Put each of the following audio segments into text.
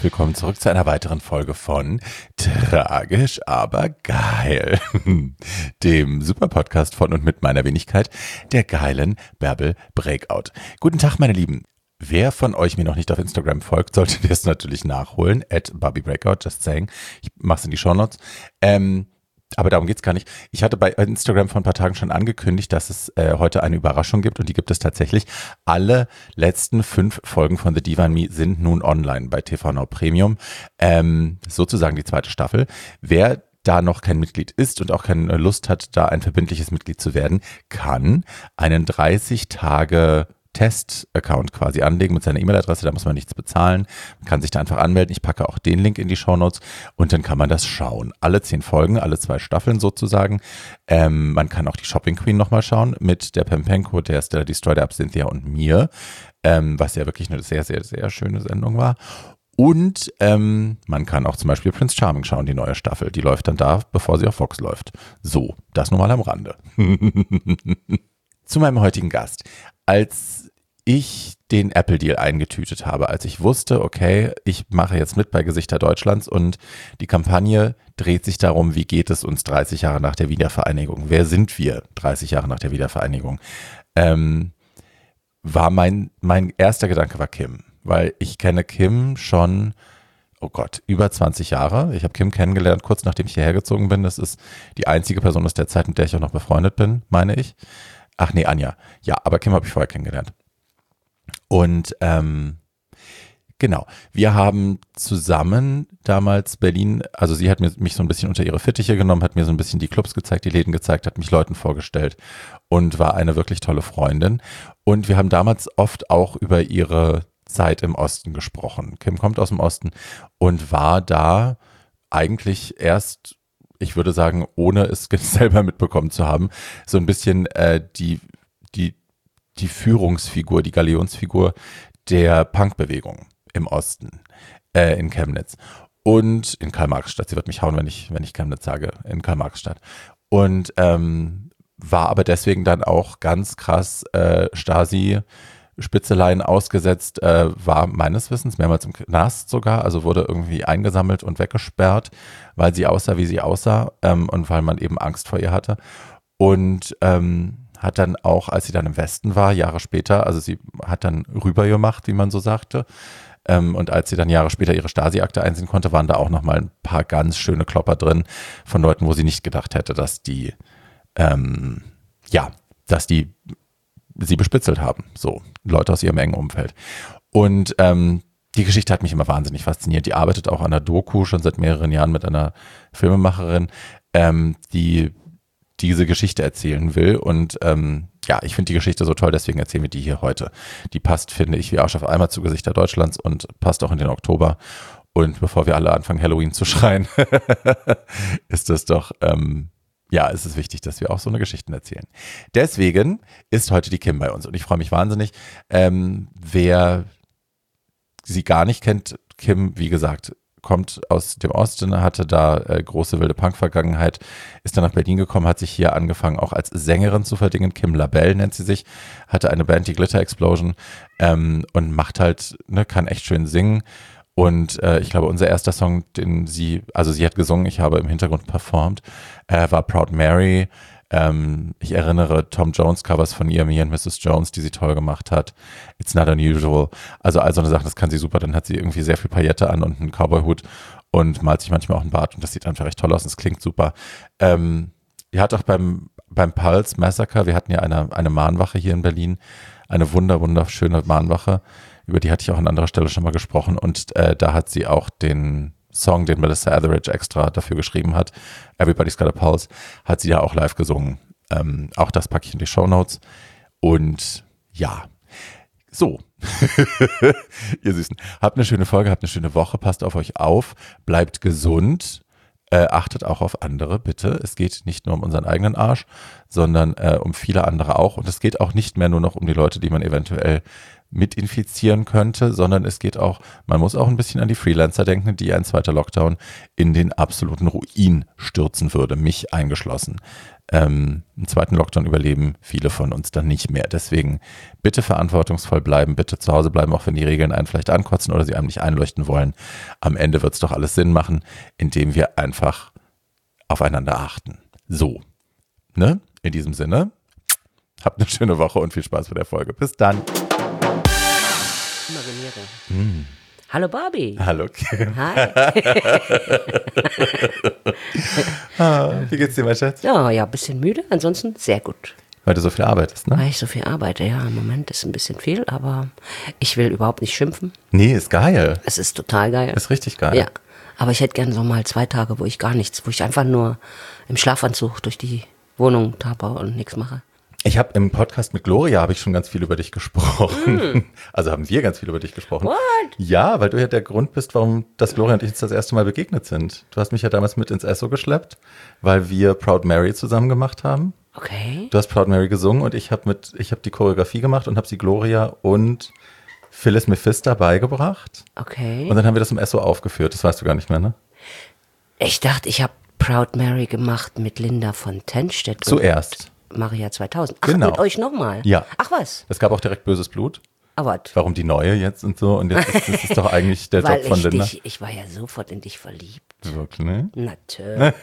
herzlich willkommen zurück zu einer weiteren Folge von Tragisch, aber geil, dem Super-Podcast von und mit meiner Wenigkeit, der geilen Bärbel Breakout. Guten Tag, meine Lieben. Wer von euch mir noch nicht auf Instagram folgt, sollte das natürlich nachholen, @BarbieBreakout, just saying. Ich mach's in die Shownotes. Aber darum geht's gar nicht. Ich hatte bei Instagram vor ein paar Tagen schon angekündigt, dass es heute eine Überraschung gibt und die gibt es tatsächlich. Alle letzten 5 Folgen von The Diva and Me sind nun online bei TV Now Premium. Sozusagen die zweite Staffel. Wer da noch kein Mitglied ist und auch keine Lust hat, da ein verbindliches Mitglied zu werden, kann einen 30 Tage Test-Account quasi anlegen mit seiner E-Mail-Adresse, da muss man nichts bezahlen, man kann sich da einfach anmelden, ich packe auch den Link in die Shownotes und dann kann man das schauen. Alle 10 Folgen, alle 2 Staffeln sozusagen. Man kann auch die Shopping Queen nochmal schauen mit der Pempenko, der Stella Destroy, der Abcynthia und mir, was ja wirklich eine sehr, sehr, sehr schöne Sendung war. Und man kann auch zum Beispiel Prince Charming schauen, die neue Staffel. Die läuft dann da, bevor sie auf Fox läuft. So, das nur mal am Rande. Zu meinem heutigen Gast. Als ich den Apple-Deal eingetütet habe, als ich wusste, okay, ich mache jetzt mit bei Gesichter Deutschlands und die Kampagne dreht sich darum, wie geht es uns 30 Jahre nach der Wiedervereinigung? Wer sind wir 30 Jahre nach der Wiedervereinigung? War mein erster Gedanke war Kim, weil ich kenne Kim schon, oh Gott, über 20 Jahre. Ich habe Kim kennengelernt, kurz nachdem ich hierher gezogen bin. Das ist die einzige Person aus der Zeit, mit der ich auch noch befreundet bin, meine ich. Ach nee, Anja. Ja, aber Kim habe ich vorher kennengelernt. Und genau, wir haben zusammen damals Berlin, also sie hat mich so ein bisschen unter ihre Fittiche genommen, hat mir so ein bisschen die Clubs gezeigt, die Läden gezeigt, hat mich Leuten vorgestellt und war eine wirklich tolle Freundin. Und wir haben damals oft auch über ihre Zeit im Osten gesprochen. Kim kommt aus dem Osten und war da eigentlich erst, ich würde sagen, ohne es selber mitbekommen zu haben, so ein bisschen die Führungsfigur, die Galionsfigur der Punkbewegung im Osten, in Chemnitz und in Karl-Marx-Stadt. Sie wird mich hauen, wenn ich Chemnitz sage, in Karl-Marx-Stadt. Und war aber deswegen dann auch ganz krass Stasi-Spitzeleien ausgesetzt, war meines Wissens mehrmals im Knast sogar, also wurde irgendwie eingesammelt und weggesperrt, weil sie aussah, wie sie aussah, und weil man eben Angst vor ihr hatte. Und hat dann auch, als sie dann im Westen war, Jahre später, also sie hat dann rübergemacht, wie man so sagte, und als sie dann Jahre später ihre Stasi-Akte einsehen konnte, waren da auch nochmal ein paar ganz schöne Klopper drin von Leuten, wo sie nicht gedacht hätte, dass die sie bespitzelt haben, so Leute aus ihrem engen Umfeld. Und die Geschichte hat mich immer wahnsinnig fasziniert. Die arbeitet auch an der Doku schon seit mehreren Jahren mit einer Filmemacherin, die diese Geschichte erzählen will. Und ich finde die Geschichte so toll, deswegen erzählen wir die hier heute. Die passt, finde ich, wie Arsch auf einmal zu Gesichter Deutschlands und passt auch in den Oktober. Und bevor wir alle anfangen, Halloween zu schreien, ist es doch, ist es wichtig, dass wir auch so eine Geschichte erzählen. Deswegen ist heute die Kim bei uns und ich freue mich wahnsinnig. Wer sie gar nicht kennt, Kim, wie gesagt, kommt aus dem Osten, hatte da große wilde Punk-Vergangenheit, ist dann nach Berlin gekommen, hat sich hier angefangen auch als Sängerin zu verdingen. Kim Labelle nennt sie sich, hatte eine Band, die Glitter Explosion, und macht halt, kann echt schön singen. Und ich glaube, unser erster Song, sie hat gesungen, ich habe im Hintergrund performt, war Proud Mary. Ich erinnere Tom Jones Covers von ihr, Me and Mrs. Jones, die sie toll gemacht hat. It's Not Unusual. Also all so eine Sache, das kann sie super. Dann hat sie irgendwie sehr viel Paillette an und einen Cowboy-Hut und malt sich manchmal auch einen Bart und das sieht einfach recht toll aus und es klingt super. Die hat auch beim Pulse Massacre, wir hatten ja eine Mahnwache hier in Berlin, eine wunderschöne Mahnwache, über die hatte ich auch an anderer Stelle schon mal gesprochen und da hat sie auch den Song, den Melissa Etheridge extra dafür geschrieben hat, Everybody's Got a Pulse, hat sie ja auch live gesungen. Auch das packe ich in die Shownotes. Und ja, so. Ihr Süßen, habt eine schöne Folge, habt eine schöne Woche, passt auf euch auf, bleibt gesund, achtet auch auf andere, bitte. Es geht nicht nur um unseren eigenen Arsch, sondern um viele andere auch. Und es geht auch nicht mehr nur noch um die Leute, die man eventuell mit infizieren könnte, sondern es geht auch, man muss auch ein bisschen an die Freelancer denken, die ein zweiter Lockdown in den absoluten Ruin stürzen würde, mich eingeschlossen. Einen zweiten Lockdown überleben viele von uns dann nicht mehr. Deswegen bitte verantwortungsvoll bleiben, bitte zu Hause bleiben, auch wenn die Regeln einen vielleicht ankotzen oder sie einem nicht einleuchten wollen. Am Ende wird es doch alles Sinn machen, indem wir einfach aufeinander achten. So, ne? In diesem Sinne, habt eine schöne Woche und viel Spaß bei der Folge. Bis dann. Hallo Barbie. Hallo Kim. Hi. Wie geht's dir, mein Schatz? Ja, ein bisschen müde, ansonsten sehr gut. Weil du so viel arbeitest, ne? Weil ich so viel arbeite, ja, im Moment ist ein bisschen viel, aber ich will überhaupt nicht schimpfen. Nee, ist geil. Es ist total geil. Ist richtig geil. Ja, aber ich hätte gerne so mal 2 Tage, wo ich gar nichts, wo ich einfach nur im Schlafanzug durch die Wohnung tappe und nichts mache. Ich habe im Podcast mit Gloria habe ich schon ganz viel über dich gesprochen. Also haben wir ganz viel über dich gesprochen. What? Ja, weil du ja der Grund bist, warum das Gloria und ich uns das erste Mal begegnet sind. Du hast mich ja damals mit ins Esso geschleppt, weil wir Proud Mary zusammen gemacht haben. Okay. Du hast Proud Mary gesungen und ich habe die Choreografie gemacht und habe sie Gloria und Phyllis Mephister beigebracht. Okay. Und dann haben wir das im Esso aufgeführt. Das weißt du gar nicht mehr, ne? Ich dachte, ich habe Proud Mary gemacht mit Linda von Tennstedt. Zuerst. Maria 2000. Ach, Genau. mit euch nochmal? Ja. Ach was? Es gab auch direkt Böses Blut. Aber Warum die neue jetzt und so. Und jetzt ist es doch eigentlich der weil Job von Linda. ich war ja sofort in dich verliebt. Wirklich, ne? Natürlich.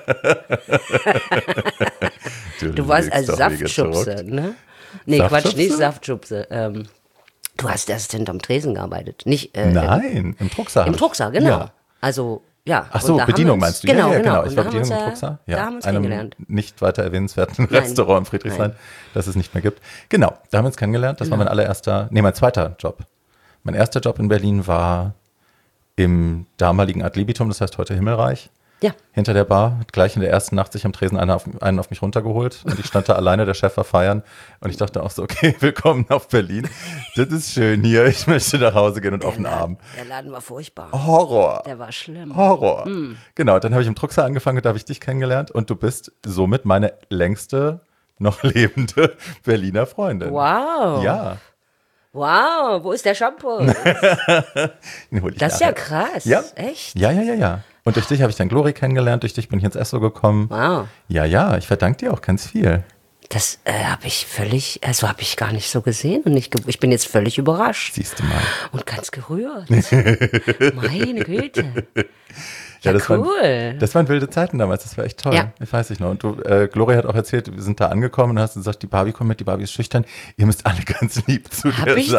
Du warst als Saftschubse, ne? Nee, Quatsch, Saftschubse? nicht Saftschubse. Du hast erst hinterm Tresen gearbeitet. Nicht, Nein, im Drucksaal. Im Drucksaal, genau. Ja. Also, ja. Ach so, und da haben Bedienung wir uns- meinst du? Genau, ja, genau. Ich Und war da haben Bedienung wir im uns, Drucksaal. Da haben wir uns einem kennengelernt. nicht weiter erwähnenswerten Restaurant in Friedrichshain, das es nicht mehr gibt. Genau, da haben wir uns kennengelernt. Das war mein zweiter Job. Mein erster Job in Berlin war im damaligen Ad Libitum, das heißt heute Himmelreich. Ja. Hinter der Bar, hat gleich in der ersten Nacht sich am Tresen einen auf mich runtergeholt und ich stand da alleine, der Chef war feiern und ich dachte auch so, okay, willkommen auf Berlin, das ist schön hier, ich möchte nach Hause gehen und auf den Arm. Der Laden war furchtbar. Horror. Der war schlimm. Horror. Genau, dann habe ich im Drucksaal angefangen und da habe ich dich kennengelernt und du bist somit meine längste noch lebende Berliner Freundin. Wow. Ja. Wow, wo ist der Shampoo? Den hol ich Das ist ja nachher. krass. Ja. Echt? Ja. Und durch dich habe ich dann Glory kennengelernt, durch dich bin ich ins Esso gekommen. Wow. Ja, ich verdanke dir auch ganz viel. Das habe ich völlig, also habe ich gar nicht so gesehen und ich bin jetzt völlig überrascht Siehst du mal. und ganz gerührt. Meine Güte. Ja, das cool. Das waren wilde Zeiten damals, das war echt toll. Ja. Ich weiß nicht noch. Und du, Gloria hat auch erzählt, wir sind da angekommen und hast gesagt, die Barbie kommt mit, die Barbie ist schüchtern. Ihr müsst alle ganz lieb zu Hab dir ich sein.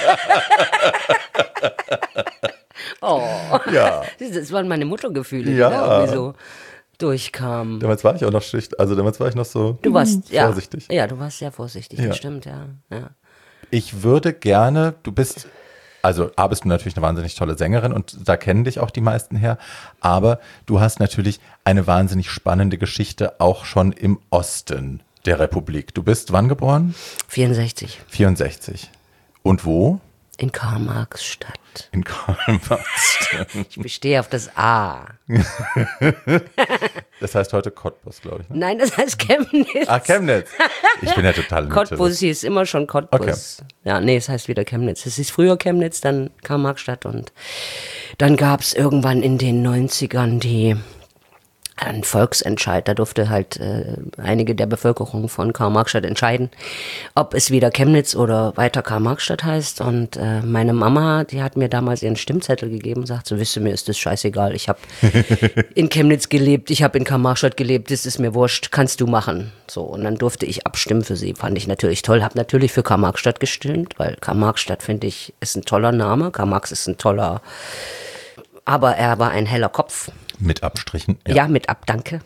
Oh. Ja. Das waren meine Muttergefühle, Ja. die da irgendwie so durchkamen. Damals war ich auch noch schüchtern, also damals war ich noch so Du warst vorsichtig. Ja, du warst sehr vorsichtig, Ja. das stimmt, ja. Ich würde gerne, bist du natürlich eine wahnsinnig tolle Sängerin und da kennen dich auch die meisten her, aber du hast natürlich eine wahnsinnig spannende Geschichte auch schon im Osten der Republik. Du bist wann geboren? 64 64. Und wo? in Karl-Marx-Stadt. In Karl-Marx-Stadt. Ich bestehe auf das A. Das heißt heute Cottbus, glaube ich. Ne? Nein, das heißt Chemnitz. Chemnitz. Ich bin ja total in Mitte. Cottbus hieß immer schon Cottbus. Okay. Ja, nee, es heißt wieder Chemnitz. Es hieß früher Chemnitz, dann Karl-Marx-Stadt und dann gab es irgendwann in den 90ern einen Volksentscheid. Da durfte halt einige der Bevölkerung von Karl-Marx-Stadt entscheiden, ob es wieder Chemnitz oder weiter Karl-Marx-Stadt heißt. Und meine Mama, die hat mir damals ihren Stimmzettel gegeben und sagt so, wisst ihr, mir ist das scheißegal. Ich habe in Chemnitz gelebt, ich habe in Karl-Marx-Stadt gelebt, das ist mir wurscht, kannst du machen. So, und dann durfte ich abstimmen für sie. Fand ich natürlich toll. Habe natürlich für Karl-Marx-Stadt gestimmt, weil Karl-Marx-Stadt, finde ich, ist ein toller Name. Karl-Marx ist ein toller, aber er war ein heller Kopf. Mit Abstrichen. Ja, mit danke.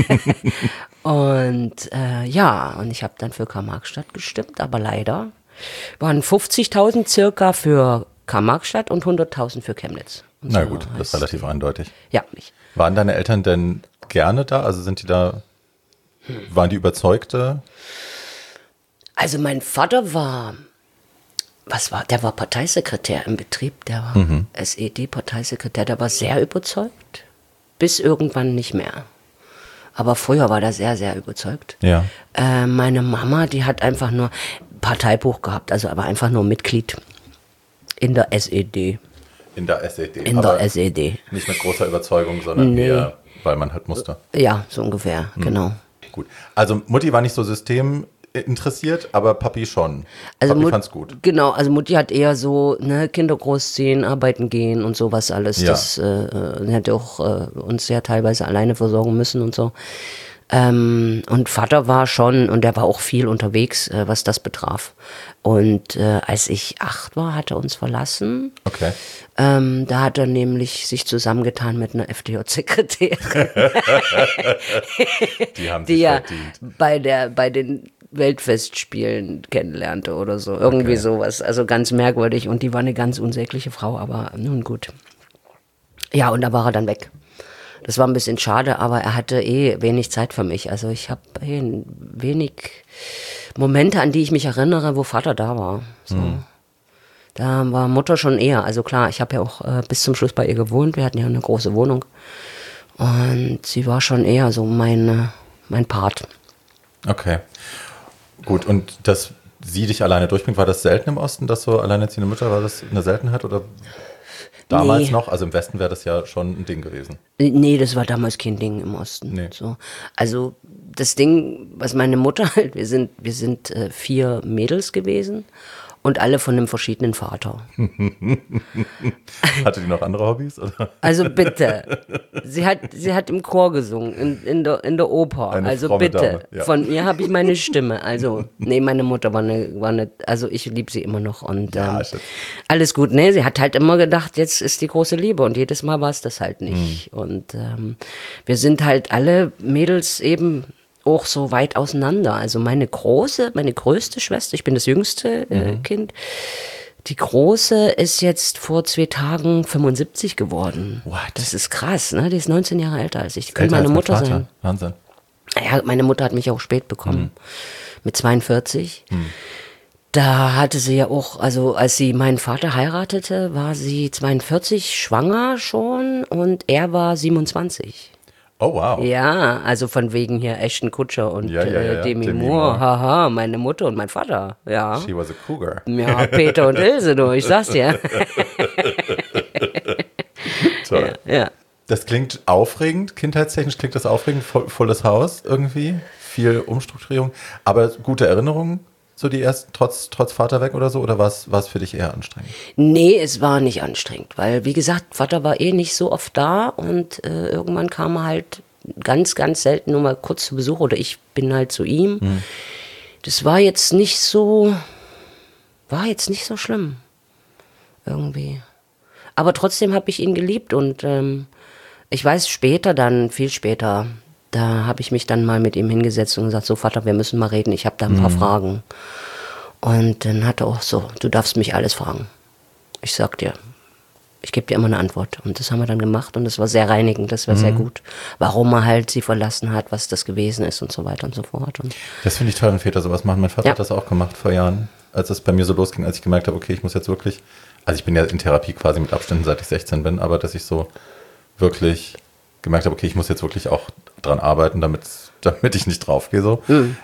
Und und ich habe dann für Karl-Marx-Stadt gestimmt, aber leider waren 50.000 circa für Karl-Marx-Stadt und 100.000 für Chemnitz. Und Na so gut, das ist heißt- relativ eindeutig. Ja, nicht. Waren deine Eltern denn gerne da? Also waren die Überzeugte? Also mein Vater war, der war Parteisekretär im Betrieb, der war SED-Parteisekretär, der war sehr überzeugt, bis irgendwann nicht mehr. Aber früher war der sehr, sehr überzeugt. Ja. Meine Mama, die hat einfach nur, Parteibuch gehabt, also aber einfach nur Mitglied in der SED. In der SED. In der SED. Nicht mit großer Überzeugung, sondern eher, weil man halt musste. Ja, so ungefähr, genau. Gut. Also Mutti war nicht so systeminteressiert, aber Papi schon. Also Papi fand's gut. Genau, also Mutti hat eher so, ne, Kinder großziehen, arbeiten gehen und sowas alles. Ja. Das hätte auch uns ja teilweise alleine versorgen müssen und so. Und Vater war schon, und der war auch viel unterwegs, was das betraf. Und als ich 8 war, hat er uns verlassen. Okay. Da hat er nämlich sich zusammengetan mit einer FDJ-Sekretärin. Die haben die sich ja verdient. bei den Weltfestspielen kennenlernte oder so. Irgendwie sowas. Also ganz merkwürdig. Und die war eine ganz unsägliche Frau, aber nun gut. Ja, und da war er dann weg. Das war ein bisschen schade, aber er hatte wenig Zeit für mich. Also ich habe wenig Momente, an die ich mich erinnere, wo Vater da war. So. Da war Mutter schon eher. Also klar, ich habe ja auch bis zum Schluss bei ihr gewohnt. Wir hatten ja eine große Wohnung. Und sie war schon eher so mein Part. Okay. Gut, und dass sie dich alleine durchbringt, war das selten im Osten, dass so alleinerziehende Mütter, war das eine Seltenheit oder damals noch? Also im Westen wäre das ja schon ein Ding gewesen. Nee, das war damals kein Ding im Osten. Nee. So. Also das Ding, was meine Mutter halt, wir sind 4 Mädels gewesen und alle von einem verschiedenen Vater. Hatte die noch andere Hobbys? Oder? Also bitte. Sie hat im Chor gesungen, in der Oper. Eine also fromme bitte. Dame, ja. Von ihr habe ich meine Stimme. Also, nee, meine Mutter war eine, also ich liebe sie immer noch. Und alles gut. Nee, sie hat halt immer gedacht, jetzt ist die große Liebe. Und jedes Mal war es das halt nicht. Und wir sind halt alle Mädels eben auch so weit auseinander. Also meine größte Schwester, ich bin das jüngste Kind, die Große ist jetzt vor 2 Tagen 75 geworden. What? Das ist krass, ne? Die ist 19 Jahre älter als ich. Die Älter könnte meine als Mutter mein Vater. sein. Wahnsinn. Ja, meine Mutter hat mich auch spät bekommen. Mit 42. Da hatte sie ja auch, also als sie meinen Vater heiratete, war sie 42, schwanger schon und er war 27. Oh, wow. Ja, also von wegen hier Ashton Kutcher und Ja. Demi Demi Moore. Moore. Haha, meine Mutter und mein Vater. Ja. She was a cougar. Ja, Peter und Ilse, du, ich sag's dir. Toll. Ja. Das klingt aufregend, kindheitstechnisch klingt das aufregend, volles Haus irgendwie, viel Umstrukturierung, aber gute Erinnerungen, so die ersten, trotz Vater weg oder so, oder war es für dich eher anstrengend? Nee, es war nicht anstrengend, weil, wie gesagt, Vater war nicht so oft da und irgendwann kam er halt ganz, ganz selten nur mal kurz zu Besuch oder ich bin halt zu ihm. Das war jetzt nicht so schlimm, irgendwie. Aber trotzdem habe ich ihn geliebt und ich weiß viel später, da habe ich mich dann mal mit ihm hingesetzt und gesagt, so Vater, wir müssen mal reden, ich habe da ein paar Fragen. Und dann hat er auch so, du darfst mich alles fragen. Ich sag dir, ich gebe dir immer eine Antwort. Und das haben wir dann gemacht und das war sehr reinigend, das war sehr gut. Warum er halt sie verlassen hat, was das gewesen ist und so weiter und so fort. Und Das finde ich toll, wenn Väter sowas machen. Mein Vater hat das auch gemacht vor Jahren, als es bei mir so losging, als ich gemerkt habe, okay, ich muss jetzt wirklich, also ich bin ja in Therapie quasi mit Abständen, seit ich 16 bin, aber dass ich so wirklich gemerkt habe, okay, ich muss jetzt wirklich auch dran arbeiten, damit ich nicht draufgehe so.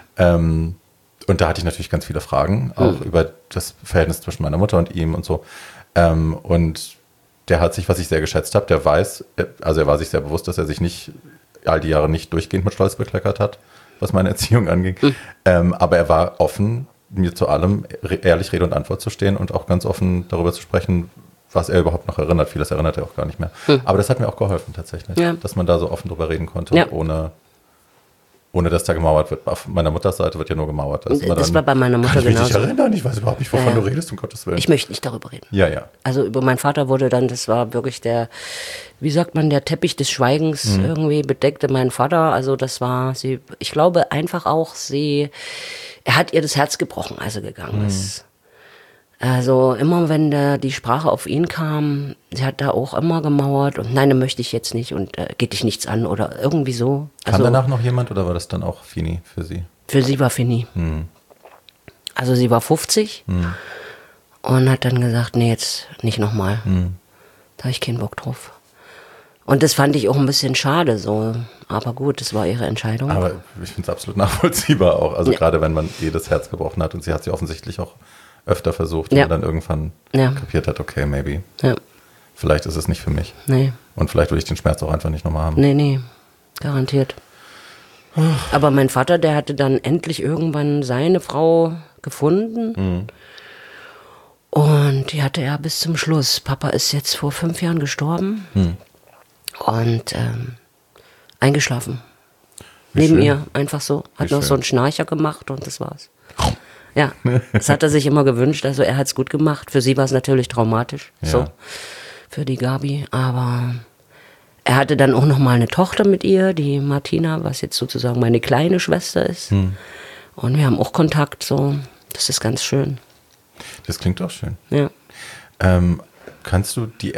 Und da hatte ich natürlich ganz viele Fragen, auch über das Verhältnis zwischen meiner Mutter und ihm und so. Und der hat sich, was ich sehr geschätzt habe, der weiß, also er war sich sehr bewusst, dass er sich nicht all die Jahre nicht durchgehend mit Stolz bekleckert hat, was meine Erziehung anging. Aber er war offen, mir zu allem ehrlich Rede und Antwort zu stehen und auch ganz offen darüber zu sprechen, was er überhaupt noch erinnert. Vieles erinnert er auch gar nicht mehr. Aber das hat mir auch geholfen tatsächlich, dass man da so offen drüber reden konnte, ohne dass da gemauert wird. Auf meiner Mutters Seite wird ja nur gemauert. Also das war bei meiner Mutter genauso. Ich genauso. erinnern, ich weiß überhaupt nicht, wovon du redest, um Gottes Willen. Ich möchte nicht darüber reden. Ja. Also über meinen Vater wurde dann, das war wirklich der, wie sagt man, der Teppich des Schweigens irgendwie bedeckte meinen Vater. Also das war sie, ich glaube einfach auch, er hat ihr das Herz gebrochen, als er gegangen ist. Also immer wenn die Sprache auf ihn kam, sie hat da auch immer gemauert und nein, das möchte ich jetzt nicht und geht dich nichts an oder irgendwie so. Kam danach noch jemand oder war das dann auch Fini für sie? Für sie war Fini. Also sie war 50 und hat dann gesagt, nee, jetzt nicht nochmal. Da habe ich keinen Bock drauf. Und das fand ich auch ein bisschen schade so. Aber gut, das war ihre Entscheidung. Aber ich finde es absolut nachvollziehbar auch. Also gerade wenn man das Herz gebrochen hat und sie hat sie offensichtlich auch öfter versucht und dann irgendwann kapiert hat, okay, maybe. Ja. Vielleicht ist es nicht für mich. Nee. Und vielleicht will ich den Schmerz auch einfach nicht nochmal haben. Nee, garantiert. Aber mein Vater, der hatte dann endlich irgendwann seine Frau gefunden. Und die hatte er bis zum Schluss. Papa ist jetzt vor 5 Jahren gestorben. Und eingeschlafen. Neben ihr, einfach so. Hat noch so einen Schnarcher gemacht und das war's. Ja, das hat er sich immer gewünscht. Also er hat es gut gemacht. Für sie war es natürlich traumatisch. Ja. So, für die Gabi. Aber er hatte dann auch noch mal eine Tochter mit ihr, die Martina, was jetzt sozusagen meine kleine Schwester ist. Und wir haben auch Kontakt. So, das ist ganz schön. Das klingt auch schön. Ja. Kannst du dich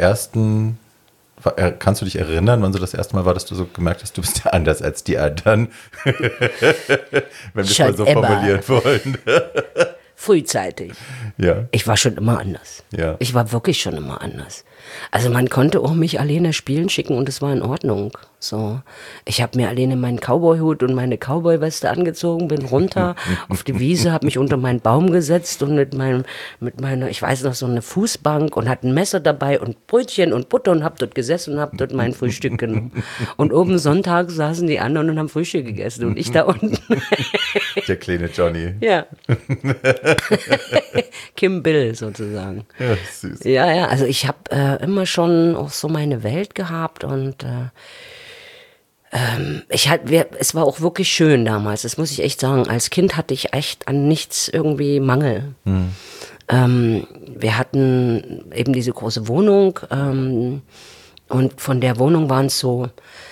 erinnern, wann so das erste Mal war, dass du so gemerkt hast, du bist ja anders als die anderen? Wenn wir es mal so formulieren wollen. Frühzeitig. Ja. Ich war schon immer anders. Ja. Ich war wirklich schon immer anders. Also man konnte auch mich alleine spielen schicken und es war in Ordnung. So, ich habe mir alleine meinen Cowboy-Hut und meine Cowboy-Weste angezogen, bin runter auf die Wiese, habe mich unter meinen Baum gesetzt und mit meiner, ich weiß noch, so eine Fußbank und hatte ein Messer dabei und Brötchen und Butter und habe dort gesessen und habe dort mein Frühstück genommen. Und oben Sonntag saßen die anderen und haben Frühstück gegessen und ich da unten. Der kleine Johnny. Ja. Kim Bill sozusagen. Ja, süß. Ja, also ich habe immer schon auch so meine Welt gehabt und es war auch wirklich schön damals, das muss ich echt sagen. Als Kind hatte ich echt an nichts irgendwie Mangel. Wir hatten eben diese große Wohnung und von der Wohnung waren es so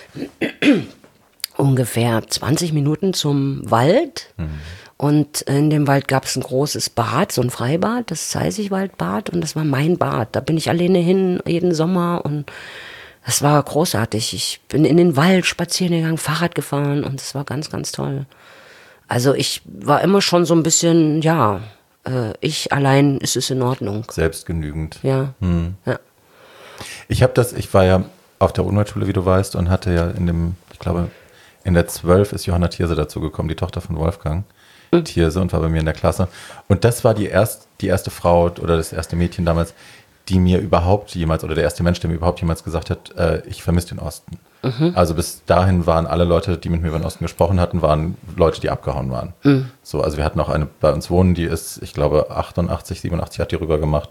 ungefähr 20 Minuten zum Wald. Und in dem Wald gab es ein großes Bad, so ein Freibad, das Zeisigwaldbad, und das war mein Bad. Da bin ich alleine hin jeden Sommer und das war großartig. Ich bin in den Wald spazieren gegangen, Fahrrad gefahren und das war ganz, ganz toll. Also ich war immer schon so ein bisschen, ich allein ist es in Ordnung. Selbstgenügend. Ja. Ja. Ich war ja auf der Umweltschule, wie du weißt, und hatte ja ich glaube, in der 12 ist Johanna Thierse dazugekommen, die Tochter von Wolfgang Thierse, und war bei mir in der Klasse. Und das war die erste Frau oder das erste Mädchen damals, die mir überhaupt jemals, oder der erste Mensch, der mir überhaupt jemals gesagt hat, ich vermisse den Osten. Also bis dahin waren alle Leute, die mit mir über den Osten gesprochen hatten, waren Leute, die abgehauen waren. So, also wir hatten auch eine bei uns wohnen, die ist, ich glaube, 88, 87 hat die rüber gemacht.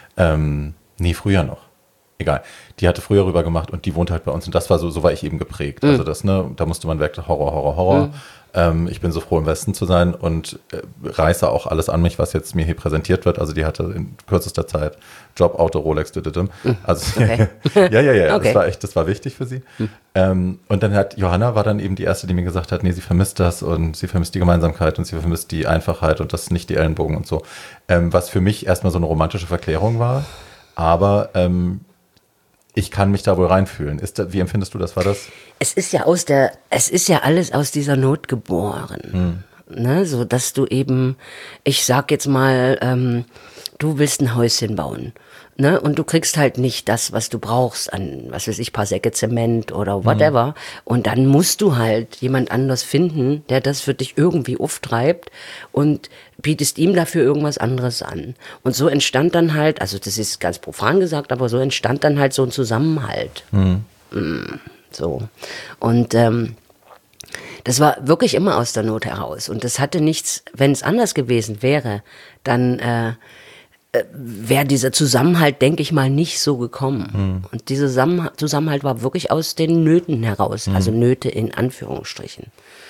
Früher noch. Egal. Die hatte früher rüber gemacht und die wohnt halt bei uns. Und das war so war ich eben geprägt. Also da musste man weg, Horror. Ich bin so froh, im Westen zu sein und reiße auch alles an mich, was jetzt mir hier präsentiert wird. Also die hatte in kürzester Zeit Job, Auto, Rolex, Also okay. Ja. Okay. Das war wichtig für sie. Und dann Johanna war dann eben die erste, die mir gesagt hat, nee, sie vermisst das und sie vermisst die Gemeinsamkeit und sie vermisst die Einfachheit und das nicht die Ellenbogen und so. Was für mich erstmal so eine romantische Verklärung war. Aber ich kann mich da wohl reinfühlen. Wie empfindest du das? War das? Es ist ja alles aus dieser Not geboren. Ne, so dass du eben, ich sag jetzt mal, du willst ein Häuschen bauen. Ne, und du kriegst halt nicht das, was du brauchst an, was weiß ich, paar Säcke Zement oder whatever. Und dann musst du halt jemand anders finden, der das für dich irgendwie auftreibt und bietest ihm dafür irgendwas anderes an. Und so entstand dann halt, also das ist ganz profan gesagt, aber so entstand dann halt so ein Zusammenhalt. So. Und das war wirklich immer aus der Not heraus. Und das hatte nichts, wenn es anders gewesen wäre, dann wäre dieser Zusammenhalt, denke ich mal, nicht so gekommen. Und dieser Zusammenhalt war wirklich aus den Nöten heraus, also Nöte in Anführungsstrichen.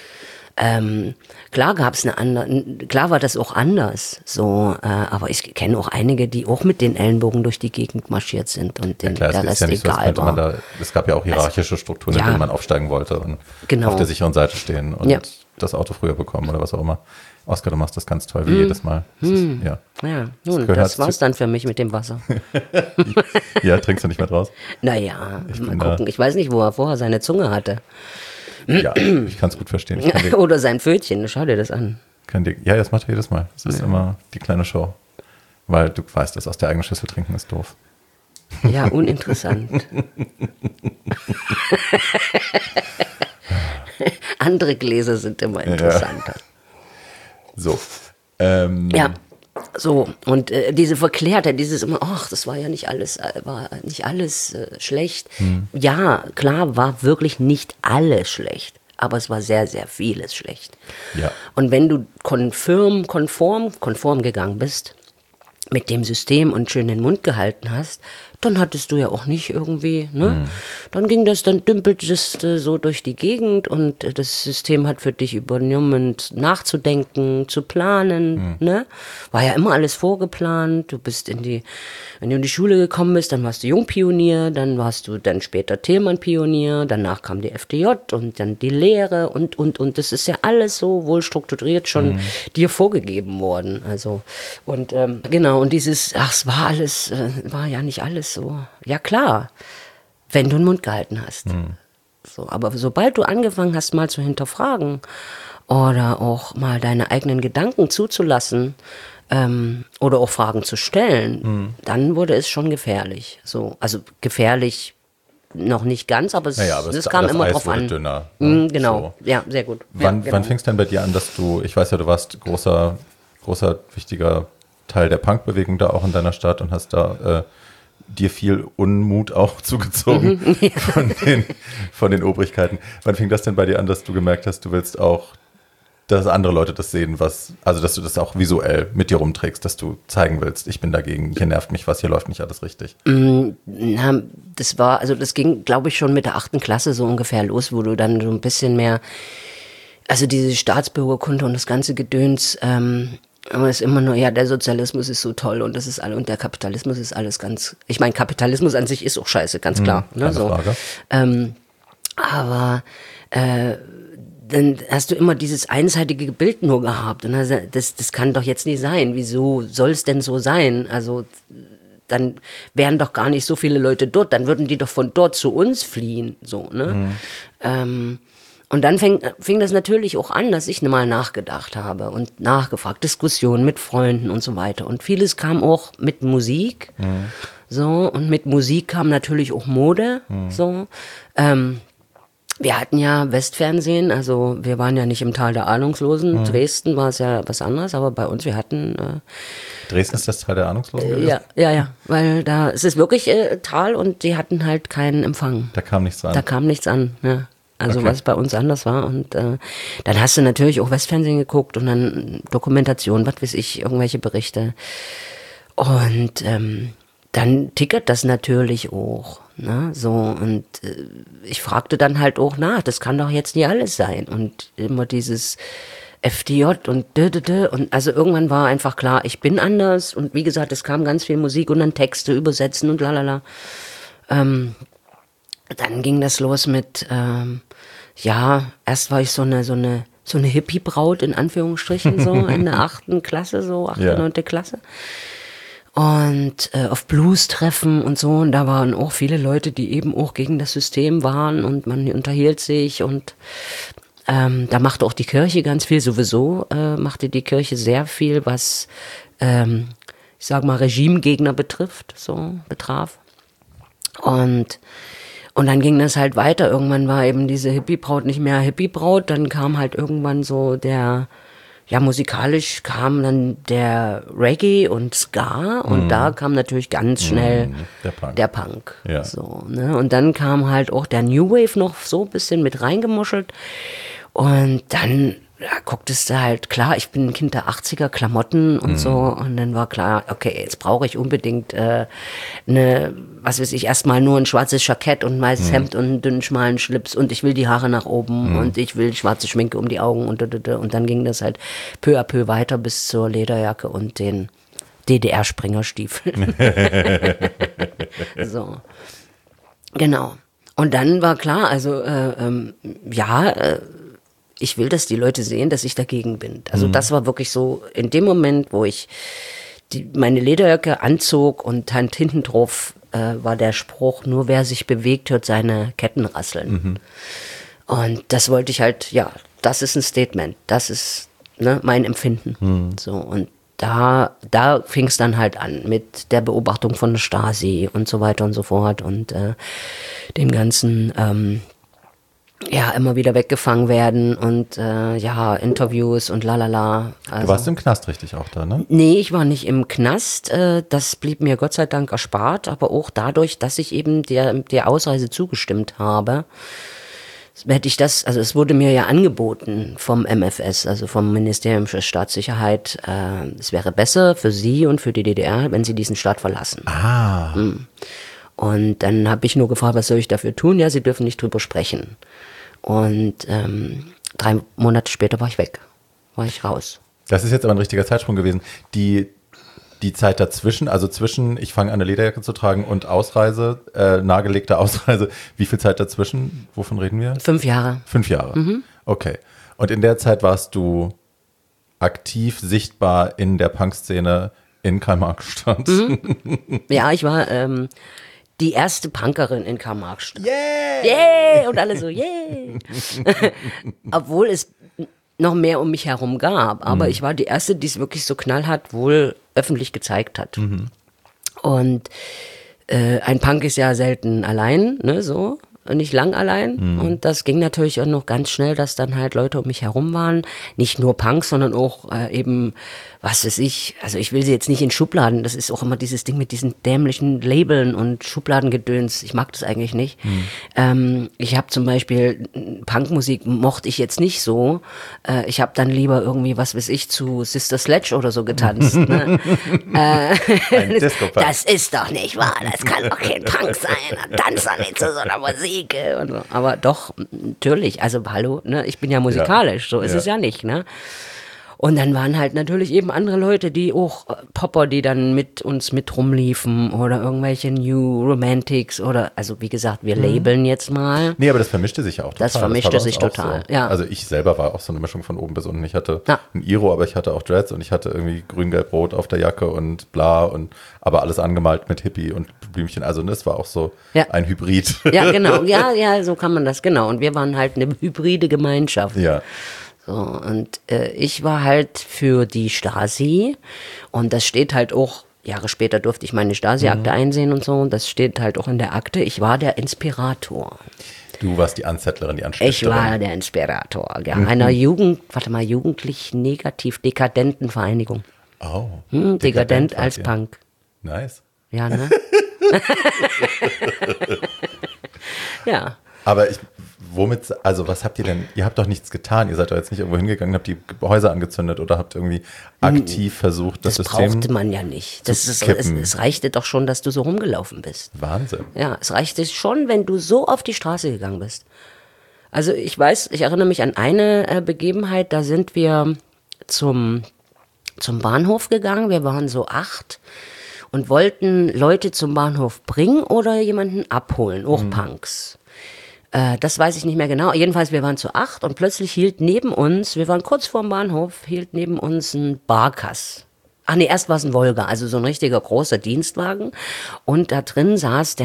Klar klar war das auch anders, so, aber ich kenne auch einige, die auch mit den Ellenbogen durch die Gegend marschiert sind und der Rest ja nicht egal war. Es gab ja auch hierarchische Strukturen, in denen man aufsteigen wollte und auf der sicheren Seite stehen und das Auto früher bekommen oder was auch immer. Oskar, du machst das ganz toll, wie jedes Mal. Das war's dann für mich mit dem Wasser. Ja, trinkst du nicht mehr draus? Naja, mal gucken. Ich weiß nicht, wo er vorher seine Zunge hatte. Ja, ich kann es gut verstehen. Oder sein Pfötchen, schau dir das an. Das macht er jedes Mal. Das ist immer die kleine Show. Weil du weißt, das aus der eigenen Schüssel trinken ist doof. Ja, uninteressant. Andere Gläser sind immer interessanter. Ja. So. Ja, so. Und diese Verklärtheit, dieses immer, ach, das war nicht alles schlecht. Ja, klar, war wirklich nicht alles schlecht. Aber es war sehr, sehr vieles schlecht. Ja. Und wenn du konform gegangen bist, mit dem System und schön den Mund gehalten hast, dann hattest du ja auch nicht irgendwie, ne? Dann dümpelte es so durch die Gegend und das System hat für dich übernommen, nachzudenken, zu planen, ne? War ja immer alles vorgeplant. Wenn du in die Schule gekommen bist, dann warst du Jungpionier, dann warst du dann später Thälmann-Pionier, danach kam die FDJ und dann die Lehre und. Das ist ja alles so wohl strukturiert schon dir vorgegeben worden. Also, und genau, und es war ja nicht alles so. Ja klar, wenn du den Mund gehalten hast. So, aber sobald du angefangen hast, mal zu hinterfragen oder auch mal deine eigenen Gedanken zuzulassen oder auch Fragen zu stellen, dann wurde es schon gefährlich. So, also gefährlich noch nicht ganz, aber es kam immer drauf an. Dünner, genau, so. Ja, sehr gut. Wann genau. fing es denn bei dir an, dass ich weiß ja, du warst großer, wichtiger Teil der Punkbewegung da auch in deiner Stadt und hast da dir viel Unmut auch zugezogen von den Obrigkeiten. Wann fing das denn bei dir an, dass du gemerkt hast, du willst auch, dass andere Leute das sehen, also dass du das auch visuell mit dir rumträgst, dass du zeigen willst, ich bin dagegen, hier nervt mich was, hier läuft nicht alles richtig? Das ging, glaube ich, schon mit der 8. Klasse so ungefähr los, wo du dann so ein bisschen mehr, also diese Staatsbürgerkunde und das ganze Gedöns, aber es ist immer nur, ja, der Sozialismus ist so toll und das ist alle und der Kapitalismus ist alles ganz. Ich meine, Kapitalismus an sich ist auch scheiße, ganz klar. Keine Frage. Aber dann hast du immer dieses einseitige Bild nur gehabt und das kann doch jetzt nicht sein. Wieso soll es denn so sein? Also dann wären doch gar nicht so viele Leute dort, dann würden die doch von dort zu uns fliehen, so, ne? Und dann fing das natürlich auch an, dass ich mal nachgedacht habe und nachgefragt, Diskussionen mit Freunden und so weiter. Und vieles kam auch mit Musik, so, und mit Musik kam natürlich auch Mode, so. Wir hatten ja Westfernsehen, also wir waren ja nicht im Tal der Ahnungslosen. Dresden war es ja was anderes, aber bei uns, wir hatten... Dresden ist das Tal der Ahnungslosen gewesen? Ja, weil es ist wirklich Tal und die hatten halt keinen Empfang. Da kam nichts an? Da kam nichts an, ja. Also was bei uns anders war. Und dann hast du natürlich auch Westfernsehen geguckt und dann Dokumentation, was weiß ich, irgendwelche Berichte. Und dann tickert das natürlich auch. Ne? So, und ich fragte dann halt auch nach, das kann doch jetzt nicht alles sein. Und immer dieses FDJ und und also irgendwann war einfach klar, ich bin anders. Und wie gesagt, es kam ganz viel Musik und dann Texte übersetzen und lalala. Dann ging das los mit, erst war ich so eine Hippie-Braut in Anführungsstrichen, so in der 8. Klasse, so 8., 9. Klasse. Und auf Blues-Treffen und so, und da waren auch viele Leute, die eben auch gegen das System waren und man unterhielt sich und da machte auch die Kirche ganz viel, sowieso machte die Kirche sehr viel, was, ich sag mal, Regimegegner betraf. Und dann ging das halt weiter. Irgendwann war eben diese Hippie-Braut nicht mehr Hippie-Braut. Dann kam halt irgendwann so musikalisch kam dann der Reggae und Ska. Und da kam natürlich ganz schnell der Punk. Ja. So, ne? Und dann kam halt auch der New Wave noch so ein bisschen mit reingemuschelt. Und dann gucktest du halt, klar, ich bin ein Kind der 80er, Klamotten und so. Und dann war klar, okay, jetzt brauche ich unbedingt erstmal nur ein schwarzes Jackett und ein weißes Hemd und einen dünnen, schmalen Schlips und ich will die Haare nach oben und ich will schwarze Schminke um die Augen und dann ging das halt peu à peu weiter bis zur Lederjacke und den DDR-Springerstiefeln. So. Genau. Und dann war klar, also ich will, dass die Leute sehen, dass ich dagegen bin. Also das war wirklich so, in dem Moment, wo ich meine Lederjacke anzog und hinten drauf war der Spruch, nur wer sich bewegt, hört seine Ketten rasseln. Und das wollte ich halt, das ist ein Statement, das ist mein Empfinden. So, und da fing es dann halt an mit der Beobachtung von der Stasi und so weiter und so fort und dem ganzen, immer wieder weggefangen werden und Interviews und lalala. Also, du warst im Knast richtig auch da, ne? Nee, ich war nicht im Knast. Das blieb mir Gott sei Dank erspart, aber auch dadurch, dass ich eben der Ausreise zugestimmt habe, hätte ich es wurde mir ja angeboten vom MFS, also vom Ministerium für Staatssicherheit, es wäre besser für Sie und für die DDR, wenn Sie diesen Staat verlassen. Ah. Und dann habe ich nur gefragt, was soll ich dafür tun? Ja, Sie dürfen nicht drüber sprechen. Und 3 Monate später war ich weg, war ich raus. Das ist jetzt aber ein richtiger Zeitsprung gewesen. Die Zeit dazwischen, also zwischen ich fange an, eine Lederjacke zu tragen und Ausreise, nahegelegte Ausreise, wie viel Zeit dazwischen? Wovon reden wir? 5 Jahre. 5 Jahre, okay. Und in der Zeit warst du aktiv sichtbar in der Punkszene in Karl-Marx-Stadt. Ja, ich war die erste Punkerin in Karl-Marx-Stadt. Yeah! Und alle so, yeah! Obwohl es noch mehr um mich herum gab, aber ich war die erste, die es wirklich so knallhart wohl öffentlich gezeigt hat. Und ein Punk ist ja selten allein, ne, so. Nicht lang allein. Und das ging natürlich auch noch ganz schnell, dass dann halt Leute um mich herum waren. Nicht nur Punks, sondern auch eben, was weiß ich, also ich will sie jetzt nicht in Schubladen, das ist auch immer dieses Ding mit diesen dämlichen Labeln und Schubladengedöns. Ich mag das eigentlich nicht. Ich habe zum Beispiel, Punkmusik mochte ich jetzt nicht so. Ich habe dann lieber irgendwie, was weiß ich, zu Sister Sledge oder so getanzt. Ne? Das ist doch nicht wahr, das kann doch kein Punk sein. Tanz doch nicht zu so einer Musik. Und so. Aber doch, natürlich, also hallo, ne? Ich bin ja musikalisch, so ist es ja nicht, ne? Und dann waren halt natürlich eben andere Leute, die auch Popper, die dann mit uns mit rumliefen oder irgendwelche New Romantics oder, also wie gesagt, wir labeln jetzt mal. Nee, aber das vermischte sich ja auch total. Das vermischte sich total, so. ja. Also ich selber war auch so eine Mischung von oben bis unten. Ich hatte ein Iro, aber ich hatte auch Dreads und ich hatte irgendwie grün, gelb, rot auf der Jacke und bla und aber alles angemalt mit Hippie und Blümchen. Also das war auch so ein Hybrid. Ja, genau. Ja, so kann man das, genau. Und wir waren halt eine hybride Gemeinschaft. Ja. So, und ich war halt für die Stasi und das steht halt auch, Jahre später durfte ich meine Stasi-Akte einsehen und so, und das steht halt auch in der Akte, ich war der Inspirator. Du warst die Anzettlerin, die Anstifterin. Ich war der Inspirator, einer jugendlich negativ dekadenten Vereinigung. Oh. Dekadent als Punk. Nice. Ja, ne? Ja. Aber was habt ihr denn, ihr habt doch nichts getan, ihr seid doch jetzt nicht irgendwo hingegangen, habt die Häuser angezündet oder habt irgendwie aktiv versucht, das System brauchte man ja nicht. Es reichte doch schon, dass du so rumgelaufen bist. Wahnsinn. Ja, es reichte schon, wenn du so auf die Straße gegangen bist. Also ich erinnere mich an eine Begebenheit, da sind wir zum Bahnhof gegangen, wir waren so 8 und wollten Leute zum Bahnhof bringen oder jemanden abholen, auch Punks. Das weiß ich nicht mehr genau. Jedenfalls, wir waren zu 8 und plötzlich hielt neben uns, wir waren kurz vorm Bahnhof, hielt neben uns ein Barkas. Ach nee, erst war es ein Volga, also so ein richtiger großer Dienstwagen. Und da drin saß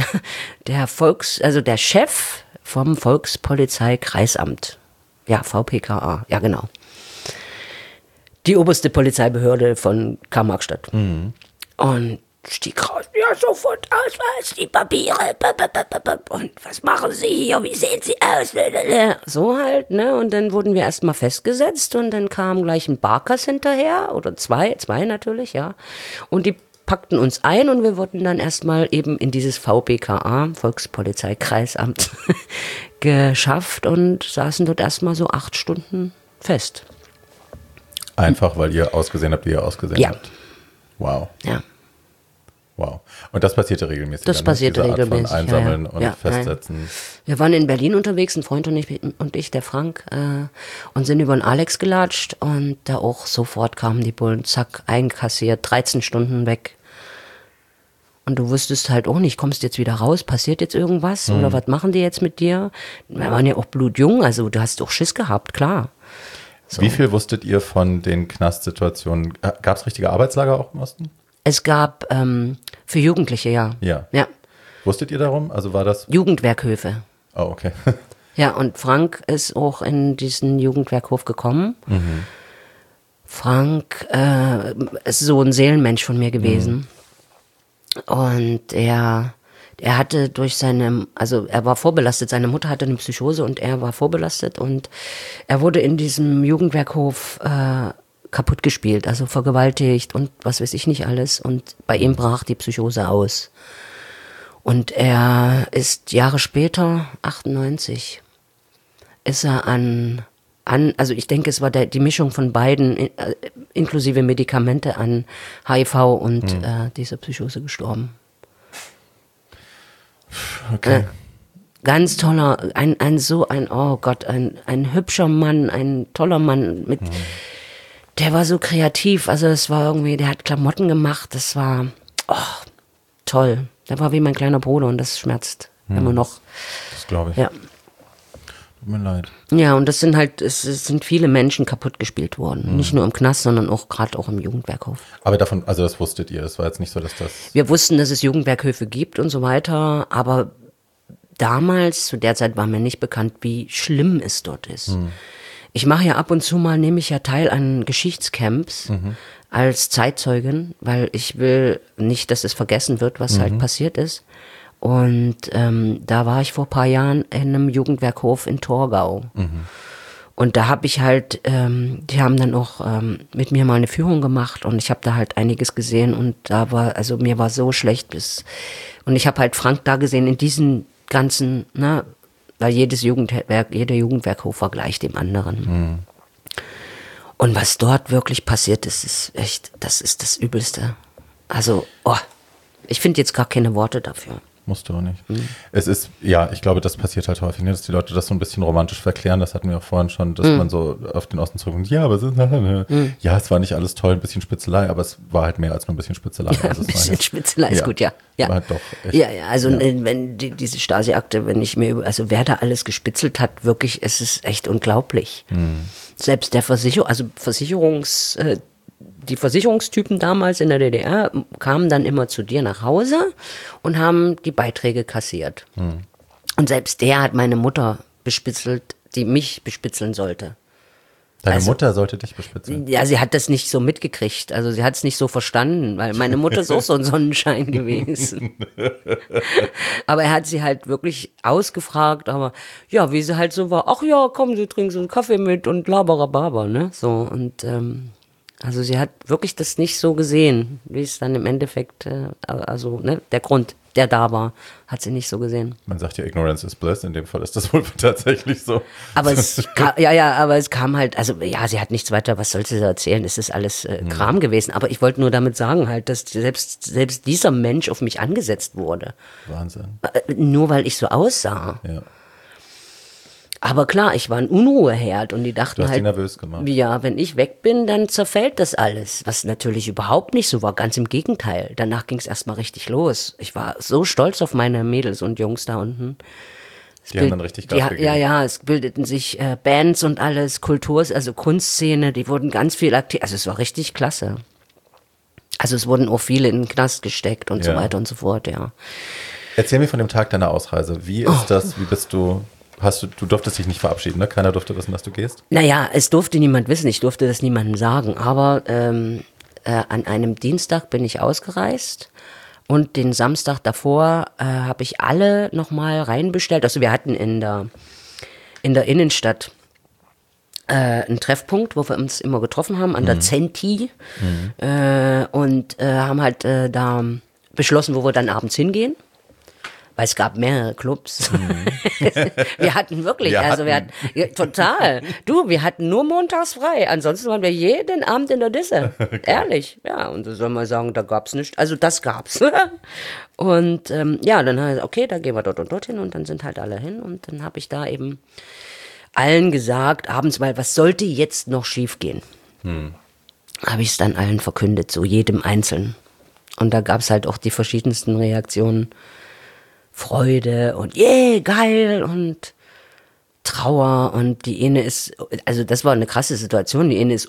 der Chef vom Volkspolizeikreisamt. Ja, VPKA, ja genau. Die oberste Polizeibehörde von Karl-Marx-Stadt. Und stieg raus, ja, sofort Ausweis, die Papiere, und was machen Sie hier, wie sehen Sie aus, so halt, ne, und dann wurden wir erstmal festgesetzt und dann kam gleich ein Barkas hinterher, oder zwei natürlich, ja, und die packten uns ein und wir wurden dann erstmal eben in dieses VPKA, Volkspolizeikreisamt, geschafft und saßen dort erstmal so 8 Stunden fest. Einfach, weil ihr ausgesehen habt, wie ihr ausgesehen habt? Wow. Ja. Wow. Und das passierte regelmäßig? Das passierte regelmäßig. Von Einsammeln und Festsetzen. Wir waren in Berlin unterwegs, ein Freund und ich, der Frank, und sind über den Alex gelatscht und da auch sofort kamen die Bullen, zack, einkassiert, 13 Stunden weg. Und du wusstest halt auch nicht, kommst du jetzt wieder raus, passiert jetzt irgendwas oder was machen die jetzt mit dir? Wir waren ja auch blutjung, also du hast doch Schiss gehabt, klar. So. Wie viel wusstet ihr von den Knastsituationen? Gab es richtige Arbeitslager auch im Osten? Es gab für Jugendliche, ja. Ja. Wusstet ihr darum? Also war das? Jugendwerkhöfe. Oh, okay. Ja, und Frank ist auch in diesen Jugendwerkhof gekommen. Frank ist so ein Seelenmensch von mir gewesen. Und er hatte er war vorbelastet, seine Mutter hatte eine Psychose und er war vorbelastet und er wurde in diesem Jugendwerkhof kaputt gespielt, also vergewaltigt und was weiß ich nicht alles. Und bei ihm brach die Psychose aus. Und er ist Jahre später, 98, ist er also ich denke, es war die Mischung von beiden, inklusive Medikamente, an HIV und dieser Psychose gestorben. Okay. Ganz toller, oh Gott, ein hübscher Mann, ein toller Mann der war so kreativ, also es war irgendwie, der hat Klamotten gemacht, das war toll. Der war wie mein kleiner Bruder und das schmerzt immer noch. Das glaube ich. Ja. Tut mir leid. Ja, und es sind viele Menschen kaputt gespielt worden. Nicht nur im Knast, sondern gerade auch im Jugendwerkhof. Aber davon, also das wusstet ihr, das war jetzt nicht so, dass das... Wir wussten, dass es Jugendwerkhöfe gibt und so weiter, aber damals, zu der Zeit war mir nicht bekannt, wie schlimm es dort ist. Ich mache ja ab und zu mal, nehme ich ja teil an Geschichtscamps als Zeitzeugin, weil ich will nicht, dass es vergessen wird, was halt passiert ist. Und da war ich vor ein paar Jahren in einem Jugendwerkhof in Torgau. Und da habe ich halt, die haben dann auch mit mir mal eine Führung gemacht und ich habe da halt einiges gesehen und mir war so schlecht und ich habe halt Frank da gesehen in diesen ganzen, weil jeder Jugendwerkhof war gleich dem anderen. Und was dort wirklich passiert ist echt, das ist das Übelste. Also, ich finde jetzt gar keine Worte dafür. Musst du auch nicht. Es ist, ja, ich glaube, das passiert halt häufig, dass die Leute das so ein bisschen romantisch verklären. Das hatten wir auch vorhin schon, dass man so auf den Osten zurückkommt. Ja, aber ja, es war nicht alles toll, ein bisschen Spitzelei, aber es war halt mehr als nur ein bisschen Spitzelei. Ja, also ein bisschen Spitzelei ist gut, ja. War halt doch echt, ja, also wenn diese Stasi-Akte, wenn ich mir wer da alles gespitzelt hat, wirklich, es ist echt unglaublich. Selbst der die Versicherungstypen damals in der DDR kamen dann immer zu dir nach Hause und haben die Beiträge kassiert. Und selbst der hat meine Mutter bespitzelt, die mich bespitzeln sollte. Deine Mutter sollte dich bespitzeln? Ja, sie hat das nicht so mitgekriegt. Also sie hat es nicht so verstanden, weil meine Mutter ist auch so ein Sonnenschein gewesen. Aber er hat sie halt wirklich ausgefragt, aber ja, wie sie halt so war, ach ja, komm, sie trinken so einen Kaffee mit und laberababa, ne? So, und also sie hat wirklich das nicht so gesehen, wie es dann im Endeffekt, der Grund, der da war, hat sie nicht so gesehen. Man sagt ja, Ignorance is bliss, in dem Fall ist das wohl tatsächlich so. Aber es kam halt, also ja, sie hat nichts weiter, was sollte sie erzählen, es ist alles Kram gewesen, aber ich wollte nur damit sagen halt, dass selbst dieser Mensch auf mich angesetzt wurde. Wahnsinn. Nur weil ich so aussah. Ja. Aber klar, ich war ein Unruheherd und die dachten Du hast halt, die nervös gemacht. Ja, wenn ich weg bin, dann zerfällt das alles. Was natürlich überhaupt nicht so war, ganz im Gegenteil. Danach ging es erstmal richtig los. Ich war so stolz auf meine Mädels und Jungs da unten. Die haben dann richtig Gas gegeben. Ja, es bildeten sich Bands und alles, also Kunstszene, die wurden ganz viel aktiv. Also es war richtig klasse. Also es wurden auch viele in den Knast gesteckt und so weiter und so fort, ja. Erzähl mir von dem Tag deiner Ausreise. Wie ist das, wie bist du... Du durftest dich nicht verabschieden, ne? Keiner durfte wissen, dass du gehst? Naja, es durfte niemand wissen, ich durfte das niemandem sagen, aber an einem Dienstag bin ich ausgereist und den Samstag davor habe ich alle nochmal reinbestellt. Also wir hatten in der Innenstadt einen Treffpunkt, wo wir uns immer getroffen haben, an der Zenti und haben halt da beschlossen, wo wir dann abends hingehen. Weil es gab mehrere Clubs. Wir hatten wirklich, total. Wir hatten nur montags frei. Ansonsten waren wir jeden Abend in der Disse. Okay. Ehrlich. Ja, und so soll man sagen, da gab's nichts. Also das gab's. Und dann heißt es, okay, da gehen wir dort und dorthin und dann sind halt alle hin. Und dann habe ich da eben allen gesagt, abends mal, was sollte jetzt noch schief gehen? Habe ich es dann allen verkündet, so jedem Einzelnen. Und da gab's halt auch die verschiedensten Reaktionen. Freude und geil und Trauer und die eine ist, also das war eine krasse Situation, die eine ist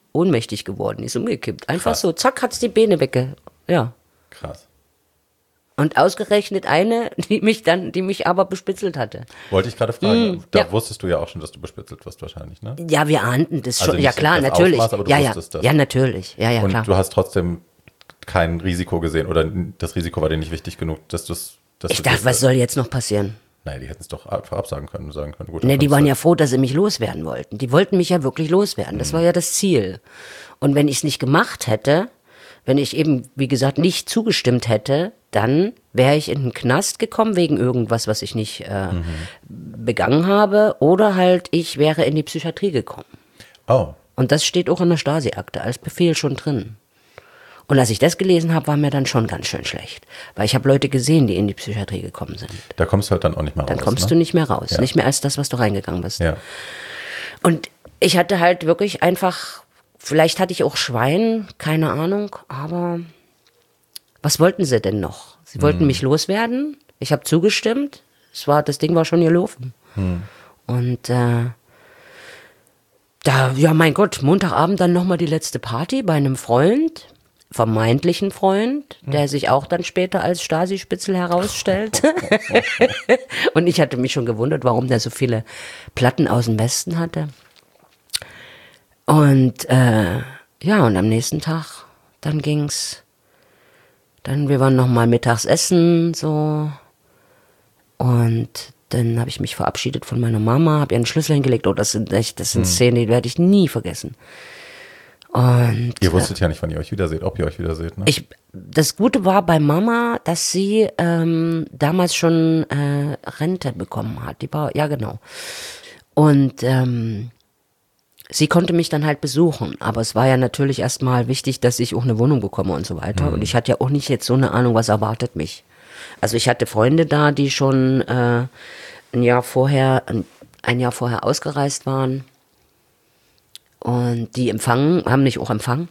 ohnmächtig geworden, die ist umgekippt. Einfach krass. So, zack, hat's die Beine ja. Krass. Und ausgerechnet eine, die mich aber bespitzelt hatte. Wollte ich gerade fragen. Da wusstest du ja auch schon, dass du bespitzelt wirst wahrscheinlich, ne? Ja, wir ahnten das schon. Also Ja, klar, natürlich. Ausmaß, aber du wusstest das. Ja, natürlich. Ja, und klar. Du hast trotzdem kein Risiko gesehen oder das Risiko war dir nicht wichtig genug, dass du es. Ich dachte, was soll jetzt noch passieren? Nein, die hätten es doch vorab sagen können. Gut, die waren ja froh, dass sie mich loswerden wollten. Die wollten mich ja wirklich loswerden. Das war ja das Ziel. Und wenn ich es nicht gemacht hätte, wenn ich eben, wie gesagt, nicht zugestimmt hätte, dann wäre ich in den Knast gekommen wegen irgendwas, was ich nicht begangen habe. Oder halt, ich wäre in die Psychiatrie gekommen. Oh. Und das steht auch in der Stasi-Akte als Befehl schon drin. Und als ich das gelesen habe, war mir dann schon ganz schön schlecht. Weil ich habe Leute gesehen, die in die Psychiatrie gekommen sind. Da kommst du halt dann auch nicht mehr raus. Dann kommst du nicht mehr raus. Ja. Nicht mehr als das, was du reingegangen bist. Ja. Und ich hatte halt wirklich einfach, vielleicht hatte ich auch Schwein, keine Ahnung, aber was wollten sie denn noch? Sie wollten mich loswerden. Ich habe zugestimmt. Das Ding war schon gelaufen. Und mein Gott, Montagabend dann nochmal die letzte Party bei einem Freund, vermeintlichen Freund, der sich auch dann später als Stasi-Spitzel herausstellte. Und ich hatte mich schon gewundert, warum der so viele Platten aus dem Westen hatte. Und und am nächsten Tag, wir waren nochmal mittags essen, so. Und dann habe ich mich verabschiedet von meiner Mama, habe ihr einen Schlüssel hingelegt. Oh, das sind Szenen, die werde ich nie vergessen. Und ihr wusstet ja nicht, wann ihr euch wiederseht, ob ihr euch wiederseht, ne? Das Gute war bei Mama, dass sie damals schon Rente bekommen hat. Ja, genau. Und sie konnte mich dann halt besuchen, aber es war ja natürlich erstmal wichtig, dass ich auch eine Wohnung bekomme und so weiter. Und ich hatte ja auch nicht jetzt so eine Ahnung, was erwartet mich. Also ich hatte Freunde da, die schon ein Jahr vorher ausgereist waren und die haben mich auch empfangen.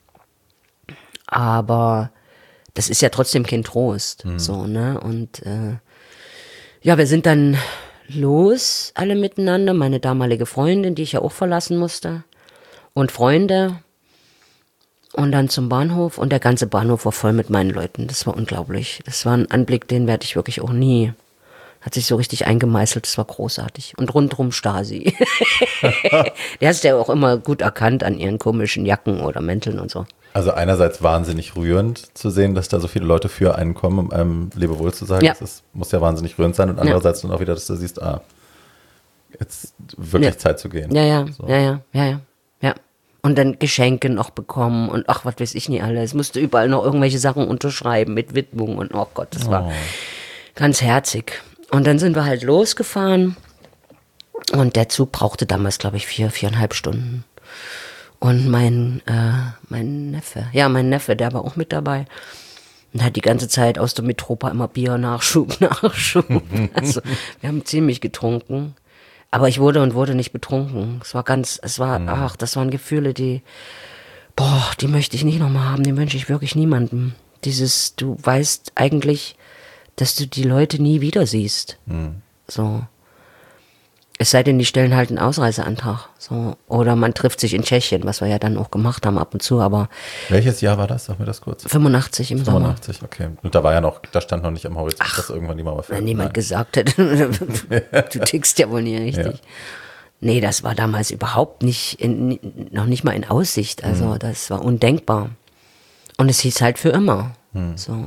Aber das ist ja trotzdem kein Trost, so, ne? Und wir sind dann los, alle miteinander, meine damalige Freundin, die ich ja auch verlassen musste, und Freunde, und dann zum Bahnhof, und der ganze Bahnhof war voll mit meinen Leuten. Das war unglaublich. Das war ein Anblick, den werde ich wirklich auch nie, hat sich so richtig eingemeißelt, das war großartig. Und rundrum Stasi. Der hast ja auch immer gut erkannt an ihren komischen Jacken oder Mänteln und so. Also einerseits wahnsinnig rührend zu sehen, dass da so viele Leute für einen kommen, um einem Lebewohl zu sagen. Ja. Das muss ja wahnsinnig rührend sein. Und andererseits dann auch wieder, dass du siehst, jetzt wirklich Zeit zu gehen. Ja. So. Ja. Und dann Geschenke noch bekommen und ach, was weiß ich nicht alles. Musste überall noch irgendwelche Sachen unterschreiben mit Widmung und oh Gott, das war ganz herzig. Und dann sind wir halt losgefahren und der Zug brauchte damals, glaube ich, 4,5 Stunden. Und mein Neffe, der war auch mit dabei und hat die ganze Zeit aus der Mitropa immer Bier, Nachschub. Also wir haben ziemlich getrunken, aber ich wurde nicht betrunken. Das waren Gefühle, die möchte ich nicht nochmal haben, die wünsche ich wirklich niemandem. Du weißt eigentlich, dass du die Leute nie wieder siehst. So. Es sei denn, die stellen halt einen Ausreiseantrag. So. Oder man trifft sich in Tschechien, was wir ja dann auch gemacht haben ab und zu, aber. Welches Jahr war das? Sag mir das kurz. 85 im Sommer. 85, okay. Und da stand noch nicht am Horizont, dass irgendwann die Mauer fällt. Wenn niemand gesagt hätte, du tickst ja wohl nie richtig. Ja. Nee, das war damals überhaupt noch nicht mal in Aussicht. Also das war undenkbar. Und es hieß halt für immer. So.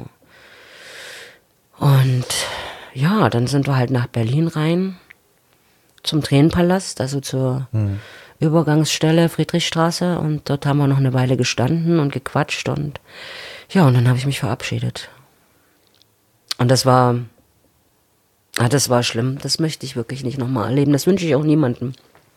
Und ja, dann sind wir halt nach Berlin rein. Zum Tränenpalast, also zur Übergangsstelle Friedrichstraße, und dort haben wir noch eine Weile gestanden und gequatscht und dann habe ich mich verabschiedet. Und das war schlimm, das möchte ich wirklich nicht nochmal erleben, das wünsche ich auch niemandem.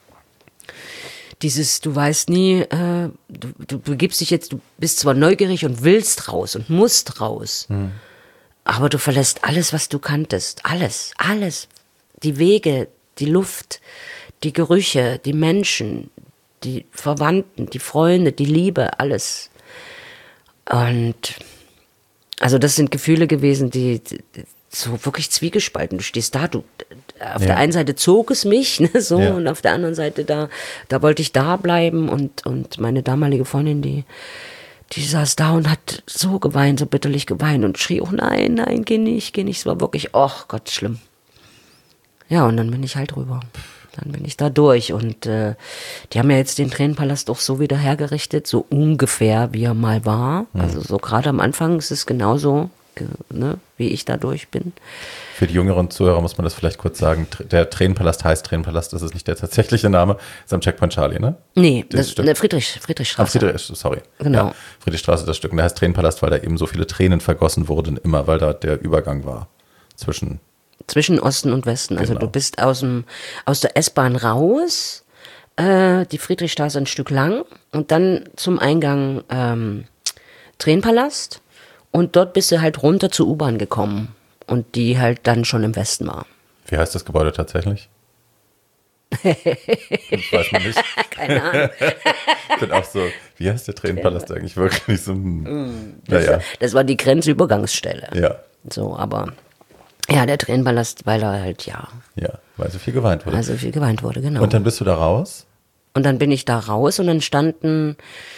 Du weißt nie, du begibst dich jetzt, du bist zwar neugierig und willst raus und musst raus, aber du verlässt alles, was du kanntest, alles, die Wege, die Luft, die Gerüche, die Menschen, die Verwandten, die Freunde, die Liebe, alles. Und also das sind Gefühle gewesen, die so wirklich zwiegespalten. Du stehst da, auf der einen Seite zog es mich, ne, so, und auf der anderen Seite da wollte ich da bleiben und meine damalige Freundin, die saß da und hat so geweint, so bitterlich geweint und schrie, oh nein, nein, geh nicht. Es war wirklich, oh Gott, schlimm. Ja, und dann bin ich halt rüber. Dann bin ich da durch und die haben ja jetzt den Tränenpalast auch so wieder hergerichtet, so ungefähr, wie er mal war. Also so gerade am Anfang ist es genauso, ne, wie ich da durch bin. Für die jüngeren Zuhörer muss man das vielleicht kurz sagen. Der Tränenpalast heißt Tränenpalast, das ist nicht der tatsächliche Name, ist am Checkpoint Charlie, ne? Nee, das ist Friedrichstraße. Sorry. Genau. Ja, Friedrichstraße, das Stück. Und der heißt Tränenpalast, weil da eben so viele Tränen vergossen wurden, immer, weil da der Übergang war zwischen Osten und Westen. Also Genau. du bist aus der S-Bahn raus, die Friedrichstraße ein Stück lang und dann zum Eingang Tränenpalast und dort bist du halt runter zur U-Bahn gekommen und die halt dann schon im Westen war. Wie heißt das Gebäude tatsächlich? Das weiß man nicht. Keine Ahnung. Ich bin auch so, wie heißt der Tränenpalast eigentlich wirklich? So, naja. Das war die Grenzübergangsstelle. Ja. So, aber ja, der Tränenpalast, weil er halt, Ja, weil so viel geweint wurde. also viel geweint wurde, genau. Und dann bist du da raus? Und dann bin ich da raus und dann standen,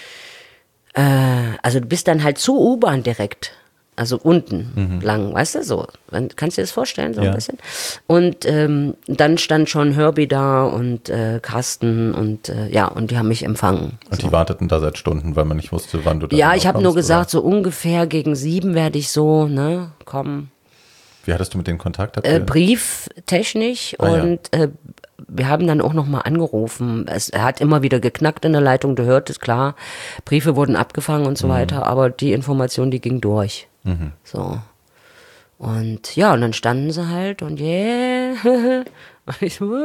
also du bist dann halt zur U-Bahn direkt, also unten lang, weißt du, so. Kannst du dir das vorstellen, so ein bisschen? Und dann stand schon Herbie da und Carsten und und die haben mich empfangen. Und die warteten da seit Stunden, weil man nicht wusste, wann du da Ja, ich habe nur kommst, gesagt, oder? so ungefähr gegen 7 werde ich so, ne, kommen. Wie hattest du mit denen Kontakt? Brieftechnisch Ah, ja. und wir haben dann auch nochmal angerufen. Er hat immer wieder geknackt in der Leitung, du hörtest, klar, Briefe wurden abgefangen und so weiter, aber die Information, die ging durch. So. Und ja, und dann standen sie halt und und ich so,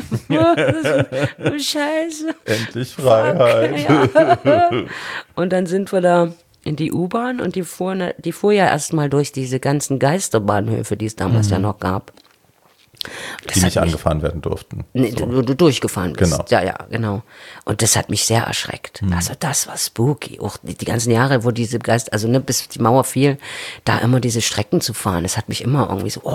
Scheiße. Endlich Freiheit. Ja. Und dann sind wir da in die U-Bahn und die fuhr ja erstmal durch diese ganzen Geisterbahnhöfe, die es damals ja noch gab. Die nicht angefahren werden durften. Nee, So. du durchgefahren bist. Genau. Ja, genau. Und das hat mich sehr erschreckt. Also das war spooky. Auch die ganzen Jahre, wo diese Geist, also ne, bis die Mauer fiel, da immer diese Strecken zu fahren, das hat mich immer irgendwie so,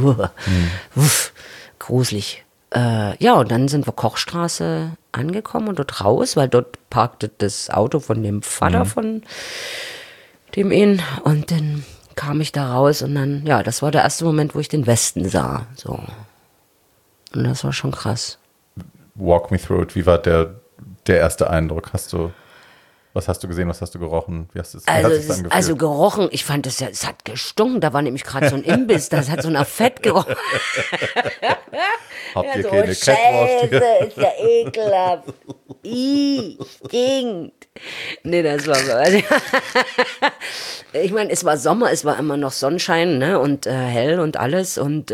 gruselig. Ja, und dann sind wir Kochstraße angekommen und dort raus, weil dort parkte das Auto von dem Vater von dem ihn und dann kam ich da raus und dann, ja, das war der erste Moment, wo ich den Westen sah, so. Und das war schon krass. Walk me through it. Wie war der erste Eindruck? Was hast du gesehen? Was hast du gerochen? Wie hast du es angefühlt? Also gerochen, ich fand das ja, es hat gestunken, da war nämlich gerade so ein Imbiss, das hat so nach Fett gerochen. Habt ihr so, keine Catwurst hier? Scheiße, ist ja ekelhaft. Stinkt. Nee, das war so. Also, ich meine, es war Sommer, es war immer noch Sonnenschein, ne, und hell und alles und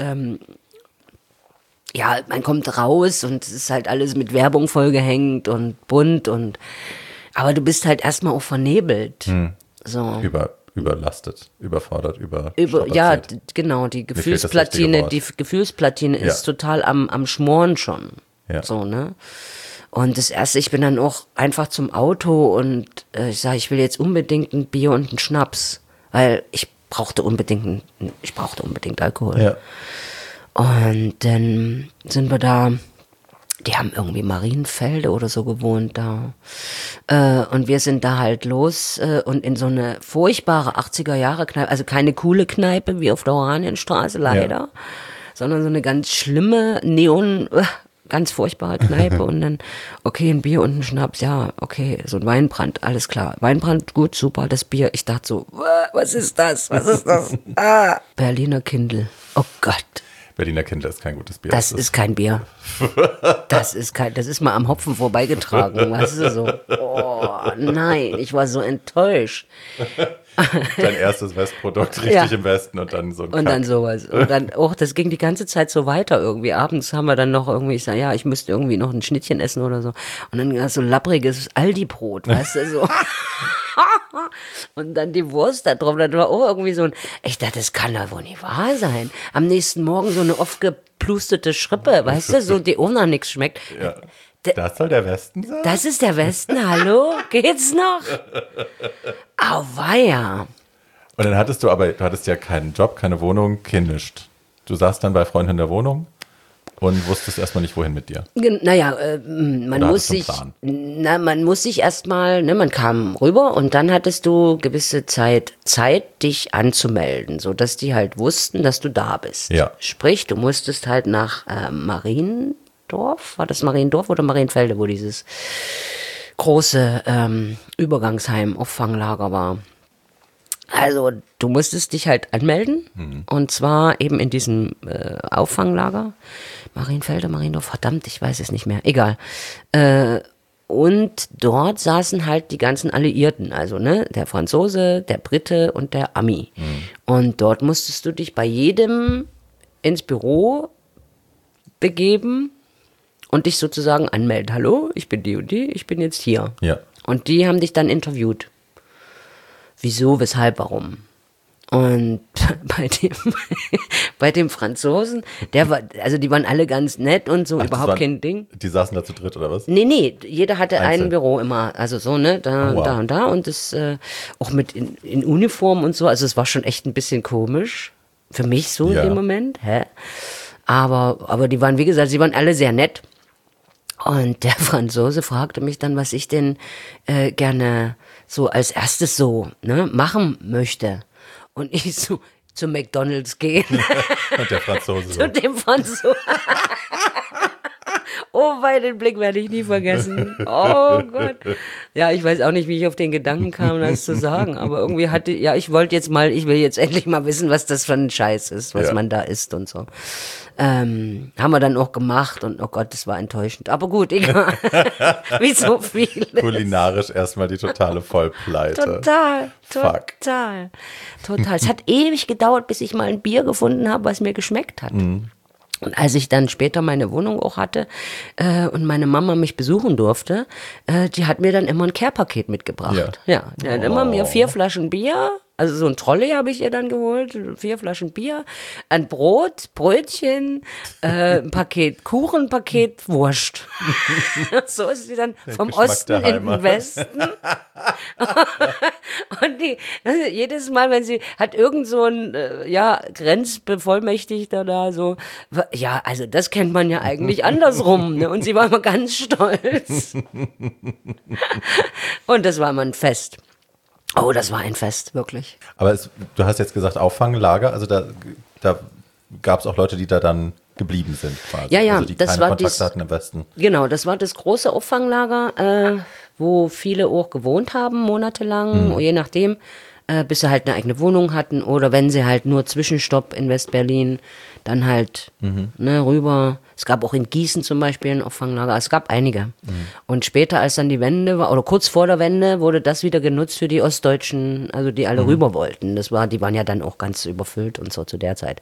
ja, man kommt raus und es ist halt alles mit Werbung vollgehängt und bunt und aber du bist halt erstmal auch vernebelt. So. Überlastet, überfordert, Ja, genau, die Mir fehlt das richtige Gefühlsplatine Ja. ist total am Schmoren schon. Ja. So, ne? Und das erste, ich bin dann auch einfach zum Auto und ich sage, ich will jetzt unbedingt ein Bier und einen Schnaps, weil ich brauchte unbedingt Alkohol. Ja. Und dann sind wir da, die haben irgendwie Marienfelde oder so gewohnt da. Und wir sind da halt los und in so eine furchtbare 80er-Jahre-Kneipe, also keine coole Kneipe wie auf der Oranienstraße leider, sondern so eine ganz schlimme ganz furchtbare Kneipe und dann, okay, ein Bier und ein Schnaps, ja, okay, so ein Weinbrand, alles klar. Weinbrand, gut, super, das Bier. Ich dachte so, was ist das? Berliner Kindl, oh Gott. Berliner Kindl ist kein gutes Bier. Das ist kein Bier. Das ist mal am Hopfen vorbeigetragen, weißt du, so. Oh, nein, ich war so enttäuscht. Dein erstes Westprodukt richtig im Westen und dann so ein Und dann sowas. Und dann, das ging die ganze Zeit so weiter irgendwie. Abends haben wir dann noch irgendwie, ich sag, ja, ich müsste irgendwie noch ein Schnittchen essen oder so. Und dann so lappriges Aldi-Brot, weißt du, so. Und dann die Wurst da drauf, das war auch irgendwie so ich dachte, das kann doch wohl nicht wahr sein. Am nächsten Morgen so eine aufgeplustete Schrippe, weißt du, so, die auch noch nichts schmeckt. Ja. Das soll der Westen sein? Das ist der Westen, hallo? Geht's noch? Auweia. Und dann du hattest ja keinen Job, keine Wohnung, nichts. Du saßt dann bei Freunden in der Wohnung? Und wusstest erstmal nicht, wohin mit dir? Naja, man muss sich erstmal, ne, man kam rüber und dann hattest du gewisse Zeit, dich anzumelden, sodass die halt wussten, dass du da bist. Ja. Sprich, du musstest halt nach Mariendorf, war das Mariendorf oder Marienfelde, wo dieses große Übergangsheim, Auffanglager war. Also du musstest dich halt anmelden und zwar eben in diesem Auffanglager. Mariendorf, verdammt, ich weiß es nicht mehr, egal. Und dort saßen halt die ganzen Alliierten, also ne, der Franzose, der Brite und der Ami. Und dort musstest du dich bei jedem ins Büro begeben und dich sozusagen anmelden. Hallo, ich bin die und die, ich bin jetzt hier. Ja. Und die haben dich dann interviewt. Wieso, weshalb, warum? Und bei dem Franzosen, die waren alle ganz nett und so, überhaupt kein Ding. Die saßen da zu dritt oder was? Nee, jeder hatte ein Büro immer, also so, ne, da und da und das auch mit in Uniform und so, also es war schon echt ein bisschen komisch, für mich so in dem Moment, aber die waren, wie gesagt, sie waren alle sehr nett. Und der Franzose fragte mich dann, was ich denn gerne so als erstes so machen möchte. Und ich so, zu McDonald's gehen. Und der Franzose so. Zu dem Franzosen. Oh, den Blick werde ich nie vergessen. Oh Gott. Ja, ich weiß auch nicht, wie ich auf den Gedanken kam, das zu sagen. Aber irgendwie ich will jetzt endlich mal wissen, was das für ein Scheiß ist, was man da isst und so. Haben wir dann auch gemacht und oh Gott, das war enttäuschend. Aber gut, egal. Wie so viele. Kulinarisch erstmal die totale Vollpleite. Total. Es hat ewig gedauert, bis ich mal ein Bier gefunden habe, was mir geschmeckt hat. Und als ich dann später meine Wohnung auch hatte und meine Mama mich besuchen durfte, die hat mir dann immer ein Care-Paket mitgebracht. Ja, die hat immer mir 4 Flaschen Bier, also so ein Trolley habe ich ihr dann geholt, 4 Flaschen Bier, ein Brötchen, ein Paket Kuchen, ein Paket Wurst. So ist sie dann vom Osten in den Westen. Und jedes Mal, wenn sie hat irgend so ein Grenzbevollmächtigter da so, ja, also das kennt man ja eigentlich andersrum, ne? Und sie war immer ganz stolz. Und das war immer ein Fest. Oh, das war ein Fest, wirklich. Aber du hast jetzt gesagt Auffanglager, also da gab es auch Leute, die da dann geblieben sind quasi. Ja, also die das keine Kontakte hatten im Westen. Genau, das war das große Auffanglager, wo viele auch gewohnt haben, monatelang, je nachdem, bis sie halt eine eigene Wohnung hatten oder wenn sie halt nur Zwischenstopp in West-Berlin, dann halt rüber. Es gab auch in Gießen zum Beispiel ein Auffanglager, es gab einige. Und später, als dann die Wende war, oder kurz vor der Wende, wurde das wieder genutzt für die Ostdeutschen, also die alle rüber wollten. Die waren ja dann auch ganz überfüllt und so zu der Zeit.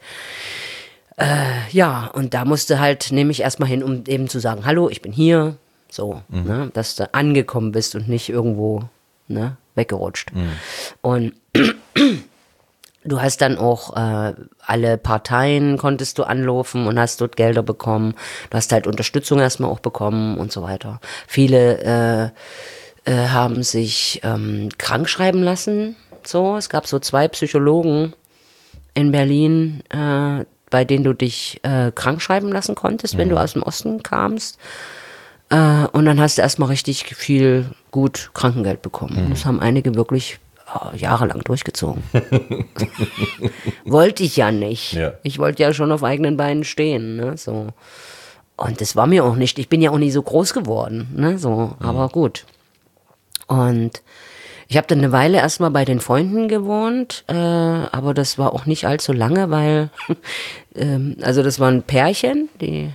Und da nehme ich erstmal hin, um eben zu sagen, hallo, ich bin hier, so, dass du angekommen bist und nicht irgendwo weggerutscht. Und du hast dann auch alle Parteien konntest du anrufen und hast dort Gelder bekommen. Du hast halt Unterstützung erstmal auch bekommen und so weiter. Viele haben sich krank schreiben lassen. So, es gab so 2 Psychologen in Berlin, bei denen du dich krank schreiben lassen konntest, wenn du aus dem Osten kamst. Und dann hast du erstmal richtig viel gut Krankengeld bekommen. Das haben einige wirklich jahrelang durchgezogen. Wollte ich ja nicht. Ja. Ich wollte ja schon auf eigenen Beinen stehen. Ne? So. Und das war mir auch nicht. Ich bin ja auch nie so groß geworden. Ne? So. Aber gut. Und ich habe dann eine Weile erstmal bei den Freunden gewohnt, aber das war auch nicht allzu lange, weil also das waren Pärchen, die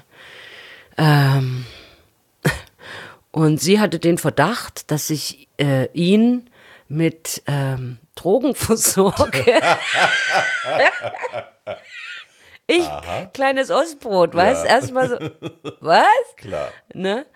und sie hatte den Verdacht, dass ich ihn mit Drogen versorge. Kleines Ostbrot, weißt du? Erstmal so, was? Klar. Ne?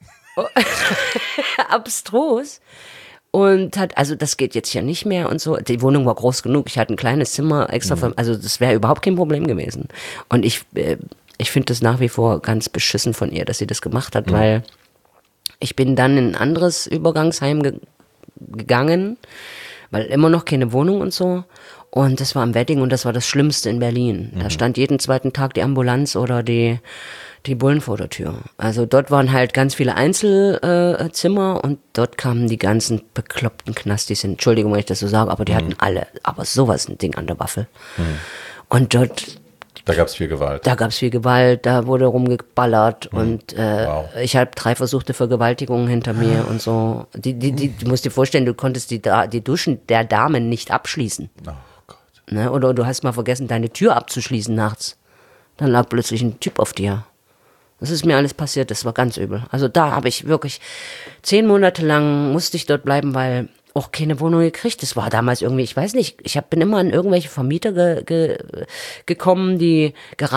Abstrus. Und also das geht jetzt ja nicht mehr und so. Die Wohnung war groß genug. Ich hatte ein kleines Zimmer extra also das wäre überhaupt kein Problem gewesen. Und ich finde das nach wie vor ganz beschissen von ihr, dass sie das gemacht hat, weil ich bin dann in ein anderes Übergangsheim gegangen, weil immer noch keine Wohnung und so. Und das war am Wedding und das war das Schlimmste in Berlin. Da stand jeden zweiten Tag die Ambulanz oder die Die Bullen vor der Tür. Also dort waren halt ganz viele Einzelzimmer und dort kamen die ganzen bekloppten Knastis hin. Entschuldigung, wenn ich das so sage, aber die hatten alle, aber sowas ein Ding an der Waffel. Und dort... Da gab es viel Gewalt. Da wurde rumgeballert und ich habe 3 versuchte Vergewaltigungen hinter mir und so. Du musst dir vorstellen, du konntest die Duschen der Damen nicht abschließen. Oh Gott. Ne? Oder du hast mal vergessen, deine Tür abzuschließen nachts. Dann lag plötzlich ein Typ auf dir. Das ist mir alles passiert, das war ganz übel. Also da habe ich wirklich 10 Monate lang musste ich dort bleiben, weil auch keine Wohnung gekriegt. Das war damals irgendwie, ich weiß nicht, bin immer an irgendwelche Vermieter gekommen, die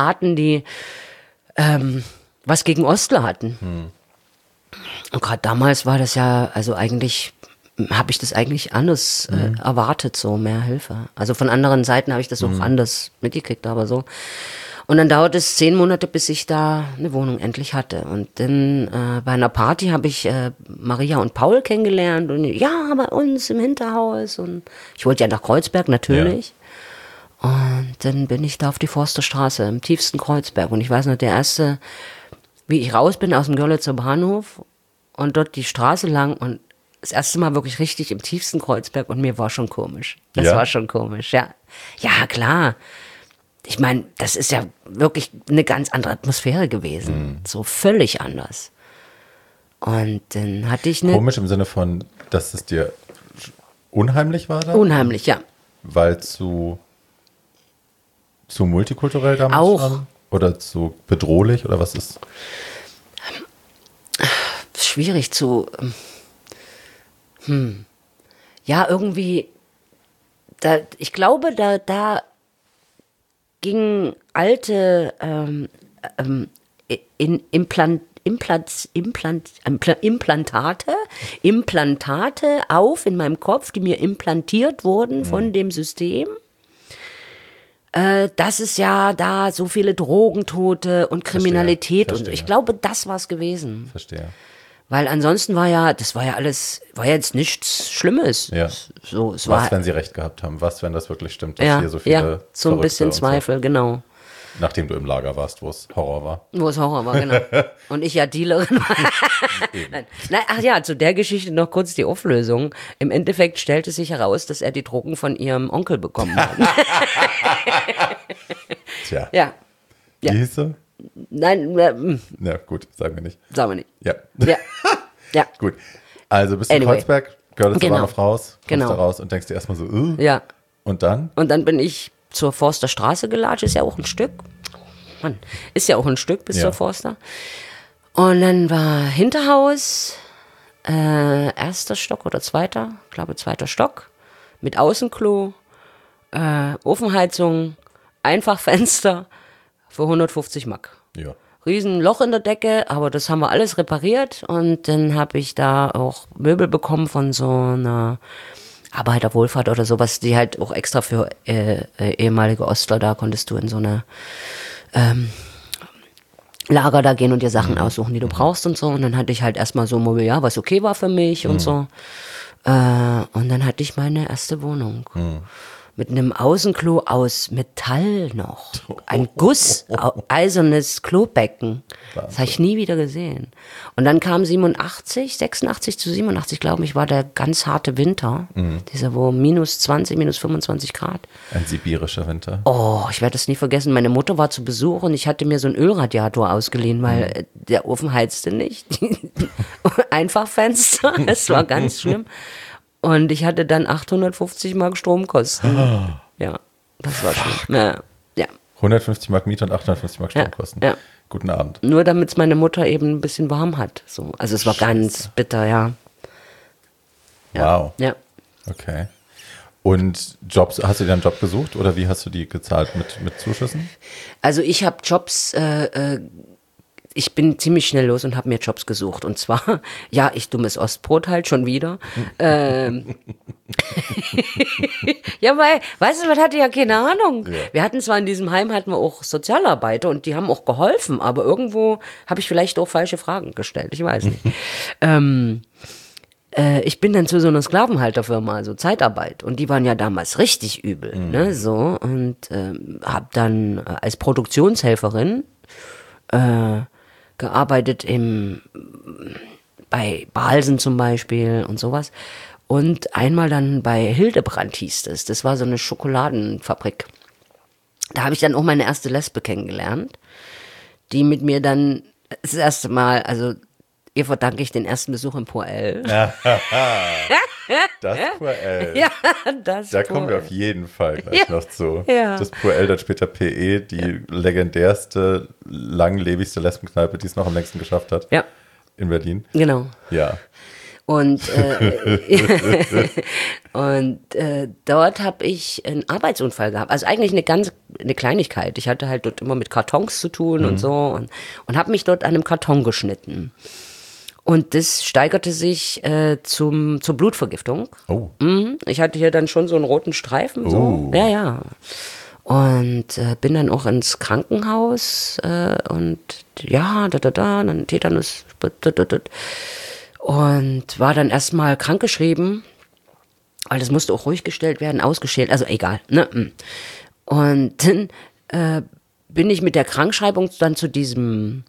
was gegen Ostler hatten. Und gerade damals war das ja, also eigentlich habe ich das eigentlich anders erwartet, so mehr Hilfe. Also von anderen Seiten habe ich das auch anders mitgekriegt, aber so. Und dann dauerte es 10 Monate, bis ich da eine Wohnung endlich hatte. Und dann bei einer Party habe ich Maria und Paul kennengelernt. Und ja, bei uns im Hinterhaus. Und ich wollte ja nach Kreuzberg, natürlich. Ja. Und dann bin ich da auf die Forsterstraße, im tiefsten Kreuzberg. Und ich weiß noch, der erste, wie ich raus bin aus dem Görlitzer Bahnhof und dort die Straße lang und das erste Mal wirklich richtig im tiefsten Kreuzberg. Und mir war schon komisch. Das war schon komisch, ja. Ja, klar. Ich meine, das ist ja wirklich eine ganz andere Atmosphäre gewesen. So völlig anders. Und dann hatte ich eine... Komisch im Sinne von, dass es dir unheimlich war da? Unheimlich, ja. Weil zu multikulturell damals auch schon? Oder zu bedrohlich? Oder was ist? Schwierig zu... Ja, irgendwie... ich glaube, da gingen alte Implantate auf in meinem Kopf, die mir implantiert wurden von dem System. Dass es ja da so viele Drogentote und Kriminalität Verstehe. und ich glaube, das war es gewesen. Verstehe. Weil ansonsten war ja jetzt nichts Schlimmes. Ja. Wenn sie recht gehabt haben? Was, wenn das wirklich stimmt, dass hier so viele so ein bisschen Zweifel, genau. Nachdem du im Lager warst, wo es Horror war. Wo es Horror war, genau. Und ich ja Dealerin war. Nein, ach ja, zu der Geschichte noch kurz die Auflösung. Im Endeffekt stellte sich heraus, dass er die Drogen von ihrem Onkel bekommen hat. Tja. Ja. Wie hieß sie? Nein, Ja, gut, sagen wir nicht. Sagen wir nicht. Ja. Ja. Gut. Also bist du in Kreuzberg, Görlitzer Bahnhof raus, kommst da raus und denkst dir erstmal so, Ja. Und dann? Und dann bin ich zur Forsterstraße gelatscht, ist ja auch ein Stück. Mann, ist ja auch ein Stück bis zur Forster. Und dann war Hinterhaus, erster Stock oder zweiter, ich glaube 2. Stock, mit Außenklo, Ofenheizung, Einfachfenster für 150 Mark. Ja. Riesenloch in der Decke, aber das haben wir alles repariert und dann habe ich da auch Möbel bekommen von so einer Arbeiterwohlfahrt oder sowas, die halt auch extra für ehemalige Ostler, da konntest du in so eine Lager da gehen und dir Sachen aussuchen, die du brauchst und so. Und dann hatte ich halt erstmal so Mobiliar, was okay war für mich und so. Und dann hatte ich meine erste Wohnung. Mit einem Außenklo aus Metall noch. Ein eisernes Klobecken. Das habe ich nie wieder gesehen. Und dann kam 86 zu 87, glaube ich, war der ganz harte Winter. Dieser, wo minus 20, minus 25 Grad. Ein sibirischer Winter. Oh, ich werde das nie vergessen. Meine Mutter war zu Besuch und ich hatte mir so einen Ölradiator ausgeliehen, weil der Ofen heizte nicht. Einfachfenster, es war ganz schlimm. Und ich hatte dann 850 Mark Stromkosten. Ja, das war schlimm. Ja. 150 Mark Miete und 850 Mark Stromkosten. Ja. Guten Abend. Nur damit es meine Mutter eben ein bisschen warm hat. So. Also es war ganz bitter, ja. Wow. Ja. Okay. Und Jobs, hast du dir einen Job gesucht oder wie hast du die gezahlt? Mit Zuschüssen? Also ich habe Jobs, ich bin ziemlich schnell los und habe mir Jobs gesucht. Und zwar, ja, ich dummes Ostbrot halt schon wieder. Ja, weil, weißt du, man hatte ja keine Ahnung. Ja. Wir hatten zwar in diesem Heim, hatten wir auch Sozialarbeiter und die haben auch geholfen, aber irgendwo habe ich vielleicht auch falsche Fragen gestellt, ich weiß nicht. Ich bin dann zu so einer Sklavenhalterfirma, also Zeitarbeit, und die waren ja damals richtig übel, ne, so, und habe dann als Produktionshelferin gearbeitet bei Balsen zum Beispiel und sowas. Und einmal dann bei Hildebrand hieß es. Das war so eine Schokoladenfabrik. Da habe ich dann auch meine erste Lesbe kennengelernt, die mit mir dann das erste Mal, also ihr verdanke ich den ersten Besuch im Poel. Das Poel. Ja, das Da Poel. kommen wir auf jeden Fall gleich noch zu. Ja. Das Poel, dann später PE, die legendärste, langlebigste Lesbenkneipe, die es noch am längsten geschafft hat. Ja. In Berlin. Genau. Ja. Und, dort habe ich einen Arbeitsunfall gehabt. Also eigentlich eine Kleinigkeit. Ich hatte halt dort immer mit Kartons zu tun und so und habe mich dort an einem Karton geschnitten. Und das steigerte sich zur Blutvergiftung. Oh. Ich hatte hier dann schon so einen roten Streifen. So. Ja, ja. Und bin dann auch ins Krankenhaus und ja, dann Tetanus. Und war dann erstmal krankgeschrieben, weil das musste auch ruhig gestellt werden, ausgeschält, also egal. Ne? Und dann bin ich mit der Krankschreibung dann zu dieser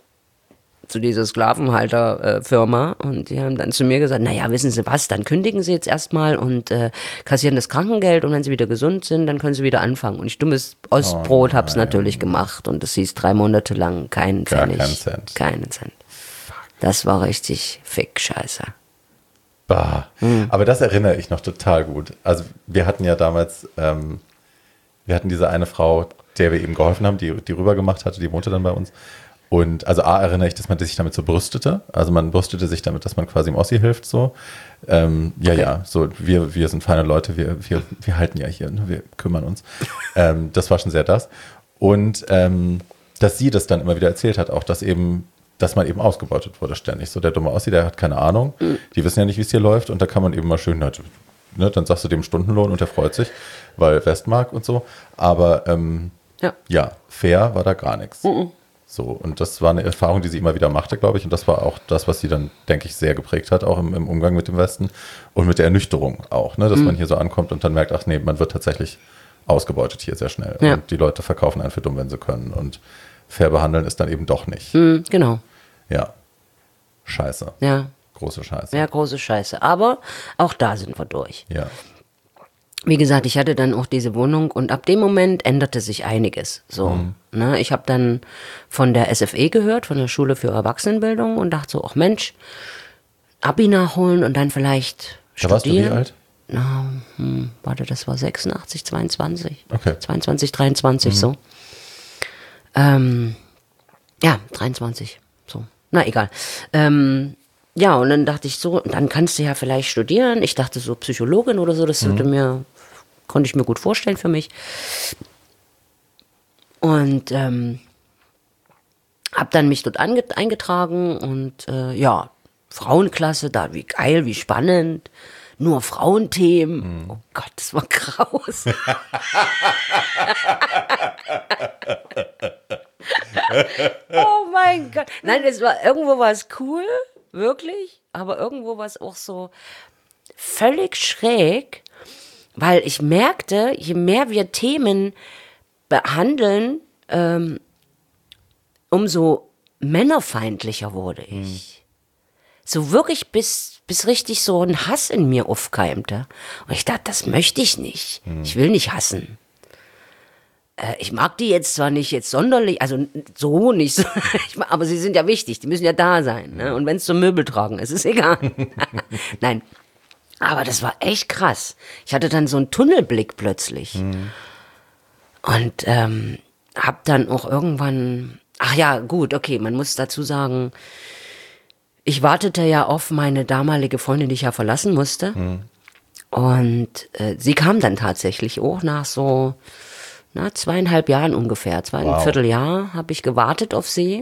Sklavenhalter-Firma und die haben dann zu mir gesagt, naja, wissen Sie was, dann kündigen Sie jetzt erstmal und kassieren das Krankengeld und wenn Sie wieder gesund sind, dann können Sie wieder anfangen. Und ich dummes Ostbrot hab's natürlich gemacht und das hieß 3 Monate lang keinen Pfennig. Keinen Cent. Das war richtig Fick-Scheiße. Bah. Aber das erinnere ich noch total gut. Also wir hatten ja damals, wir hatten diese eine Frau, der wir eben geholfen haben, die rübergemacht hatte, die wohnte dann bei uns. Und also erinnere ich, dass man sich damit so brüstete. Also man brüstete sich damit, dass man quasi im Ossi hilft so. Ja, so wir sind feine Leute, wir halten ja hier, ne? Wir kümmern uns. Das war schon sehr das. Und dass sie das dann immer wieder erzählt hat, auch dass man eben ausgebeutet wurde ständig. So der dumme Ossi, der hat keine Ahnung. Die wissen ja nicht, wie es hier läuft. Und da kann man eben mal schön, halt, ne, dann sagst du dem Stundenlohn und der freut sich, weil Westmark und so. Aber ja, fair war da gar nichts. So, und das war eine Erfahrung, die sie immer wieder machte, glaube ich. Und das war auch das, was sie dann, denke ich, sehr geprägt hat, auch im Umgang mit dem Westen. Und mit der Ernüchterung auch, ne, dass man hier so ankommt und dann merkt, ach nee, man wird tatsächlich ausgebeutet hier sehr schnell. Ja. Und die Leute verkaufen einen für dumm, wenn sie können. Und fair behandeln ist dann eben doch nicht. Genau. Ja. Scheiße. Ja. Große Scheiße. Ja, große Scheiße. Aber auch da sind wir durch. Ja. Wie gesagt, ich hatte dann auch diese Wohnung und ab dem Moment änderte sich einiges. So, ne? Ich habe dann von der SFE gehört, von der Schule für Erwachsenenbildung und dachte so, ach Mensch, Abi nachholen und dann vielleicht Da warst du wie alt? Warte, das war 86, 22. Okay. 22, 23 so. Ja, 23. So. Na, egal. Ja, und dann dachte ich so, dann kannst du ja vielleicht studieren. Ich dachte so Psychologin oder so, das konnte ich mir gut vorstellen für mich. Und habe dann mich dort eingetragen und ja, Frauenklasse, da wie geil, wie spannend. Nur Frauenthemen. Oh Gott, das war graus. Oh mein Gott. Nein, irgendwo war es cool, wirklich, aber irgendwo war es auch so völlig schräg, weil ich merkte, je mehr wir Themen behandeln, umso männerfeindlicher wurde ich. So wirklich bis richtig so ein Hass in mir aufkeimte. Und ich dachte, das möchte ich nicht. Ich will nicht hassen. Ich mag die jetzt zwar nicht jetzt sonderlich, also so nicht, so, aber sie sind ja wichtig, die müssen ja da sein. Ne? Und wenn es zum Möbel tragen ist, ist egal. Nein, aber das war echt krass. Ich hatte dann so einen Tunnelblick plötzlich. Und hab dann auch irgendwann, ach ja, gut, okay, man muss dazu sagen, ich wartete ja auf meine damalige Freundin, die ich ja verlassen musste. Und sie kam dann tatsächlich auch nach so 2,5 Jahren ungefähr, 2,25 Jahr habe ich gewartet auf sie.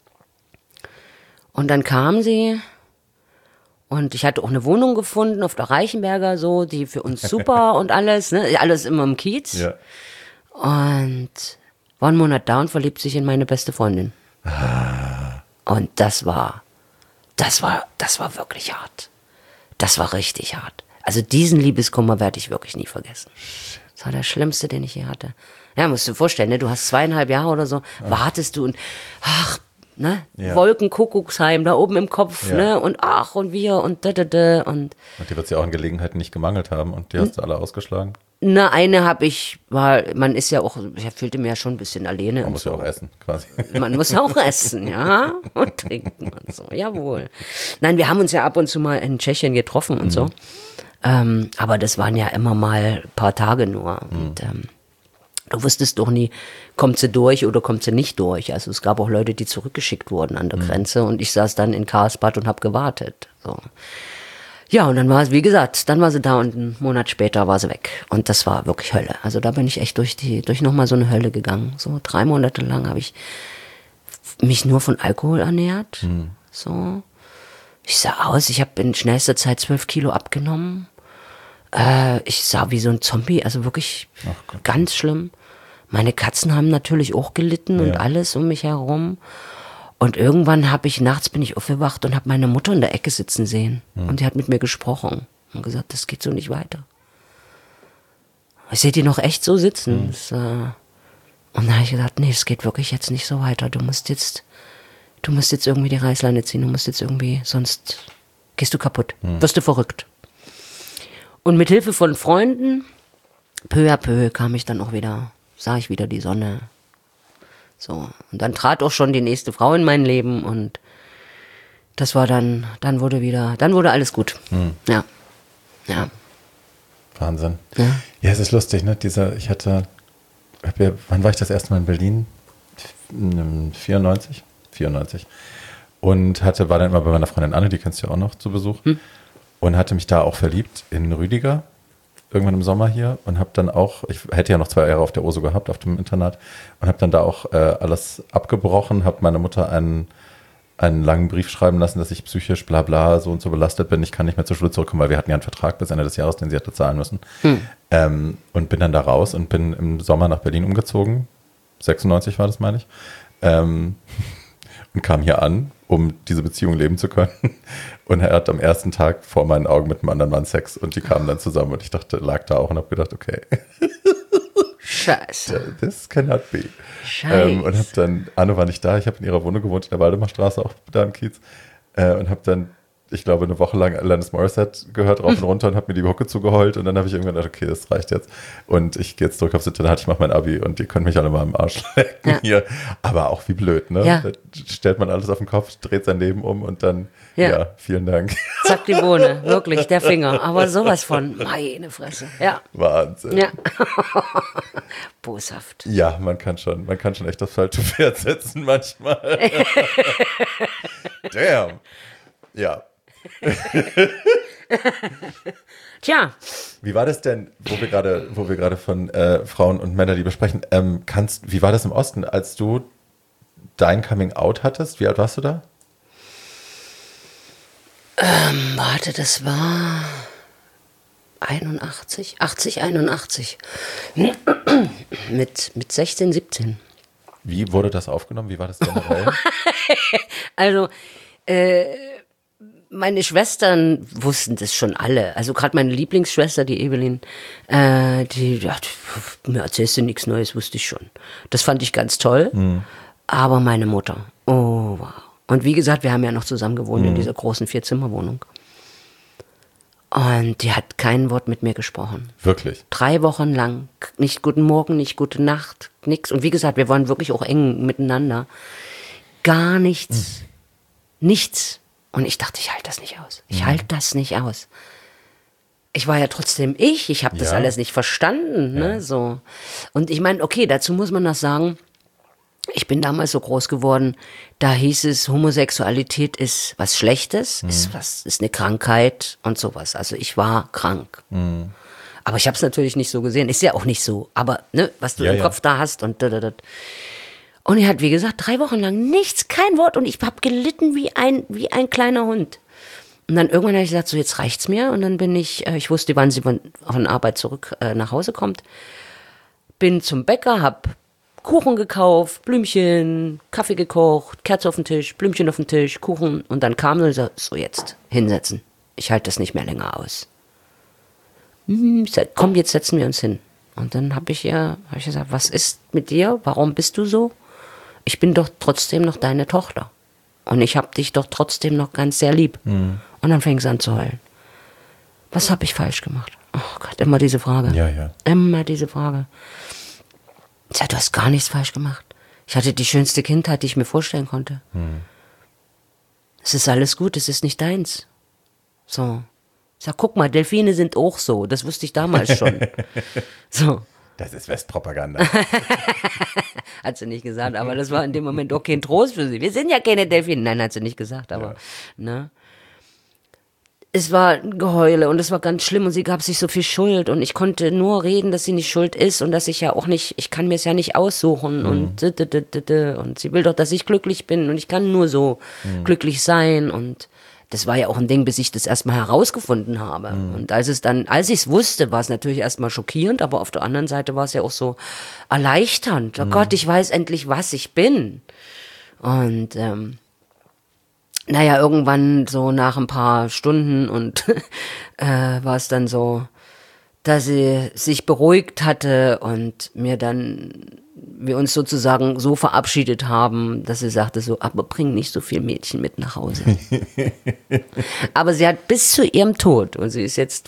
Und dann kam sie und ich hatte auch eine Wohnung gefunden auf der Reichenberger, so, die für uns super und alles, ne, alles immer im Kiez. Ja. Und war einen Monat da und verliebt sich in meine beste Freundin. Und das war wirklich hart. Das war richtig hart. Also diesen Liebeskummer werde ich wirklich nie vergessen. Das war der schlimmste, den ich je hatte. Ja, musst du dir vorstellen, ne? Du hast 2,5 Jahre oder so, wartest du und ach, ne? Wolkenkuckucksheim da oben im Kopf, ne? Und ach und wir und da. Und die wird es ja auch in Gelegenheiten nicht gemangelt haben und die hast du alle ausgeschlagen. Na, eine habe ich, man ist ja auch, ich fühlte mich ja schon ein bisschen alleine. Man muss ja auch essen, quasi. Man muss auch essen, ja, und trinken und so, jawohl. Nein, wir haben uns ja ab und zu mal in Tschechien getroffen und so, aber das waren ja immer mal ein paar Tage nur und du wusstest doch nie, kommt sie durch oder kommt sie nicht durch. Also es gab auch Leute, die zurückgeschickt wurden an der Grenze und ich saß dann in Karlsbad und habe gewartet, so. Ja, und dann war es, wie gesagt, dann war sie da und einen Monat später war sie weg. Und das war wirklich Hölle. Also da bin ich echt durch nochmal so eine Hölle gegangen. So 3 Monate lang habe ich mich nur von Alkohol ernährt. So. Ich sah aus, ich habe in schnellster Zeit 12 Kilo abgenommen. Ich sah wie so ein Zombie, also wirklich ganz schlimm. Meine Katzen haben natürlich auch gelitten und alles um mich herum. Und irgendwann bin ich aufgewacht und habe meine Mutter in der Ecke sitzen sehen. Und die hat mit mir gesprochen und gesagt, das geht so nicht weiter. Ich sehe die noch echt so sitzen. Und dann habe ich gesagt, nee, es geht wirklich jetzt nicht so weiter. Du musst jetzt irgendwie die Reißleine ziehen. Du musst jetzt irgendwie, sonst gehst du kaputt. Wirst du verrückt. Und mit Hilfe von Freunden, peu à peu sah ich wieder die Sonne. So, und dann trat auch schon die nächste Frau in mein Leben und das war dann wurde alles gut. Ja. Wahnsinn. Ja, es ist lustig, ne? Wann war ich das erste Mal in Berlin? 94. Und war dann immer bei meiner Freundin Anne, die kennst du ja auch noch, zu Besuch. Und hatte mich da auch verliebt in Rüdiger. Irgendwann im Sommer hier und habe dann auch, ich hätte ja noch 2 Jahre auf der OSO gehabt, auf dem Internat und habe dann da auch alles abgebrochen, habe meiner Mutter einen langen Brief schreiben lassen, dass ich psychisch bla bla so und so belastet bin, ich kann nicht mehr zur Schule zurückkommen, weil wir hatten ja einen Vertrag bis Ende des Jahres, den sie hätte zahlen müssen. Und bin dann da raus und bin im Sommer nach Berlin umgezogen, 96 war das, meine ich, und kam hier an, um diese Beziehung leben zu können. Und er hat am ersten Tag vor meinen Augen mit einem anderen Mann Sex und die kamen dann zusammen und ich lag da auch und habe gedacht, okay. Scheiße. This cannot be. Scheiße. Und habe dann, Anne war nicht da, ich habe in ihrer Wohnung gewohnt, in der Waldemarstraße, auch da im Kiez. Und habe dann, ich glaube, eine Woche lang Alanis Morissette gehört, rauf und runter und habe mir die Hucke zugeheult und dann habe ich irgendwann gedacht, okay, das reicht jetzt. Und ich gehe jetzt zurück aufs Internat, ich mache mein Abi und ihr könnt mich alle mal im Arsch lecken hier. Aber auch wie blöd, ne? Ja. Da stellt man alles auf den Kopf, dreht sein Leben um und dann, vielen Dank. Zack, die Bohne, wirklich, der Finger. Aber sowas von, meine Fresse. Ja. Wahnsinn. Ja. Boshaft. Ja, man kann schon echt das falsche Pferd setzen manchmal. Damn. Ja. Tja. Wie war das denn, wo wir gerade von Frauen und Männerliebe sprechen, wie war das im Osten, als du dein Coming Out hattest? Wie alt warst du da? Warte, das war 81. mit 16, 17. Wie wurde das aufgenommen? Wie war das generell? Also, meine Schwestern wussten das schon alle. Also gerade meine Lieblingsschwester, die Evelyn, die dachte, mir erzählst du nichts Neues, wusste ich schon. Das fand ich ganz toll. Aber meine Mutter, oh wow. Und wie gesagt, wir haben ja noch zusammen gewohnt in dieser großen 4-Zimmer-Wohnung. Und die hat kein Wort mit mir gesprochen. Wirklich? 3 Wochen lang. Nicht guten Morgen, nicht gute Nacht, nichts. Und wie gesagt, wir waren wirklich auch eng miteinander. Gar nichts. Nichts. Und ich dachte, ich halte das nicht aus. Ich halte das nicht aus. Ich war ja trotzdem ich habe das alles nicht verstanden. Ne? So. Und ich meine, okay, dazu muss man noch sagen, ich bin damals so groß geworden, da hieß es, Homosexualität ist was Schlechtes, ist eine Krankheit und sowas. Also ich war krank. Aber ich habe es natürlich nicht so gesehen. Ist ja auch nicht so. Aber ne, was du im Kopf da hast und Und er hat, wie gesagt, 3 Wochen lang nichts, kein Wort. Und ich habe gelitten wie ein kleiner Hund. Und dann irgendwann habe ich gesagt, so jetzt reicht's mir. Und dann bin ich wusste, wann sie von Arbeit zurück nach Hause kommt. Bin zum Bäcker, hab Kuchen gekauft, Blümchen, Kaffee gekocht, Kerze auf den Tisch, Blümchen auf den Tisch, Kuchen. Und dann kam und so, jetzt, hinsetzen. Ich halte das nicht mehr länger aus. Ich sag, komm, jetzt setzen wir uns hin. Und dann habe ich gesagt, was ist mit dir? Warum bist du so? ich bin doch trotzdem noch deine Tochter. Und ich habe dich doch trotzdem noch ganz sehr lieb. Und dann fing sie an zu heulen. Was habe ich falsch gemacht? Oh Gott, immer diese Frage. Ja. Immer diese Frage. Ich sag, du hast gar nichts falsch gemacht. Ich hatte die schönste Kindheit, die ich mir vorstellen konnte. Es ist alles gut, es ist nicht deins. So. Ich sag, guck mal, Delfine sind auch so. Das wusste ich damals schon. So. Das ist Westpropaganda. Hat sie nicht gesagt, aber das war in dem Moment auch kein Trost für sie. Wir sind ja keine Delfine. Nein, hat sie nicht gesagt, aber, ne. Es war ein Geheule und es war ganz schlimm und sie gab sich so viel Schuld und ich konnte nur reden, dass sie nicht schuld ist und dass ich ja auch nicht, ich kann mir es ja nicht aussuchen und sie will doch, dass ich glücklich bin und ich kann nur so glücklich sein und das war ja auch ein Ding, bis ich das erstmal herausgefunden habe. Und als ich es wusste, war es natürlich erstmal schockierend, aber auf der anderen Seite war es ja auch so erleichternd. Oh Gott, ich weiß endlich, was ich bin. Und naja, irgendwann so nach ein paar Stunden und war es dann so, dass sie sich beruhigt hatte und wir uns sozusagen so verabschiedet haben, dass sie sagte so, aber bring nicht so viel Mädchen mit nach Hause. Aber sie hat bis zu ihrem Tod, und sie ist jetzt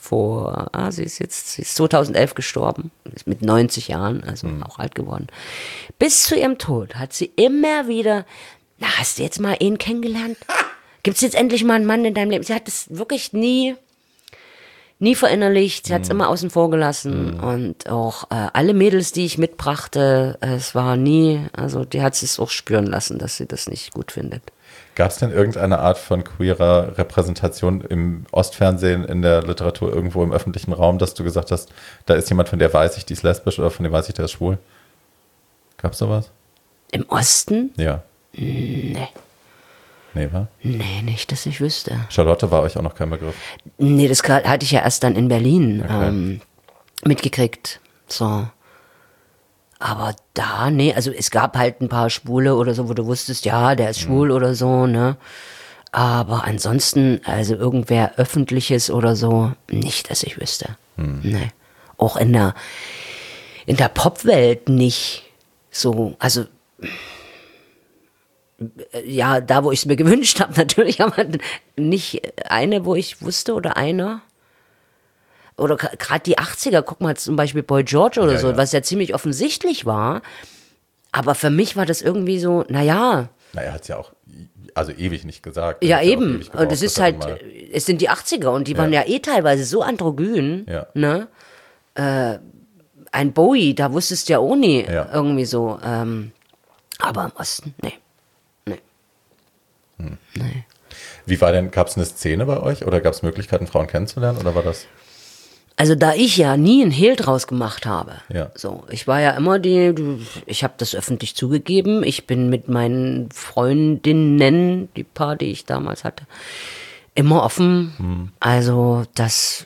2011 gestorben, ist mit 90 Jahren, also auch alt geworden. Bis zu ihrem Tod hat sie immer wieder, na, hast du jetzt mal ihn kennengelernt? Gibt es jetzt endlich mal einen Mann in deinem Leben? Sie hat es wirklich nie verinnerlicht, sie hat es immer außen vor gelassen und auch alle Mädels, die ich mitbrachte, es war nie, also die hat es auch spüren lassen, dass sie das nicht gut findet. Gab es denn irgendeine Art von queerer Repräsentation im Ostfernsehen, in der Literatur, irgendwo im öffentlichen Raum, dass du gesagt hast, da ist jemand, von der weiß ich, die ist lesbisch oder von dem weiß ich, der ist schwul? Gab es sowas? Im Osten? Ja. Nee. Nee, wa? Nee, nicht, dass ich wüsste. Charlotte war euch auch noch kein Begriff? Nee, das hatte ich ja erst dann in Berlin mitgekriegt. So. Aber da, nee, also es gab halt ein paar Schwule oder so, wo du wusstest, ja, der ist schwul oder so, ne? Aber ansonsten, also irgendwer Öffentliches oder so, nicht, dass ich wüsste. Nee. Auch in der Popwelt nicht so, also ja, da, wo ich es mir gewünscht habe, natürlich, aber nicht eine, wo ich wusste oder einer. Oder gerade die 80er, guck mal zum Beispiel Boy George oder so, was ja ziemlich offensichtlich war. Aber für mich war das irgendwie so, naja. Na, er hat es ja auch also ewig nicht gesagt. Ja, eben. Und es ist halt, es sind die 80er und die waren ja eh teilweise so androgyn. Ja. Ne? Ein Bowie, da wusstest du ja auch nie irgendwie so. Aber im Osten, nee. Nee. Wie war denn, gab es eine Szene bei euch oder gab es Möglichkeiten, Frauen kennenzulernen oder war das? Also da ich ja nie einen Hehl draus gemacht habe, so, ich war ja immer ich habe das öffentlich zugegeben, ich bin mit meinen Freundinnen, die paar, die ich damals hatte, immer offen, also das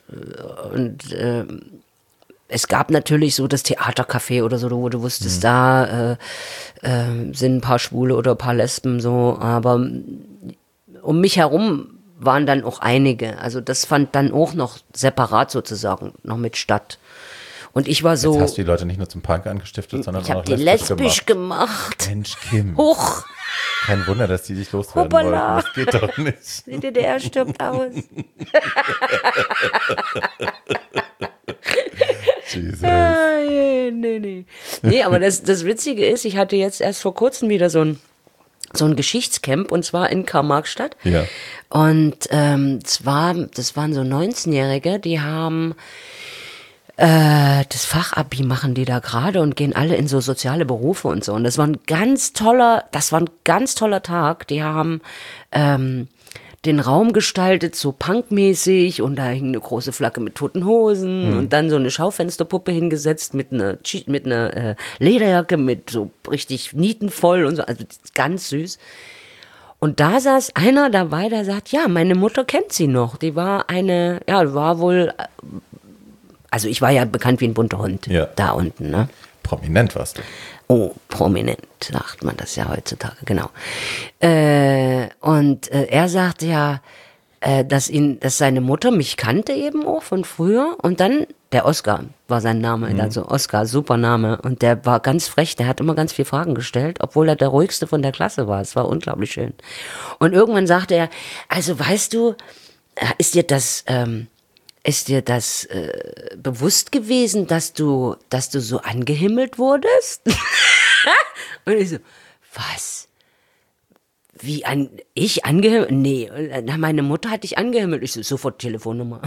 es gab natürlich so das Theatercafé oder so, wo du wusstest, da sind ein paar Schwule oder ein paar Lesben so, aber um mich herum waren dann auch einige. Also das fand dann auch noch separat sozusagen noch mit statt. Und ich war so... Jetzt hast du die Leute nicht nur zum Punk angestiftet, sondern auch noch lesbisch gemacht. Mensch, Kim. Huch. Kein Wunder, dass die dich loswerden wollten. Das geht doch nicht. Die DDR stirbt aus. Jesus. Nee, aber das Witzige ist, ich hatte jetzt erst vor kurzem wieder so ein Geschichtscamp, und zwar in Karl-Marx-Stadt. Ja. Und das waren so 19-Jährige, die haben das Fachabi machen die da gerade und gehen alle in so soziale Berufe und so. Und das war ein ganz toller Tag. Die haben den Raum gestaltet, so punkmäßig, und da hing eine große Flagge mit Toten Hosen und dann so eine Schaufensterpuppe hingesetzt mit einer Lederjacke mit so richtig nietenvoll und so, also ganz süß. Und da saß einer dabei, der sagt, ja, meine Mutter kennt sie noch. Die war war wohl, also ich war ja bekannt wie ein bunter Hund da unten, ne? Prominent warst du. Oh, prominent, sagt man das ja heutzutage, genau. Und er sagte ja, dass seine Mutter mich kannte eben auch von früher. Und dann, Der Oscar war sein Name, also Oscar, super Name. Und der war ganz frech, der hat immer ganz viele Fragen gestellt, obwohl er der ruhigste von der Klasse war. Es war unglaublich schön. Und irgendwann sagte er, also weißt du, ist dir das bewusst gewesen, dass du so angehimmelt wurdest? Und ich so, was? Ich angehimmelt? Nee, meine Mutter hat dich angehimmelt. Ich so, sofort Telefonnummer.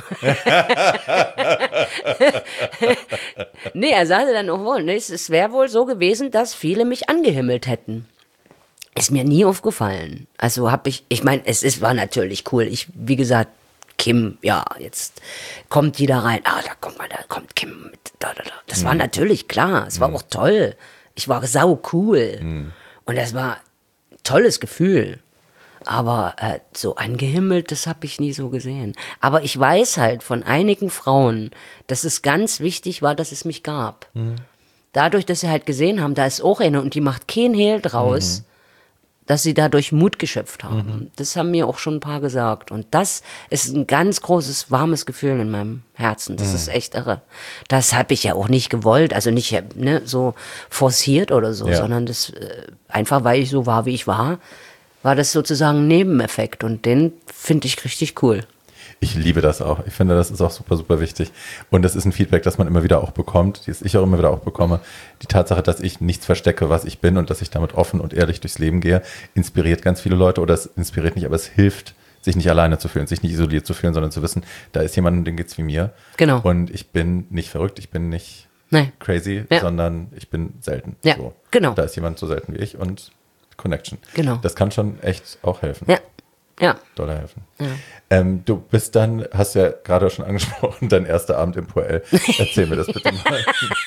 Nee, er sagte dann auch wohl, es wäre wohl so gewesen, dass viele mich angehimmelt hätten. Ist mir nie aufgefallen. Also war natürlich cool. Wie gesagt, Kim, ja, jetzt kommt die da rein. Da kommt Kim mit. Das war natürlich klar. Es war auch toll. Ich war sau cool. Und das war tolles Gefühl, aber so angehimmelt, das habe ich nie so gesehen. Aber ich weiß halt von einigen Frauen, dass es ganz wichtig war, dass es mich gab. Dadurch, dass sie halt gesehen haben, da ist auch eine und die macht kein Hehl draus, dass sie dadurch Mut geschöpft haben. Das haben mir auch schon ein paar gesagt. Und das ist ein ganz großes, warmes Gefühl in meinem Herzen. Das ist echt irre. Das habe ich ja auch nicht gewollt, also nicht so forciert oder so, sondern das einfach, weil ich so war, wie ich war das sozusagen ein Nebeneffekt. Und den finde ich richtig cool. Ich liebe das auch. Ich finde, das ist auch super, super wichtig. Und das ist ein Feedback, das man immer wieder auch bekommt, das ich auch immer wieder auch bekomme. Die Tatsache, dass ich nichts verstecke, was ich bin und dass ich damit offen und ehrlich durchs Leben gehe, inspiriert ganz viele Leute. Oder es inspiriert nicht, aber es hilft, sich nicht alleine zu fühlen, sich nicht isoliert zu fühlen, sondern zu wissen, da ist jemand, dem geht's wie mir. Genau. Und ich bin nicht verrückt, ich bin nicht crazy, sondern ich bin selten. Ja, so. genau. Da ist jemand so selten wie ich und Connection. Genau. Das kann schon echt auch helfen. Ja. Doll helfen. Ja. Du bist dann, hast ja gerade schon angesprochen, dein erster Abend im Poel. Erzähl mir das bitte mal.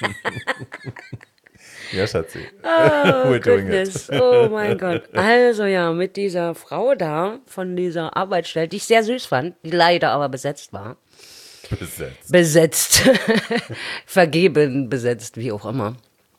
Ja, Schatzi. Oh, goodness. Oh mein Gott. Also ja, mit dieser Frau da, von dieser Arbeitsstelle, die ich sehr süß fand, die leider aber besetzt war. Besetzt. Vergeben besetzt, wie auch immer.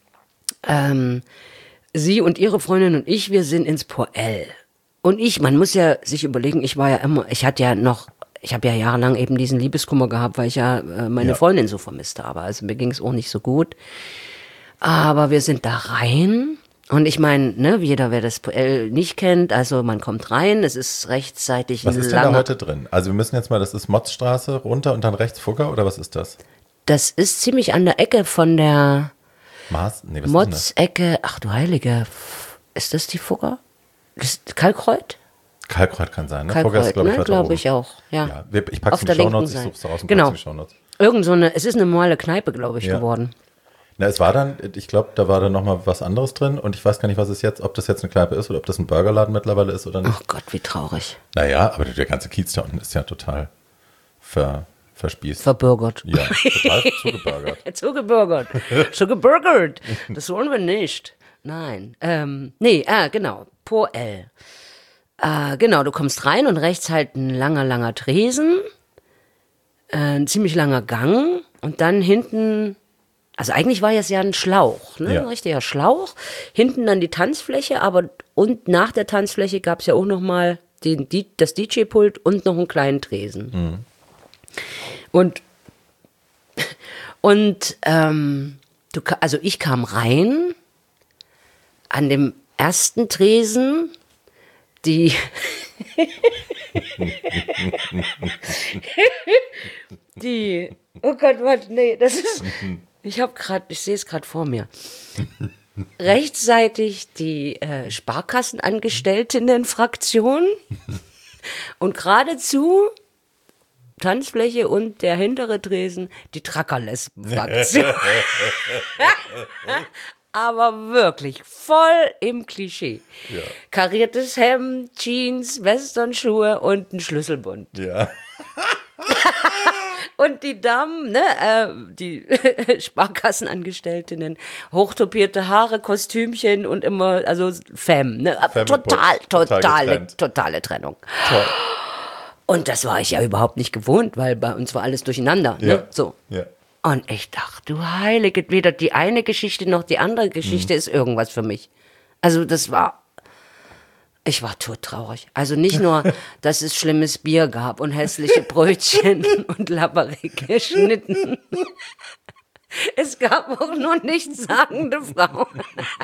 Sie und ihre Freundin und ich, wir sind ins Poel. Und man muss ja sich überlegen, ich habe ja jahrelang eben diesen Liebeskummer gehabt, weil ich ja meine Freundin so vermisst habe. Also mir ging es auch nicht so gut. Aber wir sind da rein. Und ich meine, jeder, wer das Poel nicht kennt, also man kommt rein, es ist rechtzeitig Was ist denn da heute drin? Also wir müssen jetzt mal, das ist Motzstraße runter und dann rechts Fugger, oder was ist das? Das ist ziemlich an der Ecke von der Motz-Ecke. Ach du Heilige, ist das die Fugger? Das ist Kalkreuth? Kalkreuth kann sein, ne? Kalkreuth, ist, glaube ich auch, ja. Ich packe es in die Shownotes, ich suche es raus und genau. packe es in die Shownotes. Es ist eine normale Kneipe, glaube ich, geworden. Na, es war dann, ich glaube, da war dann nochmal was anderes drin und ich weiß gar nicht, was es jetzt, ob das jetzt eine Kneipe ist oder ob das ein Burgerladen mittlerweile ist oder nicht. Oh Gott, wie traurig. Naja, aber der ganze Kiez da unten ist ja total verspießt. Verbürgert. Ja, total zugebürgert. Zugebürgert. Das wollen wir nicht. Nein. Genau. Poel. Genau, du kommst rein und rechts halt ein langer Tresen, ein ziemlich langer Gang und dann hinten, also eigentlich war es ja ein Schlauch, ne? Ein richtiger Schlauch. Hinten dann die Tanzfläche, und nach der Tanzfläche gab es ja auch nochmal das DJ-Pult und noch einen kleinen Tresen. Und ich kam rein an dem ersten Tresen, oh Gott, warte, nee, das ist, ich sehe es gerade vor mir. Rechtzeitig die Sparkassenangestelltinnen-Fraktion und geradezu Tanzfläche und der hintere Tresen die Trackerlesben-Fraktion. Aber wirklich voll im Klischee. Ja. Kariertes Hemd, Jeans, Westernschuhe und ein Schlüsselbund. Ja. Und die Damen, die Sparkassenangestellten, hochtopierte Haare, Kostümchen und immer, also Femme, ne? Totale Trennung. Toll. Und das war ich ja überhaupt nicht gewohnt, weil bei uns war alles durcheinander. Ja. Ne? So. Ja. Und ich dachte, du Heilige, weder die eine Geschichte noch die andere Geschichte ist irgendwas für mich. Also das war Ich war todtraurig. Also nicht nur, dass es schlimmes Bier gab und hässliche Brötchen und labberige Schnitten. Es gab auch nur nichtssagende Frauen.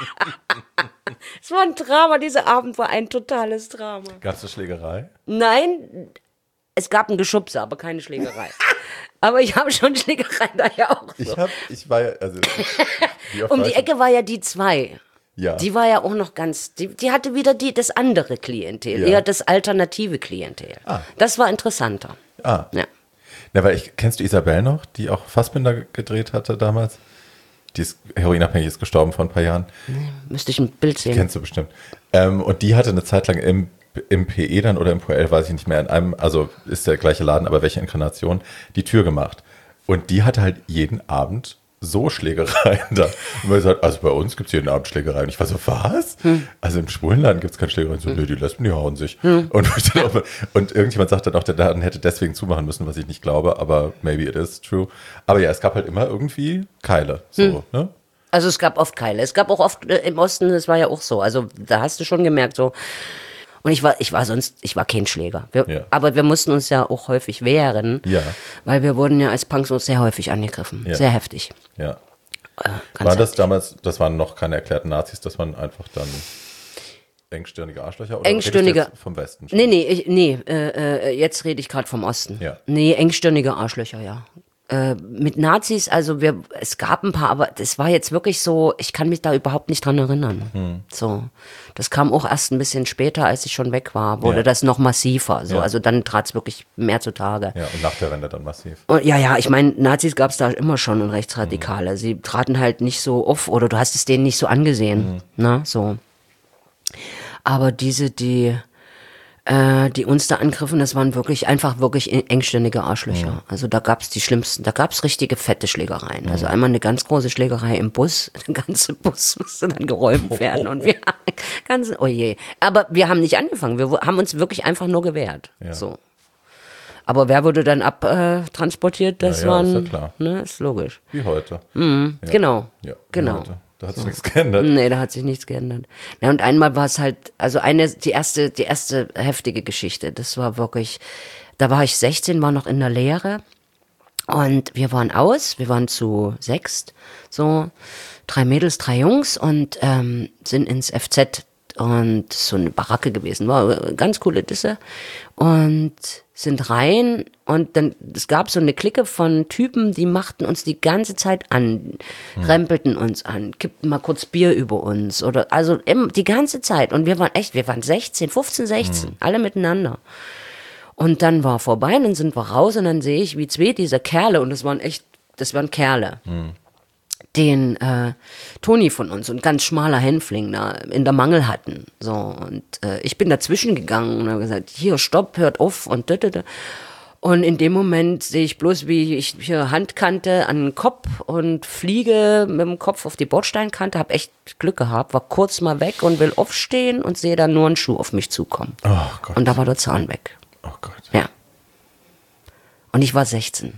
Es war ein Drama, dieser Abend war ein totales Drama. Gab es eine Schlägerei? Nein, es gab ein Geschubse, aber keine Schlägerei. Aber ich habe schon Schlägerei da ja auch so. Ich war ja, also... Um die Ecke war ja die 2. Ja. Die war ja auch noch ganz, die hatte wieder das andere Klientel, eher das alternative Klientel. Das war interessanter. Ja. Na, weil kennst du Isabel noch, die auch Fassbinder gedreht hatte damals? Die ist heroinabhängig, ist gestorben vor ein paar Jahren. Müsste ich ein Bild sehen. Kennst du bestimmt. Und die hatte eine Zeit lang im PE dann oder im POL, weiß ich nicht mehr, in einem, also ist der gleiche Laden, aber welche Inkarnation, die Tür gemacht. Und die hatte halt jeden Abend so Schlägereien da. Und man sagt, also bei uns gibt es jeden Abend Schlägereien. Und ich war so, was? Also im Schwulenladen gibt es keine Schlägereien. So, nö, die Lesben, die hauen sich. Und irgendjemand sagt dann auch, der Laden hätte deswegen zumachen müssen, was ich nicht glaube, aber maybe it is true. Aber ja, es gab halt immer irgendwie Keile. So, ne? Also es gab oft Keile. Es gab auch oft im Osten, das war ja auch so. Also da hast du schon gemerkt, so. Und ich war kein Schläger. Aber wir mussten uns ja auch häufig wehren, weil wir wurden ja als Punks auch sehr häufig angegriffen. Sehr heftig. Ja. War das damals, das waren noch keine erklärten Nazis, das waren einfach dann engstirnige Arschlöcher? Oder engstirnige vom Westen? Nee, jetzt rede ich gerade vom Osten. Ja. Nee, engstirnige Arschlöcher, ja. Mit Nazis, also es gab ein paar, aber das war jetzt wirklich so, ich kann mich da überhaupt nicht dran erinnern. So, das kam auch erst ein bisschen später, als ich schon weg war, wurde das noch massiver. So, also dann trat es wirklich mehr zutage. Ja, und nach der Wende dann massiv. Und ich meine, Nazis gab es da immer schon und Rechtsradikale. Sie traten halt nicht so auf oder du hast es denen nicht so angesehen. Ne, so. Aber die uns da angriffen, das waren wirklich engstirnige Arschlöcher. Also da gab's die schlimmsten, da gab's richtige fette Schlägereien. Also einmal eine ganz große Schlägerei im Bus, der ganze Bus musste dann geräumt werden und wir oh je. Aber wir haben nicht angefangen, wir haben uns wirklich einfach nur gewehrt. Ja. So. Aber wer wurde dann abtransportiert? Das waren, ist ja klar. Ne, ist logisch. Wie heute. Ja. Genau. Ja, genau. Heute. Da hat sich nichts geändert. Nee, da hat sich nichts geändert. Ja, und einmal war es halt, also die erste heftige Geschichte, das war wirklich, da war ich 16, war noch in der Lehre und wir waren zu 6, so 3 Mädels, 3 Jungs und sind ins FZ und so eine Baracke gewesen, war eine ganz coole Disse und sind rein und dann, es gab so eine Clique von Typen, die machten uns die ganze Zeit an, rempelten uns an, kippten mal kurz Bier über uns oder, also die ganze Zeit und wir waren 15, 16, alle miteinander. Und dann war vorbei und dann sind wir raus und dann sehe ich, wie 2 dieser Kerle, und das waren Kerle, den Toni von uns, und ganz schmaler Hänfling da in der Mangel hatten. So, und ich bin dazwischen gegangen und habe gesagt, hier, stopp, hört auf und und in dem Moment sehe ich bloß, wie ich hier Handkante an den Kopf und fliege mit dem Kopf auf die Bordsteinkante, habe echt Glück gehabt, war kurz mal weg und will aufstehen und sehe dann nur einen Schuh auf mich zukommen. Oh Gott. Und da war der Zahn weg. Oh Gott. Ja. Und ich war 16.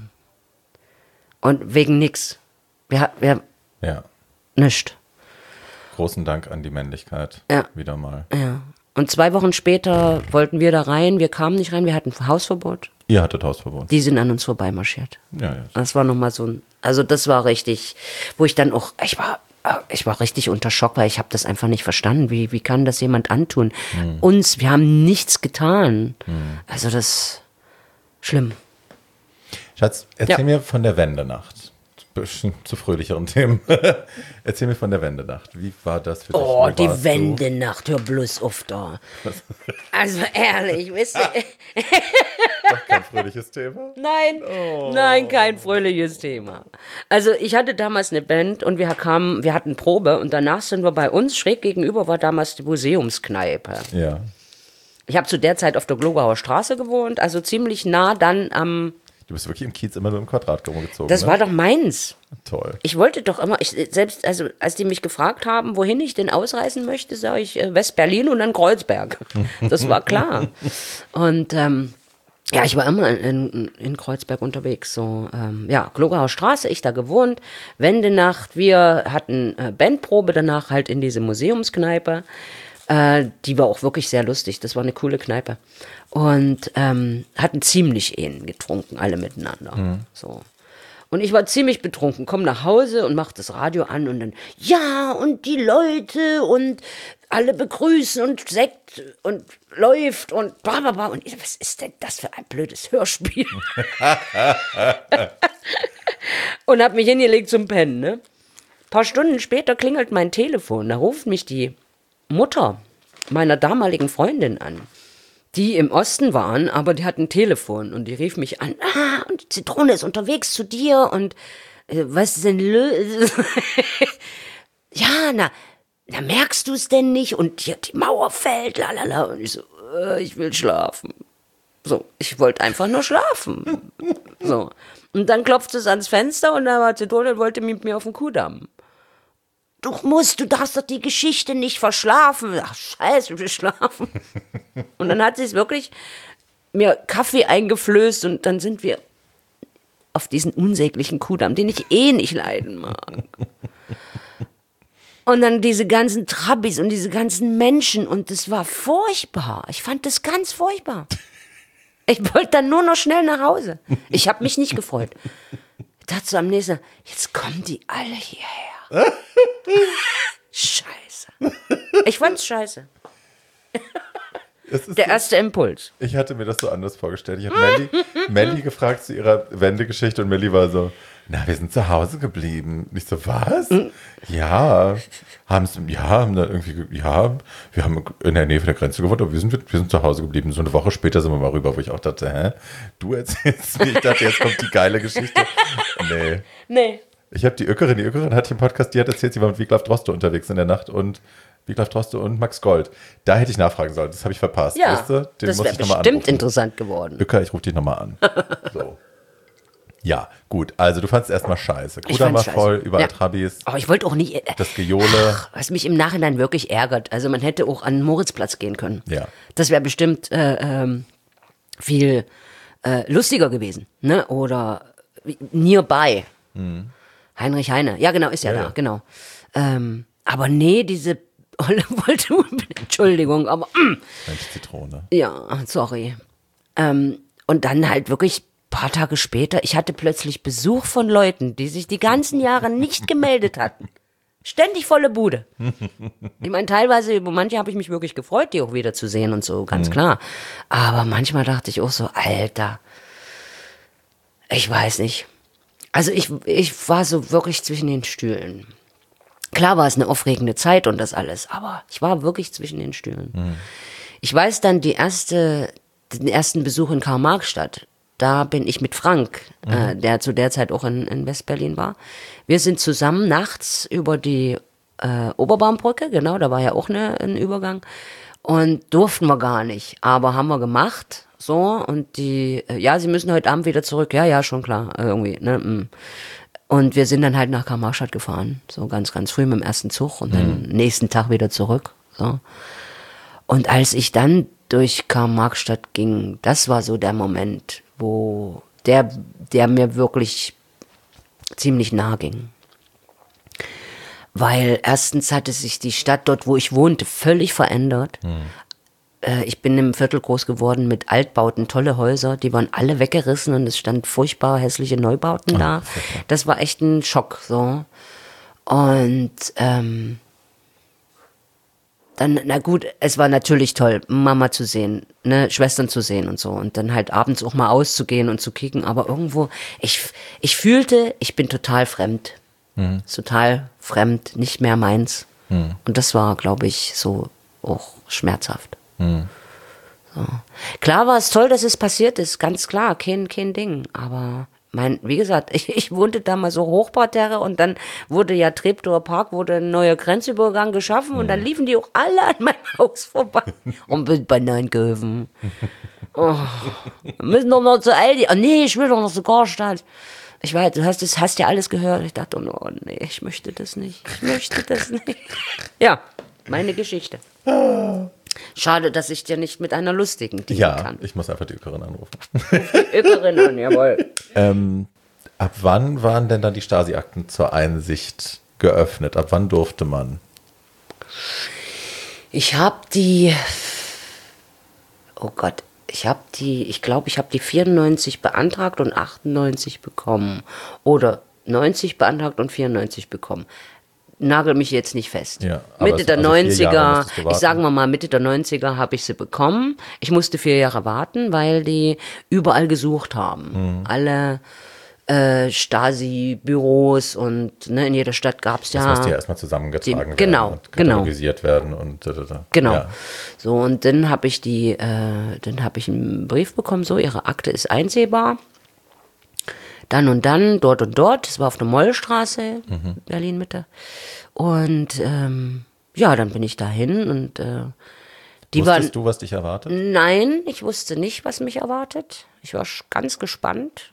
Und wegen nix. Wir nischt. Großen Dank an die Männlichkeit. Ja. Wieder mal. Ja. Und 2 Wochen später wollten wir da rein. Wir kamen nicht rein. Wir hatten Hausverbot. Ihr hattet Hausverbot. Die sind an uns vorbeimarschiert. Ja. Das war nochmal so also das war richtig, wo ich dann auch, ich war richtig unter Schock, weil ich habe das einfach nicht verstanden. Wie kann das jemand antun? Wir haben nichts getan. Also das, schlimm. Schatz, erzähl mir von der Wendenacht. Bisschen zu fröhlicheren Themen. Erzähl mir von der Wendenacht. Wie war das für dich? Oh, die Wendenacht, hör bloß auf da. Also ehrlich, wisst ihr? Doch kein fröhliches Thema? Nein, kein fröhliches Thema. Also ich hatte damals eine Band und wir hatten Probe und danach sind wir bei uns, schräg gegenüber war damals die Museumskneipe. Ja. Ich habe zu der Zeit auf der Glogauer Straße gewohnt, also ziemlich nah dann am... Du bist wirklich im Kiez immer so im Quadrat rumgezogen. Das war doch meins. Toll. Ich wollte doch immer, selbst, also als die mich gefragt haben, wohin ich denn ausreisen möchte, sage ich West-Berlin und dann Kreuzberg. Das war klar. Und ich war immer in Kreuzberg unterwegs. So, Glogauer Straße, ich da gewohnt. Wendenacht, wir hatten Bandprobe danach halt in diese Museumskneipe. Die war auch wirklich sehr lustig. Das war eine coole Kneipe. Und hatten ziemlich getrunken, alle miteinander. So. Und ich war ziemlich betrunken, komme nach Hause und mache das Radio an und dann, ja, und die Leute und alle begrüßen und Sekt und läuft und bla bla bla. Und ich, was ist denn das für ein blödes Hörspiel? Und hab mich hingelegt zum Pennen, ne? Ein paar Stunden später klingelt mein Telefon. Da ruft mich die Mutter meiner damaligen Freundin an, die im Osten waren, aber die hatten ein Telefon und die rief mich an, und die Zitrone ist unterwegs zu dir und was ist denn los? Ja, na merkst du es denn nicht? Und die Mauer fällt, lalala. Und ich so, ich will schlafen. So, ich wollte einfach nur schlafen. So. Und dann klopfte es ans Fenster und da war Zitrone und wollte mit mir auf den Kuhdamm. Du darfst doch die Geschichte nicht verschlafen. Ach, scheiße, ich will schlafen. Und dann hat sie es wirklich mir Kaffee eingeflößt und dann sind wir auf diesen unsäglichen Kuhdamm, den ich nicht leiden mag. Und dann diese ganzen Trabbis und diese ganzen Menschen und das war furchtbar. Ich fand das ganz furchtbar. Ich wollte dann nur noch schnell nach Hause. Ich habe mich nicht gefreut. Ich dachte so am nächsten Tag, jetzt kommen die alle hierher. Scheiße. Ich fand's scheiße. Der erste Impuls. Ich hatte mir das so anders vorgestellt. Ich habe Melli gefragt zu ihrer Wendegeschichte und Melli war so, na, wir sind zu Hause geblieben. Und ich so, was? Ja, wir haben in der Nähe von der Grenze gewohnt, aber wir sind zu Hause geblieben. So eine Woche später sind wir mal rüber, wo ich auch dachte, du erzählst mir, ich dachte, jetzt kommt die geile Geschichte. Nee. Ich habe die Öckerin hatte ich im Podcast, die hat erzählt, sie war mit Wiglaf Droste unterwegs in der Nacht und Wiglaf Droste und Max Gold. Da hätte ich nachfragen sollen, das habe ich verpasst. Ja, weißt du? das wäre bestimmt interessant geworden. Öcker, ich rufe dich nochmal an. So. Ja, gut, also du fandst erstmal scheiße. Kudamm war voll, überall Trabis. Aber ich wollte auch nicht... das Gejohle. Was mich im Nachhinein wirklich ärgert, also man hätte auch an den Moritzplatz gehen können. Ja. Das wäre bestimmt viel lustiger gewesen. Ne? Oder nearby. Heinrich Heine. Ja, genau, ist ja da, genau. Aber nee, diese Olle wollte Entschuldigung, aber Mensch, Zitrone. ja, sorry. Und dann halt wirklich ein paar Tage später, ich hatte plötzlich Besuch von Leuten, die sich die ganzen Jahre nicht gemeldet hatten. Ständig volle Bude. Ich meine, teilweise, über manche habe ich mich wirklich gefreut, die auch wieder zu sehen und so, ganz klar. Aber manchmal dachte ich auch so, Alter, ich weiß nicht. Also ich war so wirklich zwischen den Stühlen. Klar war es eine aufregende Zeit und das alles, aber ich war wirklich zwischen den Stühlen. Ich weiß dann den ersten Besuch in Karl-Marx-Stadt. Da bin ich mit Frank, der zu der Zeit auch in West-Berlin war. Wir sind zusammen nachts über die Oberbaumbrücke, genau, da war ja auch ein Übergang. Und durften wir gar nicht, aber haben wir gemacht. So, und sie müssen heute Abend wieder zurück. Ja, schon klar, irgendwie, ne. Und wir sind dann halt nach Karl-Marx-Stadt gefahren, so ganz, ganz früh mit dem ersten Zug und dann nächsten Tag wieder zurück. So. Und als ich dann durch Karl-Marx-Stadt ging, das war so der Moment, wo der mir wirklich ziemlich nah ging. Weil erstens hatte sich die Stadt dort, wo ich wohnte, völlig verändert. Ich bin im Viertel groß geworden mit Altbauten, tolle Häuser, die waren alle weggerissen und es stand furchtbar hässliche Neubauten da. Das war echt ein Schock, so. Und dann, na gut, es war natürlich toll, Mama zu sehen, ne, Schwestern zu sehen und so und dann halt abends auch mal auszugehen und zu kicken, aber irgendwo, ich fühlte, ich bin total fremd. Total fremd, nicht mehr meins. Und das war, glaube ich, so auch schmerzhaft. So. Klar war es toll, dass es passiert ist, ganz klar, kein Ding. Aber wie gesagt, ich wohnte da mal so Hochparterre und dann wurde ja Treptower Park, wurde ein neuer Grenzübergang geschaffen und dann liefen die auch alle an meinem Haus vorbei und bin bei Neunkirchen. Oh, wir müssen doch noch zu Aldi. Oh nee, ich will doch noch zu Karstadt. Ich weiß, du hast ja alles gehört. Ich dachte, oh nee, ich möchte das nicht. Ja, meine Geschichte. Schade, dass ich dir nicht mit einer lustigen dienen kann. Ja, ich muss einfach die Öckerin anrufen. Die Öckerin an, jawohl. Ab wann waren denn dann die Stasi-Akten zur Einsicht geöffnet? Ab wann durfte man? Ich habe die, oh Gott, ich glaube, ich habe die 94 beantragt und 98 bekommen. Oder 90 beantragt und 94 bekommen. Nagel mich jetzt nicht fest. Ja, Mitte der also 90er, ich sage mal Mitte der 90er habe ich sie bekommen. Ich musste 4 Jahre warten, weil die überall gesucht haben. Alle Stasi-Büros und ne, in jeder Stadt gab es ja. Das musste ja erstmal zusammengetragen werden und katalogisiert werden. Und, Genau. Ja. So, und dann habe ich einen Brief bekommen, so, Ihre Akte ist einsehbar. Dann und dann, dort und dort. Das war auf der Mollstraße, Berlin-Mitte. Und ja, dann bin ich dahin und Wusstest du, was dich erwartet? Nein, ich wusste nicht, was mich erwartet. Ich war ganz gespannt.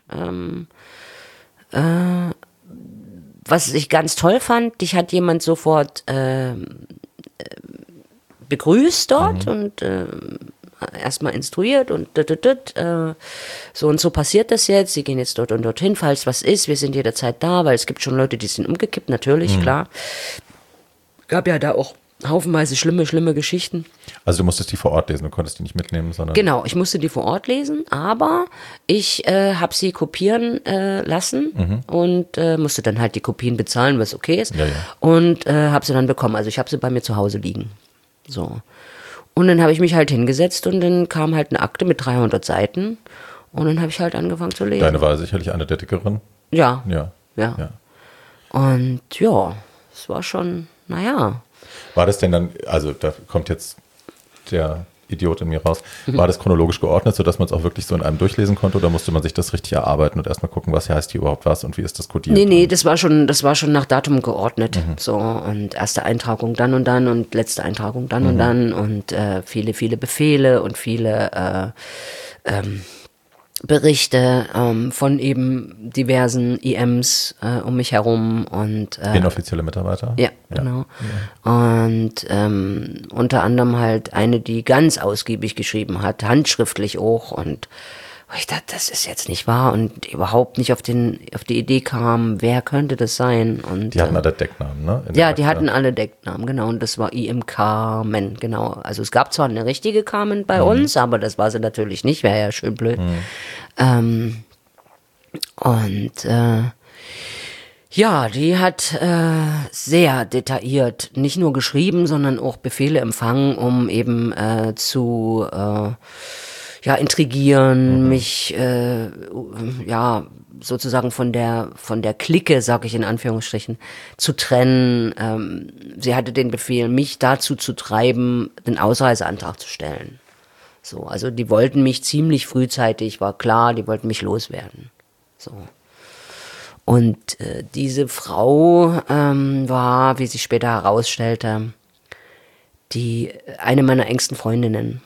Was ich ganz toll fand, dich hat jemand sofort begrüßt dort und erstmal instruiert und so und so passiert das jetzt, Sie gehen jetzt dort und dorthin, falls was ist, wir sind jederzeit da, weil es gibt schon Leute, die sind umgekippt, natürlich, klar. Gab ja da auch haufenweise schlimme Geschichten. Also du musstest die vor Ort lesen, du konntest die nicht mitnehmen, sondern... Genau, ich musste die vor Ort lesen, aber ich habe sie kopieren lassen und musste dann halt die Kopien bezahlen, was okay ist, und habe sie dann bekommen. Also ich habe sie bei mir zu Hause liegen. So. Und dann habe ich mich halt hingesetzt und dann kam halt eine Akte mit 300 Seiten und dann habe ich halt angefangen zu lesen. Deine war sicherlich eine der dickeren? Ja. Ja. Und ja, es war schon, naja. War das denn dann, also da kommt jetzt der Idiot in mir raus, war das chronologisch geordnet, sodass man es auch wirklich so in einem durchlesen konnte oder musste man sich das richtig erarbeiten und erstmal gucken, was heißt hier überhaupt was und wie ist das kodiert? Nee, das war schon nach Datum geordnet. So, und erste Eintragung dann und letzte Eintragung dann und viele Befehle und viele Berichte von eben diversen IMs um mich herum und inoffizielle Mitarbeiter? Ja, genau. Ja. Und unter anderem halt eine, die ganz ausgiebig geschrieben hat, handschriftlich auch und ich dachte, das ist jetzt nicht wahr und überhaupt nicht auf die Idee kam, wer könnte das sein. Und, die hatten alle Decknamen, ne? Ja, die hatten alle Decknamen, genau. Und das war IM Carmen, genau. Also es gab zwar eine richtige Carmen bei uns, aber das war sie natürlich nicht, wäre ja schön blöd. Ja, die hat sehr detailliert nicht nur geschrieben, sondern auch Befehle empfangen, um eben zu intrigieren, mich sozusagen von der Clique, sage ich in Anführungsstrichen, zu trennen. Sie hatte den Befehl, mich dazu zu treiben, den Ausreiseantrag zu stellen. So, also die wollten mich ziemlich frühzeitig, war klar, die wollten mich loswerden. So. Und diese Frau war, wie sich später herausstellte, eine meiner engsten Freundinnen.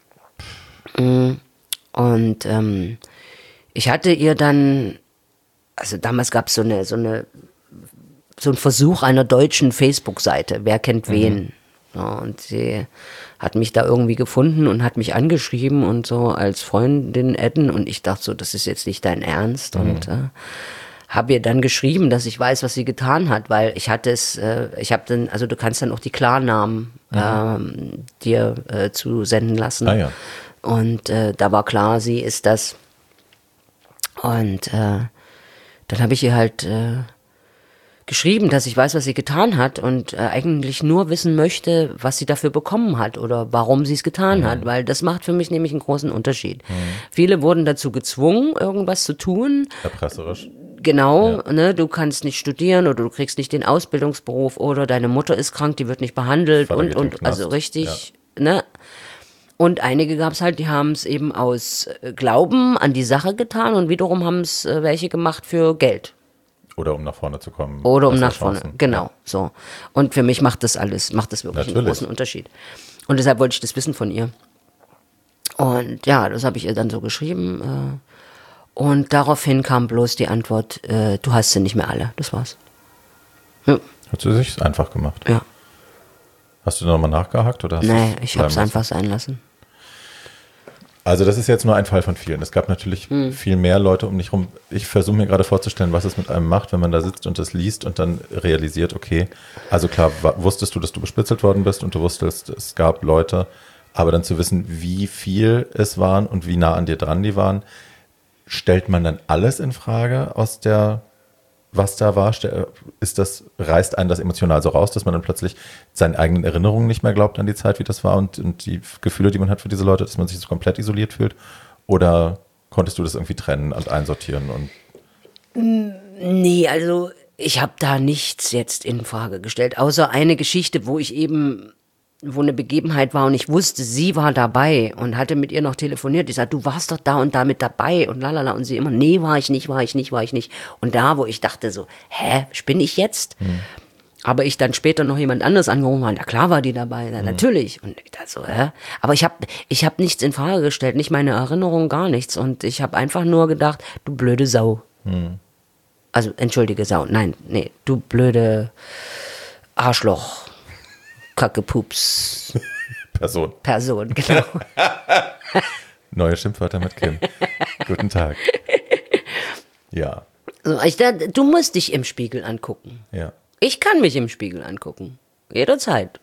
Und ich hatte ihr dann, also damals gab es so einen Versuch einer deutschen Facebook-Seite, wer kennt wen. Ja, und sie hat mich da irgendwie gefunden und hat mich angeschrieben und so als Freundin adden und ich dachte so, das ist jetzt nicht dein Ernst und habe ihr dann geschrieben, dass ich weiß, was sie getan hat, weil ich hatte es, also du kannst dann auch die Klarnamen dir zusenden lassen. Ah, ja. Und da war klar, sie ist das. Und dann habe ich ihr halt geschrieben, dass ich weiß, was sie getan hat und eigentlich nur wissen möchte, was sie dafür bekommen hat oder warum sie es getan hat, weil das macht für mich nämlich einen großen Unterschied. Viele wurden dazu gezwungen, irgendwas zu tun. Erpresserisch. Genau, ne, du kannst nicht studieren oder du kriegst nicht den Ausbildungsberuf oder deine Mutter ist krank, die wird nicht behandelt und also richtig, ne. Und einige gab es halt, die haben es eben aus Glauben an die Sache getan und wiederum haben es welche gemacht für Geld. Oder um nach vorne zu kommen. Oder um nach vorne, genau, so. Und für mich macht das wirklich einen großen Unterschied. Und deshalb wollte ich das wissen von ihr. Und ja, das habe ich ihr dann so geschrieben. Und daraufhin kam bloß die Antwort, du hast sie nicht mehr alle, das war's. Ja. Hat sie sich einfach gemacht? Ja. Hast du nochmal nachgehakt? Oder hast nee, ich habe es einfach sein lassen. Also das ist jetzt nur ein Fall von vielen. Es gab natürlich viel mehr Leute um mich rum. Ich versuche mir gerade vorzustellen, was es mit einem macht, wenn man da sitzt und das liest und dann realisiert, okay, also klar, wusstest du, dass du bespitzelt worden bist und du wusstest, es gab Leute, aber dann zu wissen, wie viel es waren und wie nah an dir dran die waren, stellt man dann alles in Frage aus der, was da war? Reißt einen das emotional so raus, dass man dann plötzlich seinen eigenen Erinnerungen nicht mehr glaubt an die Zeit, wie das war und die Gefühle, die man hat für diese Leute, dass man sich so komplett isoliert fühlt? Oder konntest du das irgendwie trennen und einsortieren? Nee, also ich habe da nichts jetzt in Frage gestellt, außer eine Geschichte, wo eine Begebenheit war und ich wusste, sie war dabei und hatte mit ihr noch telefoniert. Ich sagte, du warst doch da und da mit dabei und lalala. Und sie immer, nee, war ich nicht. Und da, wo ich dachte so, spinne ich jetzt? Aber ich dann später noch jemand anderes angerufen habe, na klar war die dabei, natürlich. Und ich dachte so, Aber ich hab nichts in Frage gestellt, nicht meine Erinnerung, gar nichts. Und ich habe einfach nur gedacht, du blöde Sau. Also, entschuldige Sau, nee, du blöde Arschloch. Kacke, Pups. Person, genau. Neue Schimpfwörter mit Kim. Guten Tag. Ja. So, du musst dich im Spiegel angucken. Ja. Ich kann mich im Spiegel angucken. Jederzeit.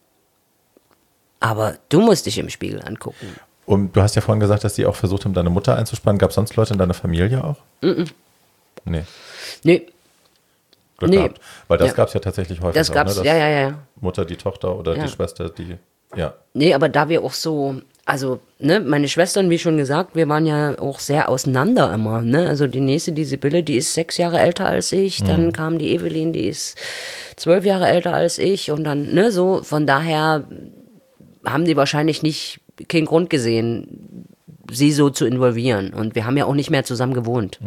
Aber du musst dich im Spiegel angucken. Und du hast ja vorhin gesagt, dass die auch versucht haben, deine Mutter einzuspannen. Gab es sonst Leute in deiner Familie auch? Nee. Glück gehabt. Weil das gab es ja tatsächlich häufig. Das gab es, ja. Mutter, die Tochter oder die Schwester, ja. Nee, aber da wir auch so, also, meine Schwestern, wie schon gesagt, wir waren ja auch sehr auseinander immer, ne? Also die nächste, die Sibylle, die ist 6 Jahre älter als ich, dann kam die Evelyn, die ist 12 Jahre älter als ich und dann, ne, so, von daher haben die wahrscheinlich keinen Grund gesehen, sie so zu involvieren und wir haben ja auch nicht mehr zusammen gewohnt.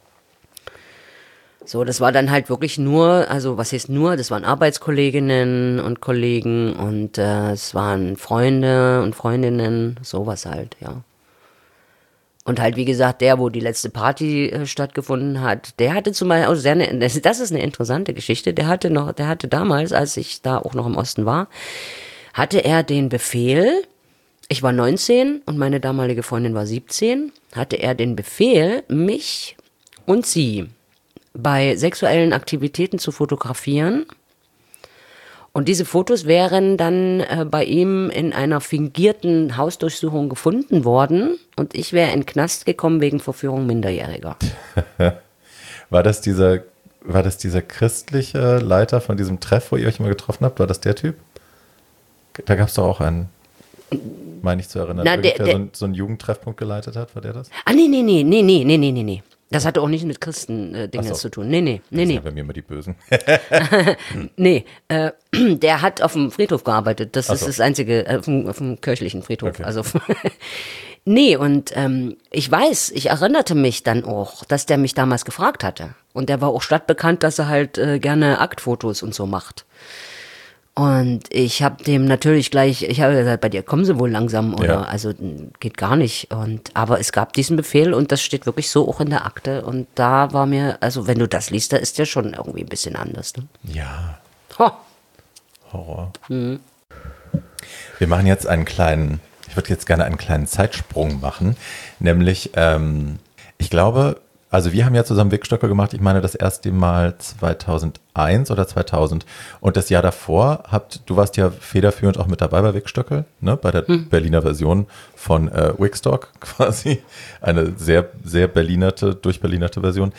So, das war dann halt wirklich nur, also was heißt nur, das waren Arbeitskolleginnen und Kollegen und es waren Freunde und Freundinnen, sowas halt, ja. Und halt, wie gesagt, wo die letzte Party stattgefunden hat, der hatte zum Beispiel, also das ist eine interessante Geschichte, der hatte damals, als ich da auch noch im Osten war, hatte er den Befehl, ich war 19 und meine damalige Freundin war 17, hatte er den Befehl, mich und sie bei sexuellen Aktivitäten zu fotografieren. Und diese Fotos wären dann bei ihm in einer fingierten Hausdurchsuchung gefunden worden und ich wäre in den Knast gekommen wegen Verführung Minderjähriger. War das dieser christliche Leiter von diesem Treff, wo ihr euch immer getroffen habt? War das der Typ? Da gab es doch auch einen, meine ich zu erinnern, der so einen Jugendtreffpunkt geleitet hat, war der das? Nee. Das hatte auch nicht mit Christen-Dingen zu tun. Nee. Das sind ja bei mir immer die Bösen. Nee, der hat auf dem Friedhof gearbeitet. Das ist das einzige, auf dem kirchlichen Friedhof. Okay. Also, nee, und ich erinnerte mich dann auch, dass der mich damals gefragt hatte. Und der war auch stadtbekannt, dass er halt gerne Aktfotos und so macht. Und ich habe dem natürlich ich habe gesagt, bei dir kommen sie wohl langsam oder also geht gar nicht. Aber es gab diesen Befehl und das steht wirklich so auch in der Akte. Und da war mir, also wenn du das liest, da ist der schon irgendwie ein bisschen anders. Ne? Ja. Horror. Mhm. Wir machen jetzt ich würde jetzt gerne einen kleinen Zeitsprung machen. Nämlich, ich glaube, also wir haben ja zusammen Wickstöckel gemacht, ich meine das erste Mal 2001 oder 2000 und das Jahr davor du warst ja federführend auch mit dabei bei Wickstöckel, ne, bei der Berliner Version von Wickstock quasi, eine sehr, sehr durchberlinerte Version.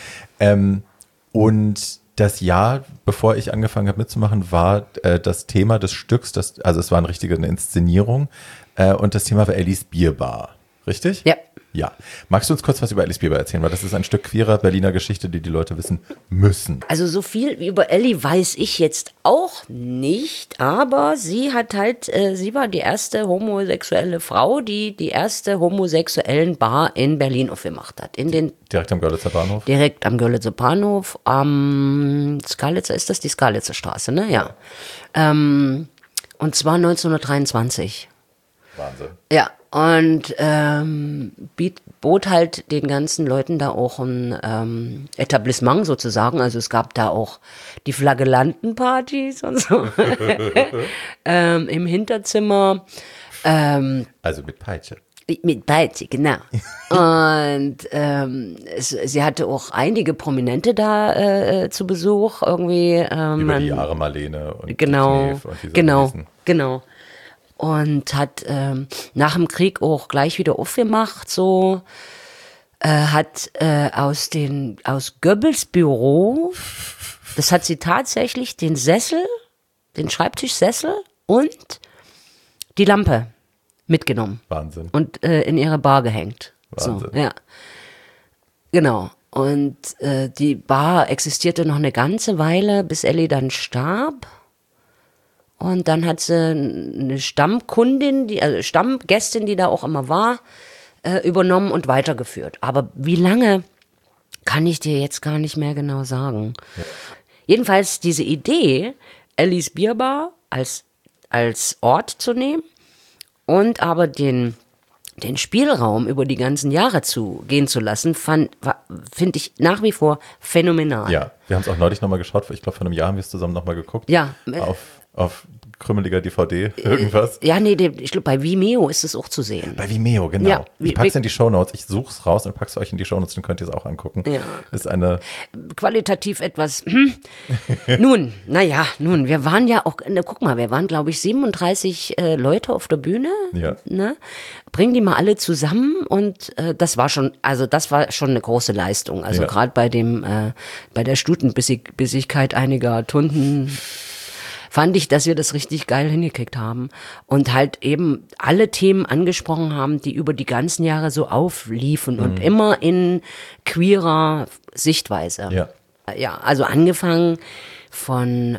Und das Jahr, bevor ich angefangen habe mitzumachen, war das Thema des Stücks, also es war eine Inszenierung und das Thema war Ellis Bierbar, richtig? Ja. Ja. Magst du uns kurz was über Ellis Bierbar erzählen? Weil das ist ein Stück queerer Berliner Geschichte, die Leute wissen müssen. Also so viel über Elli weiß ich jetzt auch nicht, aber sie war die erste homosexuelle Frau, die erste homosexuellen Bar in Berlin aufgemacht hat. Direkt am Görlitzer Bahnhof? Direkt am Görlitzer Bahnhof, am Skalitzer, ist das die Skalitzer Straße, ne? Ja. Und zwar 1923. Wahnsinn. Ja. Und bot halt den ganzen Leuten da auch ein Etablissement sozusagen. Also es gab da auch die Flagellantenpartys und so im Hinterzimmer. Also mit Peitsche. Mit Beizi, genau. Und sie hatte auch einige Prominente da zu Besuch. Irgendwie, Über die Jahre Marlene und genau, Knef und diese genau, Riesen. genau. Und hat nach dem Krieg auch gleich wieder aufgemacht, so. Hat aus Goebbels Büro, das hat sie tatsächlich den Schreibtischsessel und die Lampe mitgenommen. Wahnsinn. Und in ihre Bar gehängt. Wahnsinn. So, ja. Genau. Und die Bar existierte noch eine ganze Weile, bis Elli dann starb. Und dann hat sie eine Stammkundin, also Stammgästin, die da auch immer war, übernommen und weitergeführt. Aber wie lange, kann ich dir jetzt gar nicht mehr genau sagen. Ja. Jedenfalls diese Idee, Ellis Bierbar als Ort zu nehmen und aber den Spielraum über die ganzen Jahre gehen zu lassen, finde ich nach wie vor phänomenal. Ja, wir haben es auch neulich nochmal geschaut, ich glaube vor einem Jahr haben wir es zusammen nochmal geguckt. Ja. Auf krümmeliger DVD, irgendwas. Ja, nee, ich glaube, bei Vimeo ist es auch zu sehen. Bei Vimeo, genau. Ja, ich pack's in die Shownotes, ich such's raus und pack's euch in die Shownotes, dann könnt ihr es auch angucken. Ja. Ist eine qualitativ etwas, Nun, wir waren ja auch, guck mal, wir waren, glaube ich, 37 Leute auf der Bühne. Ja. Ne? Bring die mal alle zusammen und das war schon eine große Leistung. Also gerade bei der Stutenbissigkeit einiger Tunden fand ich, dass wir das richtig geil hingekriegt haben und halt eben alle Themen angesprochen haben, die über die ganzen Jahre so aufliefen und immer in queerer Sichtweise. Ja. Ja, also angefangen von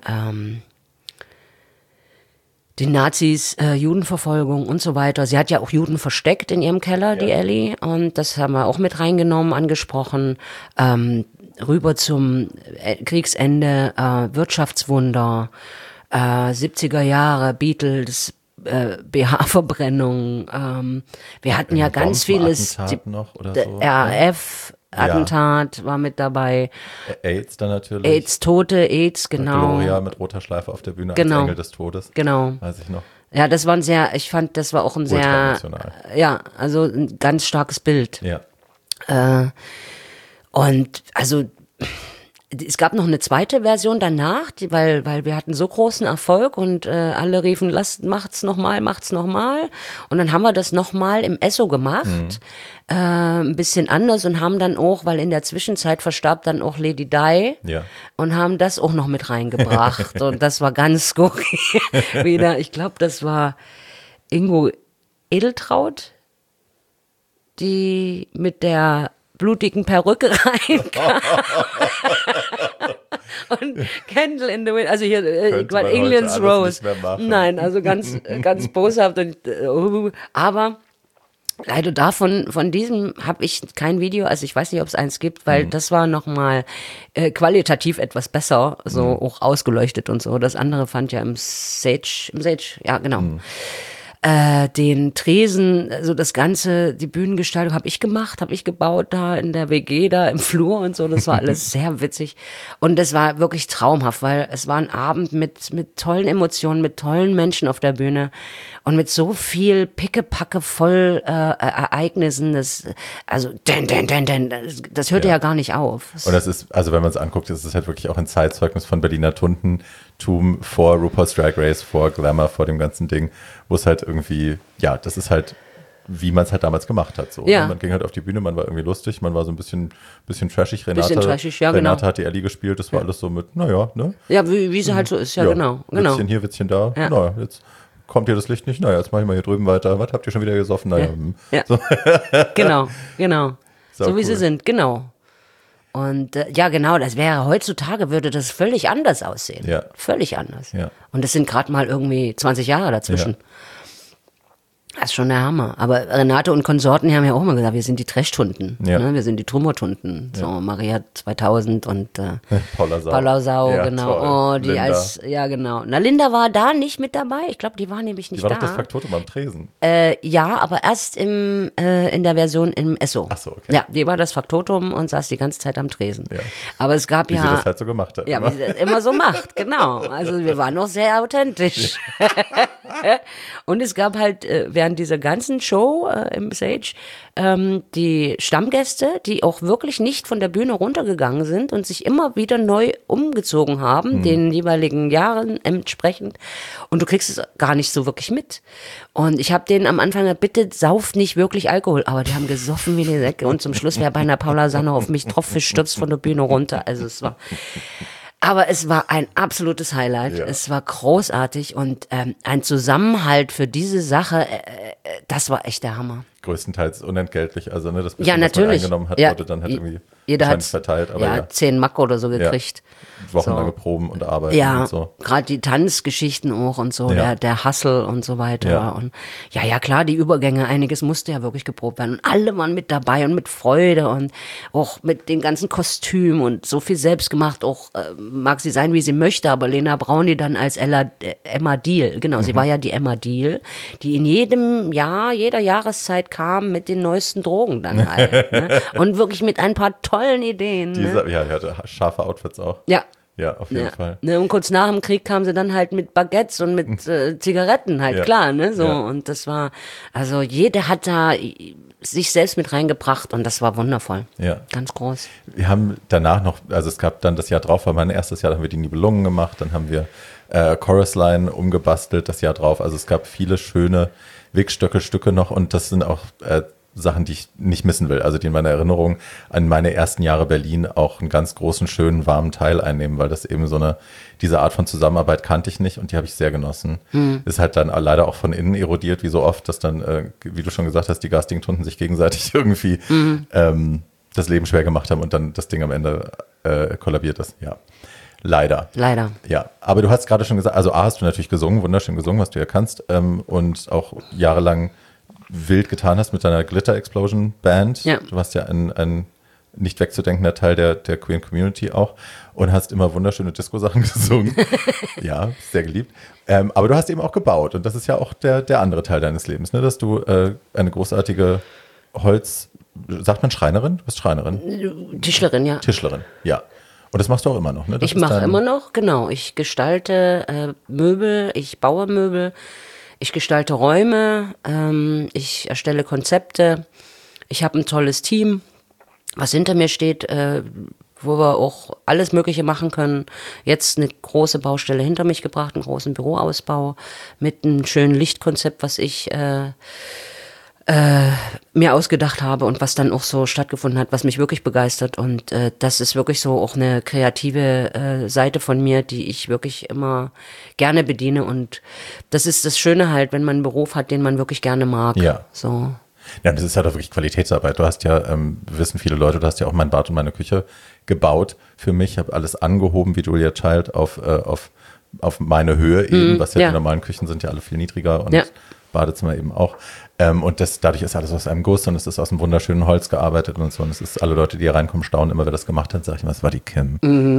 den Nazis, Judenverfolgung und so weiter. Sie hat ja auch Juden versteckt in ihrem Keller, die Elli, und das haben wir auch mit reingenommen, angesprochen. Rüber zum Kriegsende, Wirtschaftswunder, 70er Jahre, Beatles, BH-Verbrennung. Wir hatten ja ganz vieles. Noch oder so. RAF-Attentat war mit dabei. AIDS dann natürlich. AIDS-Tote, AIDS, genau. Gloria mit roter Schleife auf der Bühne genau. als Engel des Todes. Genau. Weiß ich noch. Ja, das war ich fand, das war auch ein also ein ganz starkes Bild. Ja. Und also es gab noch eine zweite Version danach, weil wir hatten so großen Erfolg und alle riefen, macht's noch mal. Und dann haben wir das noch mal im Esso gemacht, ein bisschen anders und haben dann auch, weil in der Zwischenzeit verstarb dann auch Lady Di und haben das auch noch mit reingebracht. Und das war ganz skurril. Wieder, ich glaube, das war Ingo Edeltraud, die mit der blutigen Perücke reinkam. Und Candle in the Wind, also hier England's Rose. Nein, also ganz boshaft. Aber leider von diesem habe ich kein Video, also ich weiß nicht, ob es eins gibt, weil das war nochmal qualitativ etwas besser, so auch ausgeleuchtet und so. Das andere fand ja im Sage, ja genau. Den Tresen, also das Ganze, die Bühnengestaltung habe ich gebaut da in der WG, da im Flur und so, das war alles sehr witzig und das war wirklich traumhaft, weil es war ein Abend mit tollen Emotionen, mit tollen Menschen auf der Bühne und mit so viel Pickepacke voll Ereignissen, das hörte ja gar nicht auf. Und das ist, also wenn man es anguckt, ist es halt wirklich auch ein Zeitzeugnis von Berliner Tundentum vor RuPaul's Drag Race, vor Glamour, vor dem ganzen Ding, wo es halt irgendwie, ja, das ist halt, wie man es halt damals gemacht hat. So. Ja. Man ging halt auf die Bühne, man war irgendwie lustig, man war so ein bisschen trashig. Renate genau. hat die Ellie gespielt, das war alles so mit, naja, ne? Ja, wie sie halt so ist, genau. Witzchen hier, Witzchen da, naja, jetzt kommt hier das Licht nicht, naja, jetzt mache ich mal hier drüben weiter, was habt ihr schon wieder gesoffen? Naja, So. Genau. So wie sie sind, genau. Und genau, das wäre heutzutage, würde das völlig anders aussehen. Ja. Völlig anders. Ja. Und das sind gerade mal irgendwie 20 Jahre dazwischen. Ja. Das ist schon der Hammer. Aber Renate und Konsorten die haben ja auch immer gesagt, wir sind die Trashtunden. Ja. Ne? Wir sind die Trümmertunden. So Maria 2000 und Paula Sau, ja, genau. Toll. Oh, die Linda. genau. Na, Linda war da nicht mit dabei. Ich glaube, die war nämlich nicht da. Die war doch das Faktotum am Tresen. Ja, aber erst in der Version im Esso. Ach so, okay. Ja, die war das Faktotum und saß die ganze Zeit am Tresen. Ja. Aber es gab wie sie das halt so gemacht hat. Ja, wie sie das immer so macht, genau. Also wir waren noch sehr authentisch. Und es gab halt, während dieser ganzen Show im Sage die Stammgäste, die auch wirklich nicht von der Bühne runtergegangen sind und sich immer wieder neu umgezogen haben, den jeweiligen Jahren entsprechend. Und du kriegst es gar nicht so wirklich mit. Und ich habe denen am Anfang gesagt, bitte sauft nicht wirklich Alkohol. Aber die haben gesoffen wie die Säcke. Und zum Schluss wäre beinahe Paula Sanne auf mich drauf gestürzt von der Bühne runter. Also es war... Aber es war ein absolutes Highlight. Ja. Es war großartig und ein Zusammenhalt für diese Sache, das war echt der Hammer. Größtenteils unentgeltlich, also ne, das bisschen, was man eingenommen hat, wurde dann halt irgendwie jeder hat verteilt. Aber 10 Mark oder so gekriegt. Ja. Wochenlange Proben und Arbeiten und so. Ja, gerade die Tanzgeschichten auch und so, der Hustle und so weiter. Ja. Und ja, klar, die Übergänge, einiges musste ja wirklich geprobt werden. Und alle waren mit dabei und mit Freude und auch mit den ganzen Kostümen und so viel selbst gemacht. Auch mag sie sein, wie sie möchte, aber Lena Braun, die dann als Emma Deal, genau, sie war ja die Emma Deal, die in jedem Jahr, jeder Jahreszeit kam mit den neuesten Drogen dann halt. Ne? Und wirklich mit ein paar tollen Ideen. Ja, die hatte scharfe Outfits auch. Ja. Ja, auf jeden Fall. Ne, und kurz nach dem Krieg kamen sie dann halt mit Baguettes und mit Zigaretten halt, klar, ne, so. Ja. Und das war, also jeder hat da sich selbst mit reingebracht und das war wundervoll. Ja. Ganz groß. Wir haben danach noch, also es gab dann das Jahr drauf, war mein erstes Jahr, da haben wir die Nibelungen gemacht, dann haben wir Chorus Line umgebastelt das Jahr drauf. Also es gab viele schöne Wegstücke noch und das sind auch Sachen, die ich nicht missen will. Also die in meiner Erinnerung an meine ersten Jahre Berlin auch einen ganz großen, schönen, warmen Teil einnehmen, weil das eben diese Art von Zusammenarbeit kannte ich nicht und die habe ich sehr genossen. Ist halt dann leider auch von innen erodiert, wie so oft, dass dann, wie du schon gesagt hast, die garstigen Tunden sich gegenseitig irgendwie das Leben schwer gemacht haben und dann das Ding am Ende kollabiert ist. Ja. Leider. Ja, aber du hast gerade schon gesagt, also A, hast du natürlich gesungen, wunderschön gesungen, was du ja kannst und auch jahrelang wild getan hast mit deiner Glitter Explosion Band. Ja. Du warst ja ein nicht wegzudenkender Teil der Queer Community auch und hast immer wunderschöne Disco-Sachen gesungen. Ja, sehr geliebt. Aber du hast eben auch gebaut und das ist ja auch der andere Teil deines Lebens, ne? Dass du eine großartige sagt man Schreinerin? Du bist Schreinerin? Tischlerin, ja. Tischlerin, ja. Und das machst du auch immer noch, ne? Ich mache immer noch, genau. Ich gestalte Möbel, ich baue Möbel. Ich gestalte Räume, ich erstelle Konzepte, ich habe ein tolles Team, was hinter mir steht, wo wir auch alles Mögliche machen können. Jetzt eine große Baustelle hinter mich gebracht, einen großen Büroausbau mit einem schönen Lichtkonzept, was ich mir ausgedacht habe und was dann auch so stattgefunden hat, was mich wirklich begeistert und das ist wirklich so auch eine kreative Seite von mir, die ich wirklich immer gerne bediene und das ist das Schöne halt, wenn man einen Beruf hat, den man wirklich gerne mag. Ja. So. Ja, das ist halt auch wirklich Qualitätsarbeit. Du hast ja, wissen viele Leute, du hast ja auch mein Bad und meine Küche gebaut für mich, habe alles angehoben wie Julia Child auf meine Höhe eben, was ja die normalen Küchen sind ja alle viel niedriger und Badezimmer eben auch. Und dadurch ist alles aus einem Guss und es ist aus einem wunderschönen Holz gearbeitet und so. Und es ist, alle Leute, die hier reinkommen, staunen immer, wer das gemacht hat, sag ich mal, es war die Kim.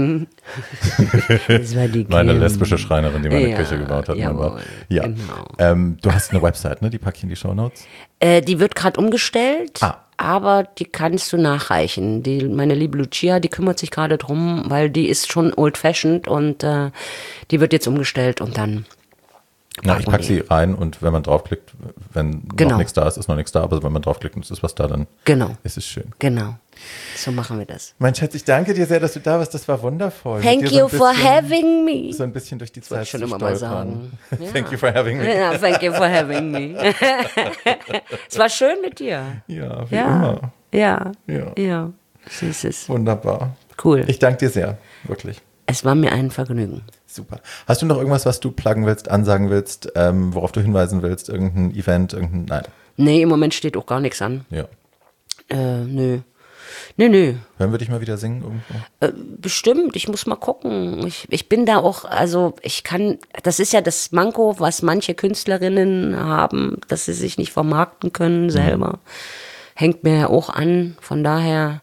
Das war die Kim. Meine lesbische Schreinerin, die meine Küche gebaut hat. Jawohl, ja. Genau. Du hast eine Website, ne? Die packe ich in die Shownotes. Die wird gerade umgestellt. Aber die kannst du nachreichen. Meine liebe Lucia, die kümmert sich gerade drum, weil die ist schon old-fashioned und die wird jetzt umgestellt und dann ich packe sie rein und wenn man draufklickt, wenn noch nichts da ist, ist noch nichts da, aber wenn man draufklickt und es ist was da, dann ist es schön. Genau, so machen wir das. Mein Schatz, ich danke dir sehr, dass du da warst, das war wundervoll. Thank you for having me. So ein bisschen durch die Zeit schon immer mal sagen. Ja. Thank you for having me. Ja, thank you for having me. Es war schön mit dir. Ja, wie immer. Ja. Süßes. Wunderbar. Cool. Ich danke dir sehr, wirklich. Es war mir ein Vergnügen. Super. Hast du noch irgendwas, was du pluggen willst, ansagen willst, worauf du hinweisen willst? Irgendein Event, nein? Nee, im Moment steht auch gar nichts an. Ja. Nö. Hören wir dich mal wieder singen irgendwo? Bestimmt, ich muss mal gucken. Ich bin da auch, also das ist ja das Manko, was manche Künstlerinnen haben, dass sie sich nicht vermarkten können selber. Hängt mir ja auch an, von daher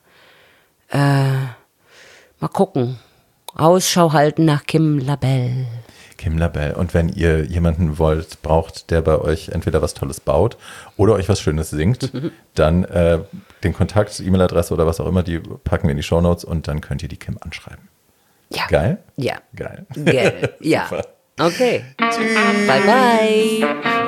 mal gucken. Ausschau halten nach Kim Labelle. Kim Labelle. Und wenn ihr jemanden braucht, der bei euch entweder was Tolles baut oder euch was Schönes singt, dann den Kontakt, E-Mail-Adresse oder was auch immer, die packen wir in die Shownotes und dann könnt ihr die Kim anschreiben. Ja. Geil? Ja. Geil. Ja. Super. Okay. Tschüss. Bye, bye.